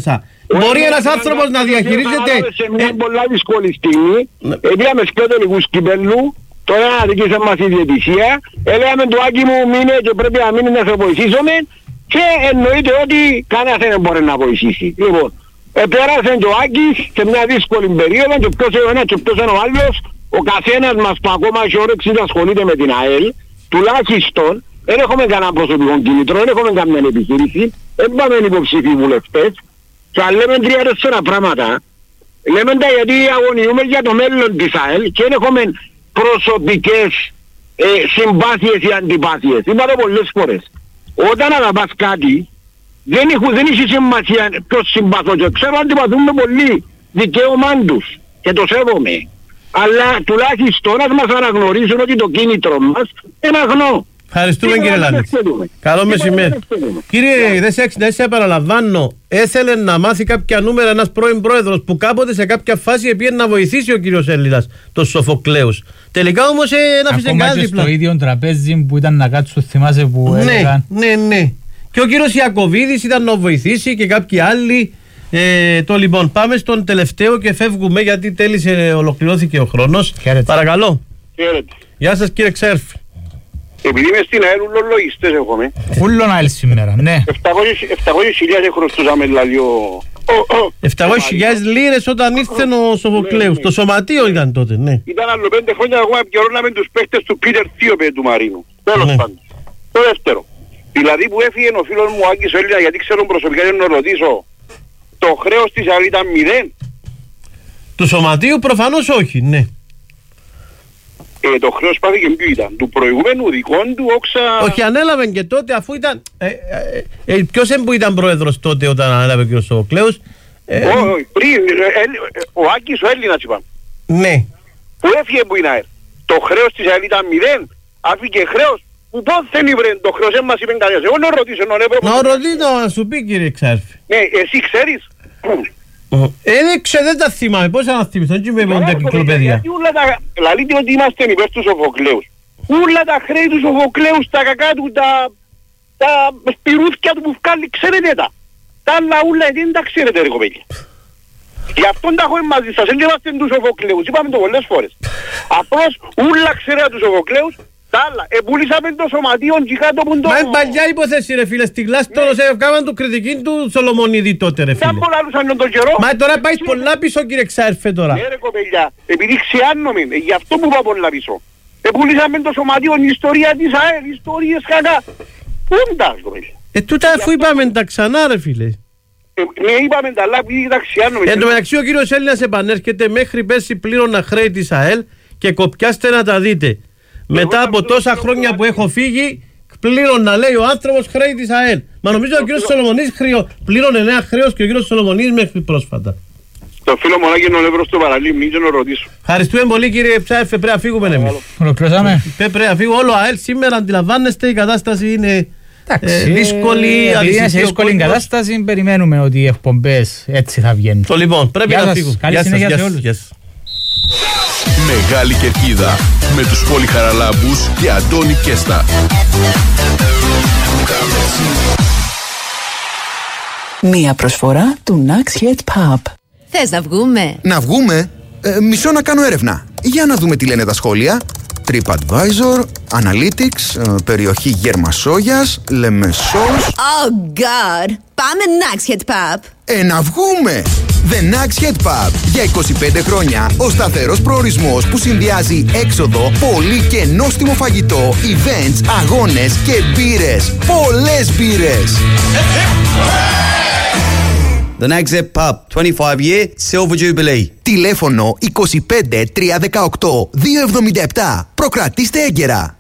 Μπορεί ένας άνθρωπος να διαχειρίζεται... Σε μια πολλά δύσκολη στιγμή, πήγαμε σκέτο τελικούς κυπέλλου, τώρα αδικήσα μας η διαιτησία, έλεγαμε του Άκη μου μείνε και πρέπει να μείνει να σε βοηθήσουμε και εννοείται ότι κανένας δεν μπορεί να βοηθήσει. Λοιπόν, πέρασε και ο Άκης σε μια δύσκολη περίοδο και ποιος είναι ο ένας και ποιος είναι ο άλλος, ο καθένας μας που ακόμα έχει όρεξη να ασχολείται με την ΑΕΛ, τουλάχιστον δεν έχουμε κανένα προσωπικό κίνητρο, δεν έχουμε καμία επιχείρηση, δεν πάμε υποψήφοι βουλευτές και αν λέμε 3-4 πράγματα, λέμε τα γιατί αγωνιούμε για το μέλλον της ΑΕΛ και δεν έχουμε προσωπικές συμπάθειες ή αντιπάθειες. Είπα το πολλές φορές. Όταν αγαπάς κάτι, δεν έχει σημασία ποιος συμπαθώ και ξέρω αντιπαθούμε πολύ δικαίωμά τους και το σέβομαι. Αλλά τουλάχιστον να μας αναγνωρίζουν ότι το κίνητρο μας είναι αγνό. Ευχαριστούμε κύριε Λάνετς. Καλό μεσημέρι. Κύριε, δεν σε επαναλαμβάνω, έθελε να μάθει κάποια νούμερα ένας πρώην πρόεδρος που κάποτε σε κάποια φάση πήγε να βοηθήσει ο κύριος Έλληνας, τον Σοφοκλέους. Τελικά όμως ένα φυσικά ακόμα και στο ίδιο τραπέζι που ήταν να κάτσουν, θυμάσαι που έλεγαν. Ναι. Και ο κύριος Ιακωβίδης ήταν να βοηθήσει και κάποιοι άλλοι. Το λοιπόν, πάμε στον τελευταίο και φεύγουμε γιατί ολοκληρώθηκε ο χρόνος. Παρακαλώ. Χαίρετε. Γεια σας κύριε Ξέρφη. Επειδή είμαι στην ΑΕΛ ουλολογιστές έχουμε. Ούλον ΑΕΛ σήμερα, ναι. 700.000 χρωστούσαμε δηλαδή 700.000 λίρες όταν ήρθε ο Σοφοκλέους. Το σωματείο ήταν τότε, ναι. Ήταν άλλο 5 χρόνια εγώ επικαιρώναμε τους παίχτες του Πίτερ Θείοπε του Μαρίνου. Τέλος πάντων. Το δεύτερο. Δηλαδή που έφυγε ο φίλος μου ο Άκης Έλληνα, γιατί ξέρω προσωπικά να ρωτήσω, το χρέος της ΑΕΛ ήταν 0. Του σωματείου προφανώς όχι, ναι. Το χρέος πάθηκε ποιο ήταν, του προηγούμενου δικών του όξα... Όχι, ανέλαβε και τότε αφού ήταν... ποιος που ήταν πρόεδρος τότε όταν ανέλαβε και ο Σοφοκλέους? Όχι, πριν, ο Άκης ο Έλληνας είπαμε. Ναι. Που έφυγε που είναι ΑΕΛ. Το χρέος της ΑΕΛ ήταν 0, άφηκε χρέος. Που πώς δεν είπε το χρέος, δεν μας είπε κανένας. Εγώ να ρωτήσω, να ρωτήσω, να σου πει κύριε Ξάρφη. Ναι, εσύ ξέρεις. Δεν τα θυμάμαι, πώς να θυμηθώ, δεν είμαι μόνο εγκυκλοπαίδεια. Λαλείτε ότι είμαστε υπέρ του Σοφοκλέους. Ούλα τα χρέη του Σοφοκλέους, τα κακά του, τα σπιρούθκια του που βγάλει, ξέρετε τα. Τα άλλα ούλα δεν τα ξέρετε ρε κοπέλια. Γι' αυτόν τα έχουμε μαζί σας, δεν είμαστε του Σοφοκλέους, είπαμε το πολλές φορές. Απλώς ούλα ξέρετε του Σοφοκλέους. Τα άλλα, επούλησαμε το σωματείο και κάτω που το... Μα είναι παλιά υπόθεση ρε φίλε, στη Γλάστορος έκαναν του κριτική του Σολομονίδη τότε ρε φίλε. Δεν πολλαλούσαν τον καιρό. Μα τώρα πάει πολλά πίσω κύριε Ξάρφε τώρα. Ναι ρε κοπέλια, επειδή ξεάννομαι, γι' αυτό που πάω πολλά πίσω. Επούλησαμε το σωματείο, η ιστορία της ΑΕΛ, ιστορίες κακά. Πού είναι τα κοπέλια. Τούτα αφού είπαμε τα ξανά ρε φίλε. Ναι είπαμε τα αλλά επειδή τα ξεάννομαι. Εν τω μεταξύ ο κύριος Έλληνας επανέρχεται, μέχρι πέρσι πλήρωνα χρέη της ΑΕΛ και κοπιάστε να τα δείτε. Μετά από τόσα χρόνια που έχω φύγει, πλήρωνα λέει ο άνθρωπος χρέη της ΑΕΛ. Μα νομίζω ο κύριος Σολομονής πλήρωνε νέα χρέος και ο κύριος Σολομονής μέχρι πρόσφατα. Το φίλο μονάκι είναι ο Εύρος του Παραλίμ, μην να ρωτήσω. Ευχαριστούμε πολύ κύριε Ψάεφε, πρέπει να φύγουμε εμείς. Ολοκληρώσαμε. Πρέπει να φύγουμε όλο ΑΕΛ σήμερα, αντιλαμβάνεστε η κατάσταση είναι δύσκολη. Επειδή είναι σε δύσκολη κατάσταση, περιμένουμε ότι οι εκπομπές έτσι θα βγαίνουν. Το λοιπόν, πρέπει να φύγουμε. Καλή συνέχεια σε όλους. Μεγάλη Κερκίδα με τους Πολυχαραλάμπους και Αντώνη Κέστα. Μία προσφορά του Nax Head Pub. Θες να βγούμε? Να βγούμε? Μισό να κάνω έρευνα. Για να δούμε τι λένε τα σχόλια. TripAdvisor, Analytics, περιοχή Γερμασόγιας, Λεμεσός. Oh God! Πάμε Nax Head Pub. Να βγούμε! The Nax Head Pub. Για 25 χρόνια ο σταθερός προορισμός που συνδυάζει έξοδο, πολύ και νόστιμο φαγητό, events, αγώνες και μπύρες. Πολλές μπύρες! The Nax Head Pub, 25 year Silver Jubilee. Τηλέφωνο 25 318 277. Προκρατήστε έγκαιρα.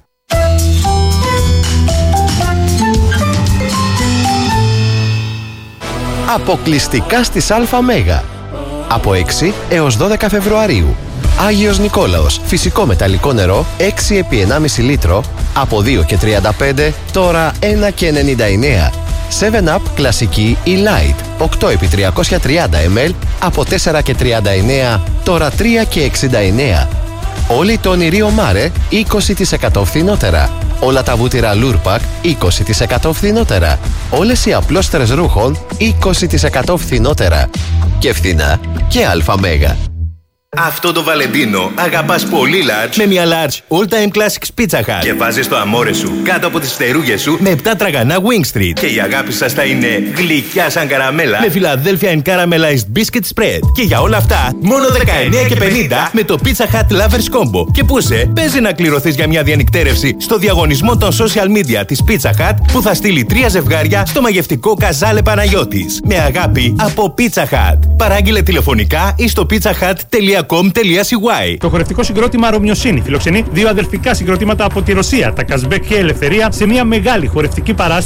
Αποκλειστικά στις ΑΜΕΓΑ. Από 6 έως 12 Φεβρουαρίου. Άγιος Νικόλαος, φυσικό μεταλλικό νερό 6 επί 1,5 λίτρο από 2 και 35, τώρα 1 και 99. 7up κλασική ή light 8 επί 330 ml από 4 και 39, τώρα 3 και 69. Όλοι το ονειρίο Μάρε 20% φθηνότερα. Όλα τα βούτυρα Lurpak 20% φθηνότερα. Όλες οι απλώστερες ρούχων 20% φθηνότερα. Και φθηνά και αλφα μέγα. Αυτό το Βαλεντίνο αγαπάς πολύ large με μια large all time classics Pizza Hut και βάζεις το αμόρε σου κάτω από τις φτερούγες σου με 7 τραγανά Wing Street και η αγάπη σας θα είναι γλυκιά σαν καραμέλα με Philadelphia and Caramelized Biscuit Spread και για όλα αυτά μόνο 19,50 με το Pizza Hut Lovers Combo και πούσε παίζει να κληρωθείς για μια διανυκτέρευση στο διαγωνισμό των social media της Pizza Hut που θα στείλει 3 ζευγάρια στο μαγευτικό Καζάλε Παναγιώτης με αγάπη από Pizza Hut. Παράγγειλε τηλεφωνικά ή στο pizzahut.com. Το χορευτικό συγκρότημα Ρωμιοσύνη φιλοξενεί 2 αδελφικά συγκροτήματα από τη Ρωσία, τα Κασμπέκ και Ελευθερία, σε μια μεγάλη χορευτική παράσταση